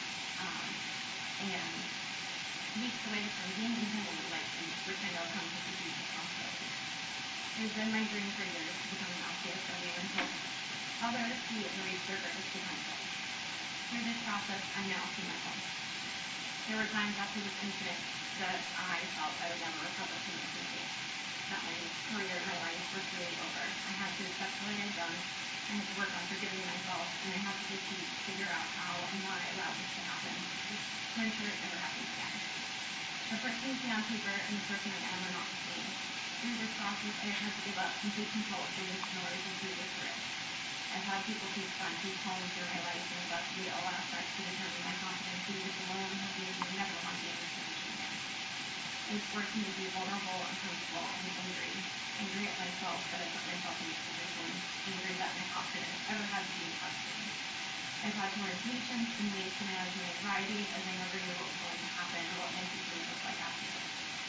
and weeks away from being independently licensed, which I know comes with a huge responsibility. It has been my dream for years to become an LCSW and help others see and reach their greatest potential. Through this process, I now see my home. There were times after this incident that I felt I would never recover from this mistake, that my career and my life were truly over. I had to accept what I had done, I had to work on forgiving myself, and I had to figure out how and why I allowed this to happen, to ensure it never happens again. The person you see on paper and the person I am are not the same. Through this process, I have had to give up complete control of things in order to see this through. I've had people take front seats home through my life and investigate all aspects to determine my competency, which alone has made me never want to be in this position again. It's forced me to be vulnerable, uncomfortable, and angry. Angry at myself that I put myself in this position. Angry that my confidence ever had to be in question. I've had to learn patience and ways to manage my anxiety as I never knew what was going to happen or what my future would look like after this.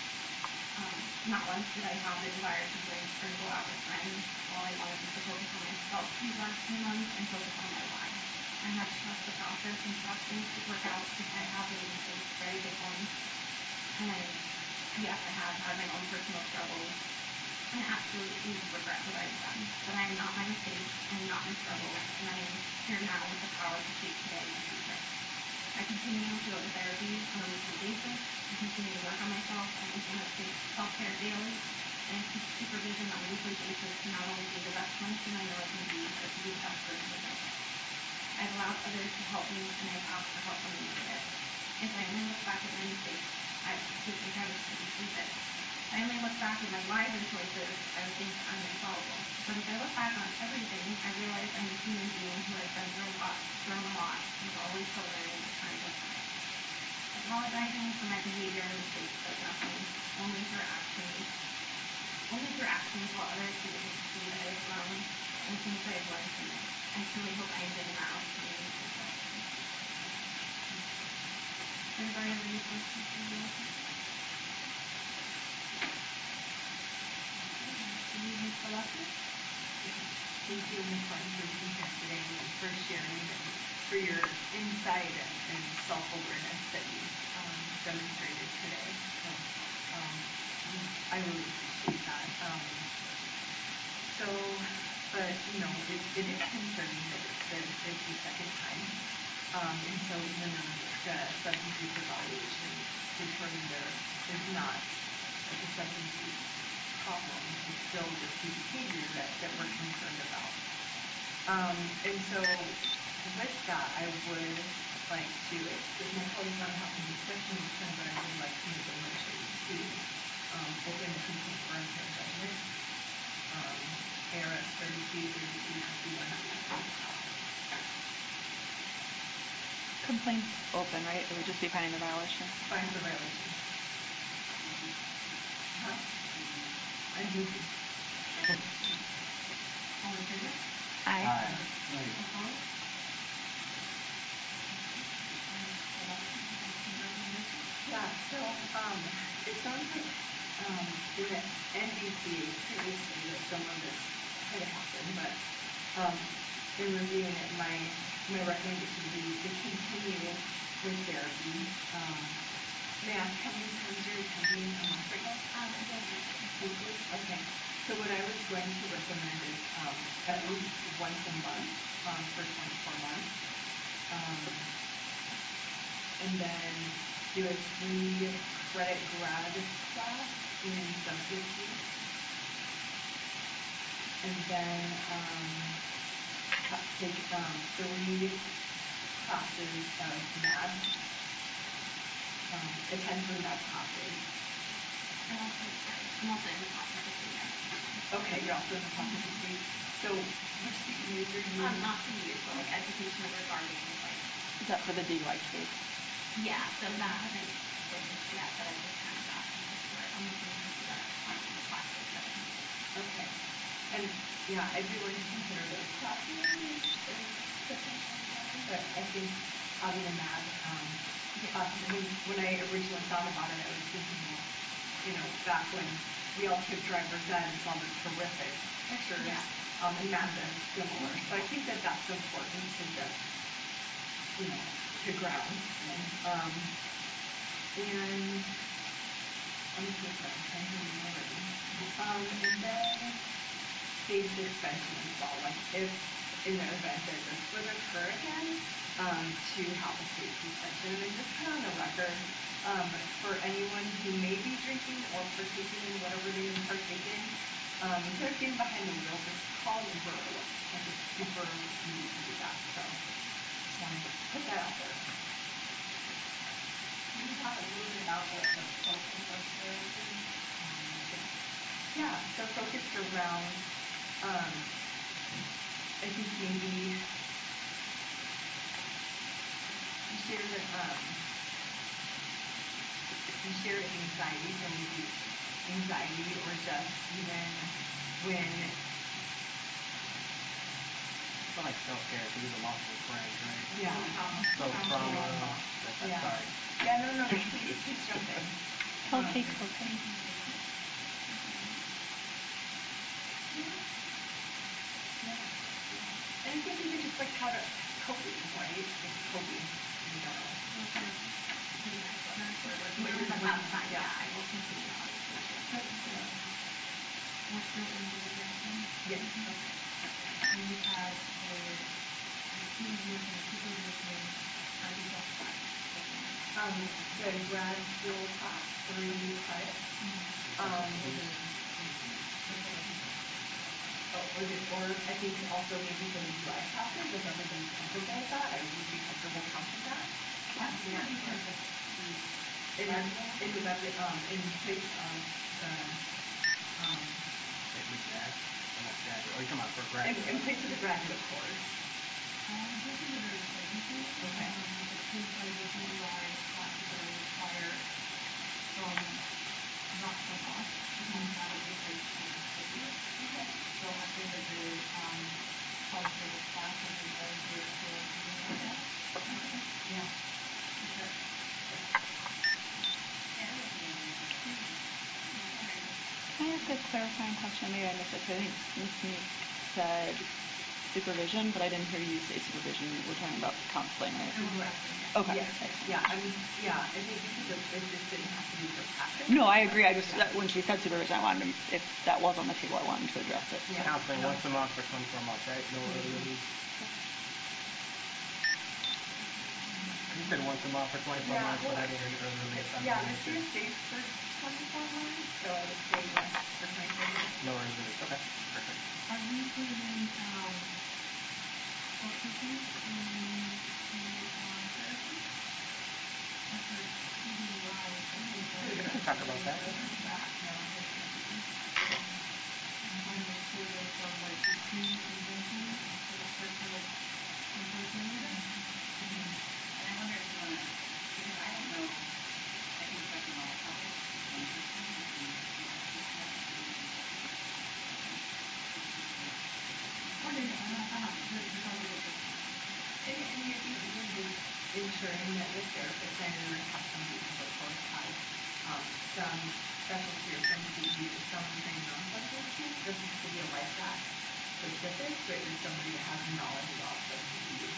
Not once did I have the desire to drink or go out with friends. All I wanted was to focus on myself these last few months and focus on my why. I had to trust the process and trust things to work out because I have made mistakes, very big ones. And yes, I have had my own personal struggles and absolutely regret what I've done. But I am not my mistakes, I am not my struggles, and I am here now with the power to shape today and the future. I continue to go to therapy on a weekly basis. I continue to work on myself. I implement self-care daily. And I seek supervision on a weekly basis to not only be the best clinician I know I can be, but to be the best version of myself. I've allowed others to help me, and I've asked for help when I needed it. If I only look back at my mistakes, I would completely have it stupid. If I only look back at my wiser choices, I would think I'm infallible. But if I look back on everything, I realize I'm a human being who has been through a lot, and is always still learning and trying to thrive. Apologizing for my behavior and mistakes does nothing, only through actions while others be able to see that I have grown and things I have learned from this. I truly hope I am big enough for me to do so. Anybody have any questions for me? Ms. Gillespie? Thank you, Ms. Martin, for being here today and for sharing and for your insight and self-awareness that you demonstrated today. So I really appreciate that. It is concerning that it's the second time. And so even though the substance use evaluation determined there is not like a substance use problem, it's still risky behavior that we're concerned about. And so with that, I would like to, if my colleagues want to have a discussion with them, but I would like to make a motion to open the complaint for unfair judgment. ARS 3232-51. Complaints open, right? It would just be finding the violation. Find the violation. I'm moving. All in favor? Aye. Opposed? Yeah, so it sounds like in the NBCA previously that some of this had happened, but in reviewing it, my recommendation would be to continue with therapy. May I ask how many times you're attending a month ago? Weekly? Okay. So what I was going to recommend is at least once a month for 24 months. And then do a 3-credit grad class in substance use. And then take 3 classes of MAD, attend through MAD classes. I'm also in the process of doing that. Okay, you're also in the process of doing. So which CEUs are you? Not to use, but like education regarding like. Is that for the DUI case? Yeah, so that hasn't finished yet, but I just kind of got into it. I'm looking into the classes that I can take. Okay. And yeah, I'd be willing to consider those classes as potential time, but I think having a MAD, when I originally thought about it, I was thinking, well, you know, back when we all took driver's ed and saw the terrific pictures, and MAD is similar. So I think that that's important to just, you know, to ground in. And let me see if I'm trying to remember. And then stage suspension install, like if in the event that this would occur again, to have a stage suspension. And just put on the record, for anyone who may be drinking or partaking in whatever they have partaken, instead of getting behind the wheel, just call an Uber or Lyft. Like it's super easy to do that. So just wanted to put that out there. Can you talk a little bit about the focus of therapy? Yeah, so focused around, I think maybe you shared anxiety, so maybe anxiety or just even when. It's not like self-care, so these are multiple friends, right? Yeah. So trauma. Yeah. Sorry. Yeah, no, please jump in. Okay, okay. And I think even just like how to coping, right? Like coping in general. When I'm outside, I will continue obviously to. We're still in the exam? Yes. Okay. And you have a supervision, are these all class? The grad school class 3 credits. Or I think also maybe for the UI classes, if everybody's comfortable with that, I would be comfortable counting that. Counting that because of in place of the Or you talking about for graduate? in place of the graduate course. This is a very important thing. Okay. It seems like the DUI classes are required from, not from us, that would be for city. Okay. So I think that the qualitative class would be very good for doing that. Okay. Yeah. Okay. Can I ask a clarifying question? Maybe I missed it. I think Ms. Meek said supervision, but I didn't hear you say supervision. We're talking about counseling, right? Okay. Yeah. I think because it just didn't have to be for practice. No, I agree. I just when she said supervision, I wanted to, if that was on the table, I wanted to address it. Yeah. Counseling once a month for 24 months, right? No early release. You said once a month for 24 months, but I didn't hear early release. Yeah, this year's safe for 24 months, so I would say yes for 24 months. No early release. Okay. Perfect. Are we including substitutes in therapy? After DUI, We can talk about that. I'm trying to make sure there's some like routine intervention for the person with unfortunately. And I wonder if you want to, because I don't know, I think it's touching all topics. One person, And I think even just ensuring that the therapist, I know you're going to have somebody who of course has some specialty or some CE or some training on substance use. It doesn't have to be a life hack specific, but you're somebody that has knowledge about substance use.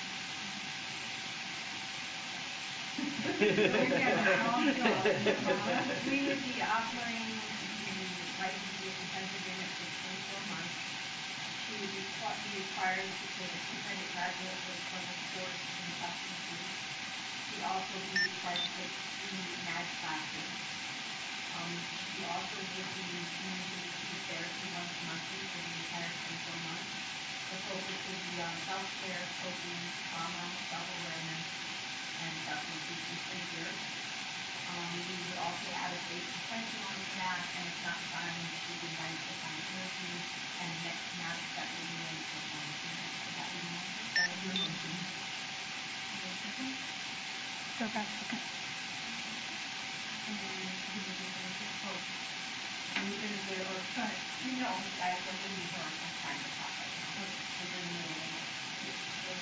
We would be offering the licensee intensive unit for 24 months. She would be required to take a 2-credit graduate correspondence course in substance use. She'd also be required to take 3 MAD classes. She also would be using therapy once monthly for the entire 24 months. The focus would be on self-care, coping, trauma, self-awareness, and substance use behavior. We would also add a state suspension onto that, and if not signed, we would invite it to find energy, and next match that would be made for performance enhancement. That would be motion. That would be your motion. Go back a second. Are you going to do, or sorry, no, I don't believe her time to talk right now. Okay. We're in the middle of the motion. Yes.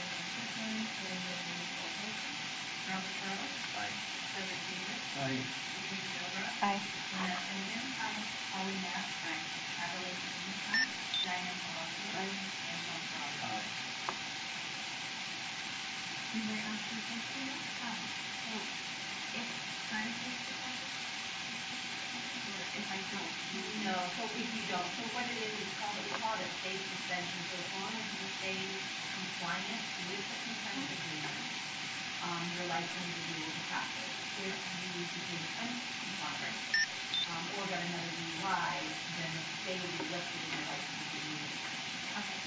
Robert Charles? Aye. Frederick Davis? Aye. Susan Gilbert? Aye. Lynette Finnegan? Aye. Holly Mack? Aye. Adelaide Green? Aye. Diane Palacio? Aye. And Tom Farrell? Aye. You may ask your question now? So, if if I don't, no. So if you don't, so what it is, we call it a state suspension. So as long as you stay compliant with the consent agreement, your license will be able to practice. If you became uncompliant, or got another DUI, then the stay will be lifted and your license will be moved. Okay.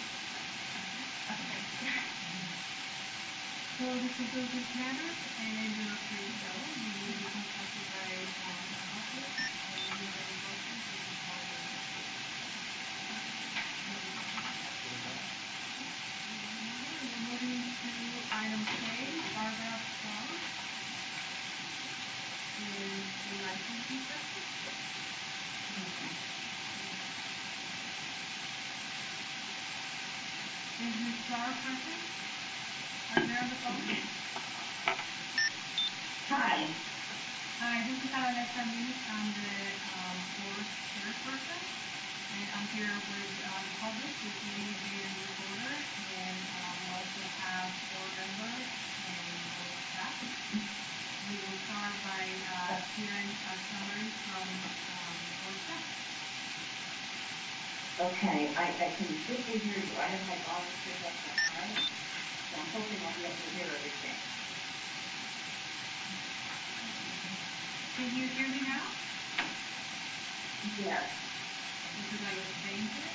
So this concludes this matter, and you're free to go. You will be contacted by our office, and you have any questions, you can call your office. We're moving to item K, paragraph 12. Is the licensing person? Is Ms. Clark present? Are you on the phone? Hi. Hi, this is Adelaide Meek. I'm the board chairperson, and I'm here with the public. This meeting is being recorded, and we also have board members and board staff. We will start by hearing a summary from board staff. Okay, I can briefly hear you. I have my volume turned up to high, so I'm hoping I'll be able to hear everything. Can you hear me now? Yes. Would you like to change it?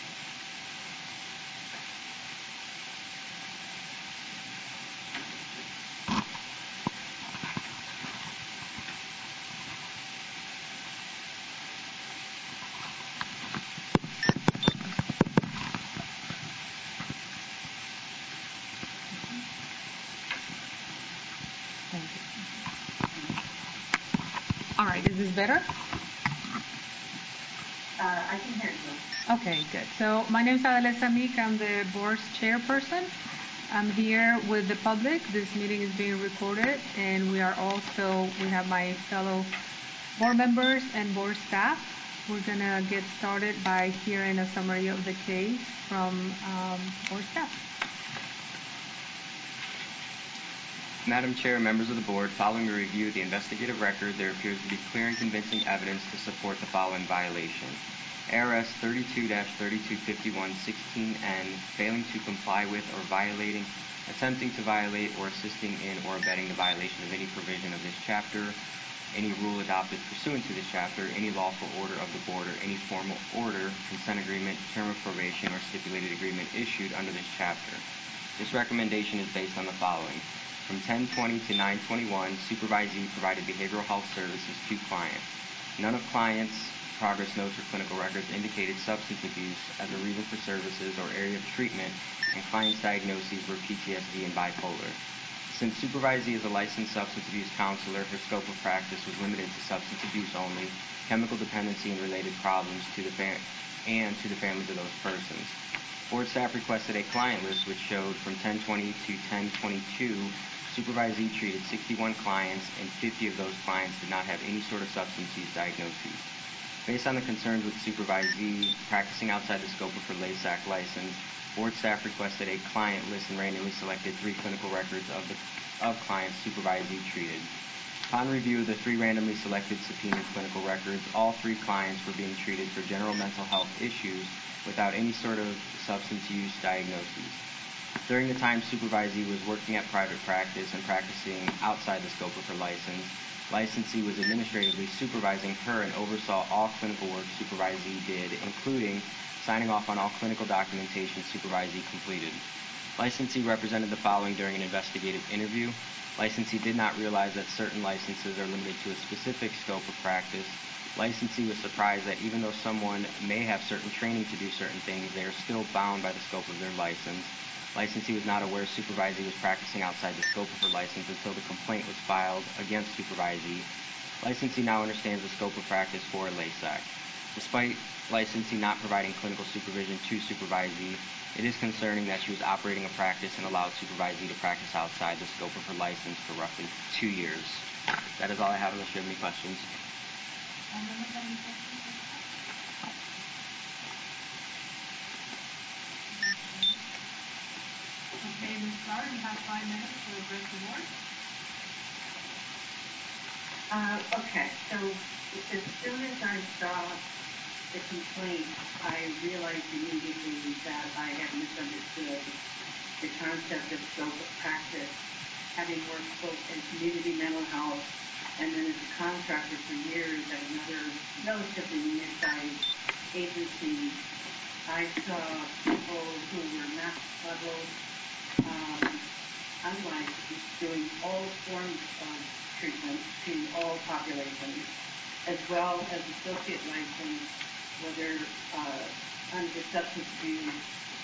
All right, is this better? I can hear you. Okay, good. So my name is Adelaide Meek. I'm the board's chairperson. I'm here with the public. This meeting is being recorded, and we have my fellow board members and board staff. We're going to get started by hearing a summary of the case from board staff. Madam Chair, members of the board, following a review of the investigative record, there appears to be clear and convincing evidence to support the following violation. ARS 32-3251-16N, failing to comply with or violating, attempting to violate, or assisting in or abetting the violation of any provision of this chapter, any rule adopted pursuant to this chapter, any lawful order of the board, or any formal order, consent agreement, term of probation, or stipulated agreement issued under this chapter. This recommendation is based on the following. From 10/20 to 9/21, supervisee provided behavioral health services to clients. None of clients' progress notes or clinical records indicated substance abuse as a reason for services or area of treatment, and clients' diagnoses were PTSD and bipolar. Since supervisee is a licensed substance abuse counselor, her scope of practice was limited to substance abuse only, chemical dependency and related problems to the families of those persons. Board staff requested a client list which showed from 10/20 to 10/22, supervisee treated 61 clients, and 50 of those clients did not have any sort of substance use diagnoses. Based on the concerns with supervisee practicing outside the scope of her LASAC license, board staff requested a client list and randomly selected 3 clinical records of clients supervisee treated. Upon review of the 3 randomly selected subpoenaed clinical records, all 3 clients were being treated for general mental health issues without any sort of substance use diagnoses. During the time Supervisee was working at private practice and practicing outside the scope of her license, licensee was administratively supervising her and oversaw all clinical work Supervisee did, including signing off on all clinical documentation Supervisee completed. Licensee represented the following during an investigative interview. Licensee did not realize that certain licenses are limited to a specific scope of practice. Licensee was surprised that even though someone may have certain training to do certain things, they are still bound by the scope of their license. Licensee was not aware Supervisee was practicing outside the scope of her license until the complaint was filed against Supervisee. Licensee now understands the scope of practice for a LASAC. Despite licensee not providing clinical supervision to Supervisee, it is concerning that she was operating a practice and allowed Supervisee to practice outside the scope of her license for roughly 2 years. That is all I have unless you have any questions. Okay, Ms. Clark, you have 5 minutes to address the board. Okay, so as soon as I saw the complaint, I realized immediately that I had misunderstood the concept of scope of practice. Having worked both in community mental health and then as a contractor for years at another relatively mid-sized agency, I saw people who were master level, unlicensed, doing all forms of treatment to all populations, as well as associate license, whether under substance abuse,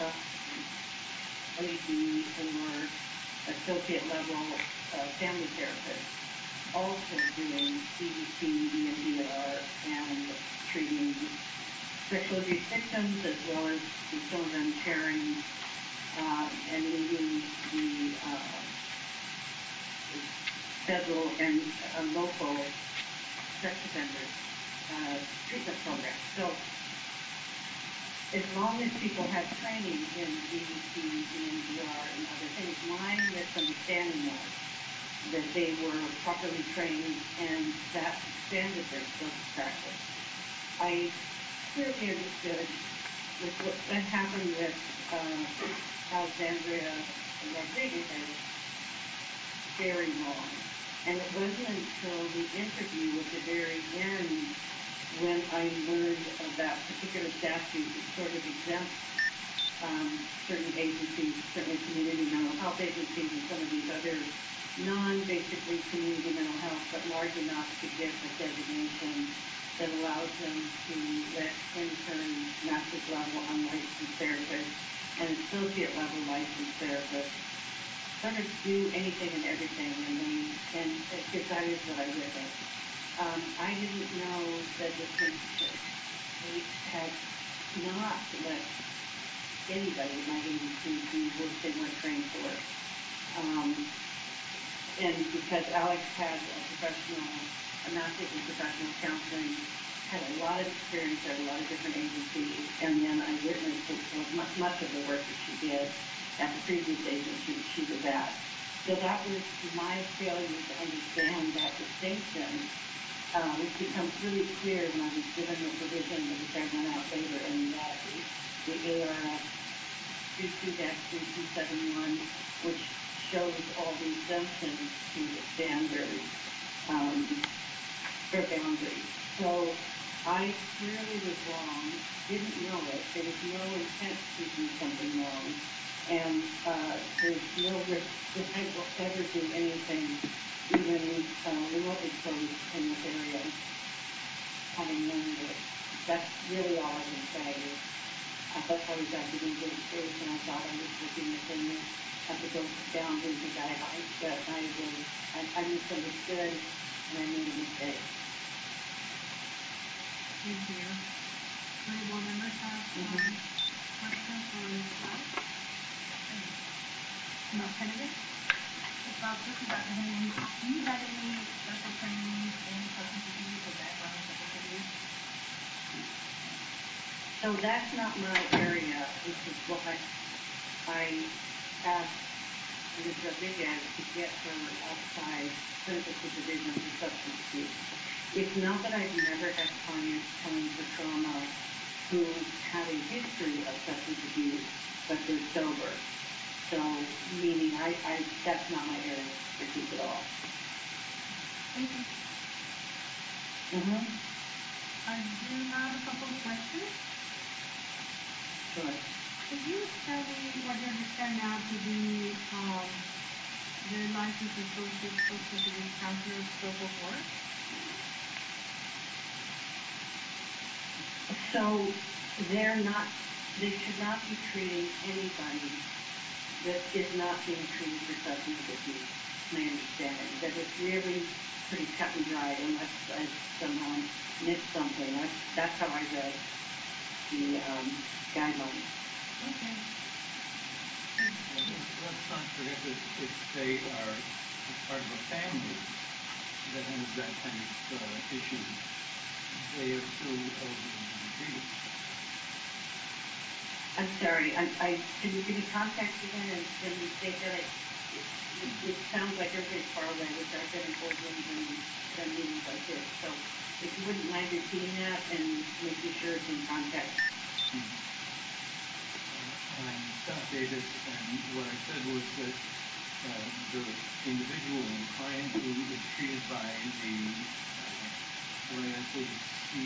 OAD, or associate level family therapist, also doing CBT, EMDR, and treating sexual abuse victims, as well as some of them chairing and leading the federal and local sex offenders treatment program. So as long as people have training in EBT, EMDR, and other things, my misunderstanding was that they were properly trained and that expanded their scope of practice. I clearly understood with what happened with Alexandria Rodriguez, I was very wrong. And it wasn't until the interview at the very end when I learned of that particular statute that sort of exempts certain agencies, certainly community mental health agencies and some of these other non-basically community mental health, but large enough to get a designation that allows them to let interns, master's level unlicensed therapists, and associate level licensed therapists sort of do anything and everything, and because that is what I witnessed. I didn't know that the state had not let anybody in my agency do work they weren't trained for. And because Alex had a master's in professional counseling, had a lot of experience at a lot of different agencies, and then I witnessed much of the work that she did at the previous agency she was at. So that was my failure to understand that distinction, which becomes really clear when I was given the provision which I went out later in the ARS 22-3271, which shows all the exemptions to the standards or boundaries. So I clearly was wrong, didn't know it. There was no intent to do something wrong. And there's no risk that I will ever do anything even remotely close in this area, having learned it. That's really all I can say. I thought I was acting in good faith, and I thought I was looking at the boundaries and guidelines, but I misunderstood, and I made a mistake. Thank you. Do any more members have questions for Ms. Clark? No, Kennedy? Dr. Henry, do you have any special training in substance abuse or background in substance abuse? So that's not my area, which is why I asked Ms. Rodriguez to get her outside clinical supervision for substance abuse. It's not that I've never had clients coming for trauma who have a history of substance abuse, but they're sober. So, meaning that's not my area of expertise at all. Thank you. Mm-hmm. I do have a couple of questions. Sure. Could you tell me what you understand now to be the licensed associate social service counselor's scope of work? So they should not be treating anybody that is not being treated for substance abuse, my understanding. That it's really pretty cut and dried unless I somehow missed something. That's how I read the guidelines. Okay. Let's not forget that if they are part of a family that has that kind of issue, they are still eligible to be treated. I'm sorry. Can you give me context again and state that? It sounds like everybody's far away, which I've been in boardrooms and done meetings like this. So if you wouldn't mind repeating that and making sure it's in context. I'm Scott Davis, and what I said was that the individual and client who is treated by the LASAC,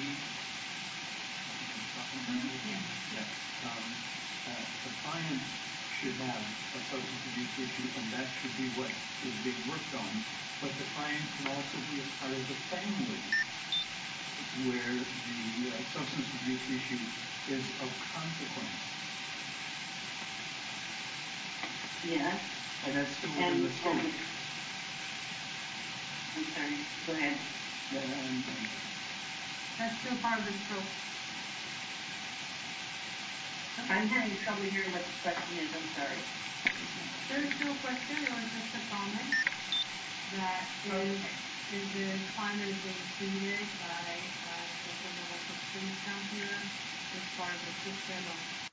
the client should have a substance abuse issue, and that should be what is being worked on. But the client can also be a part of the family where the substance abuse issue is of consequence. Yes. And that's still within the scope. I'm sorry. Go ahead. That's still part of the scope. I'm having trouble hearing what the question is. I'm sorry. There's no question. It was just a comment that if the client is being treated by a social mental health counselor as part of the system of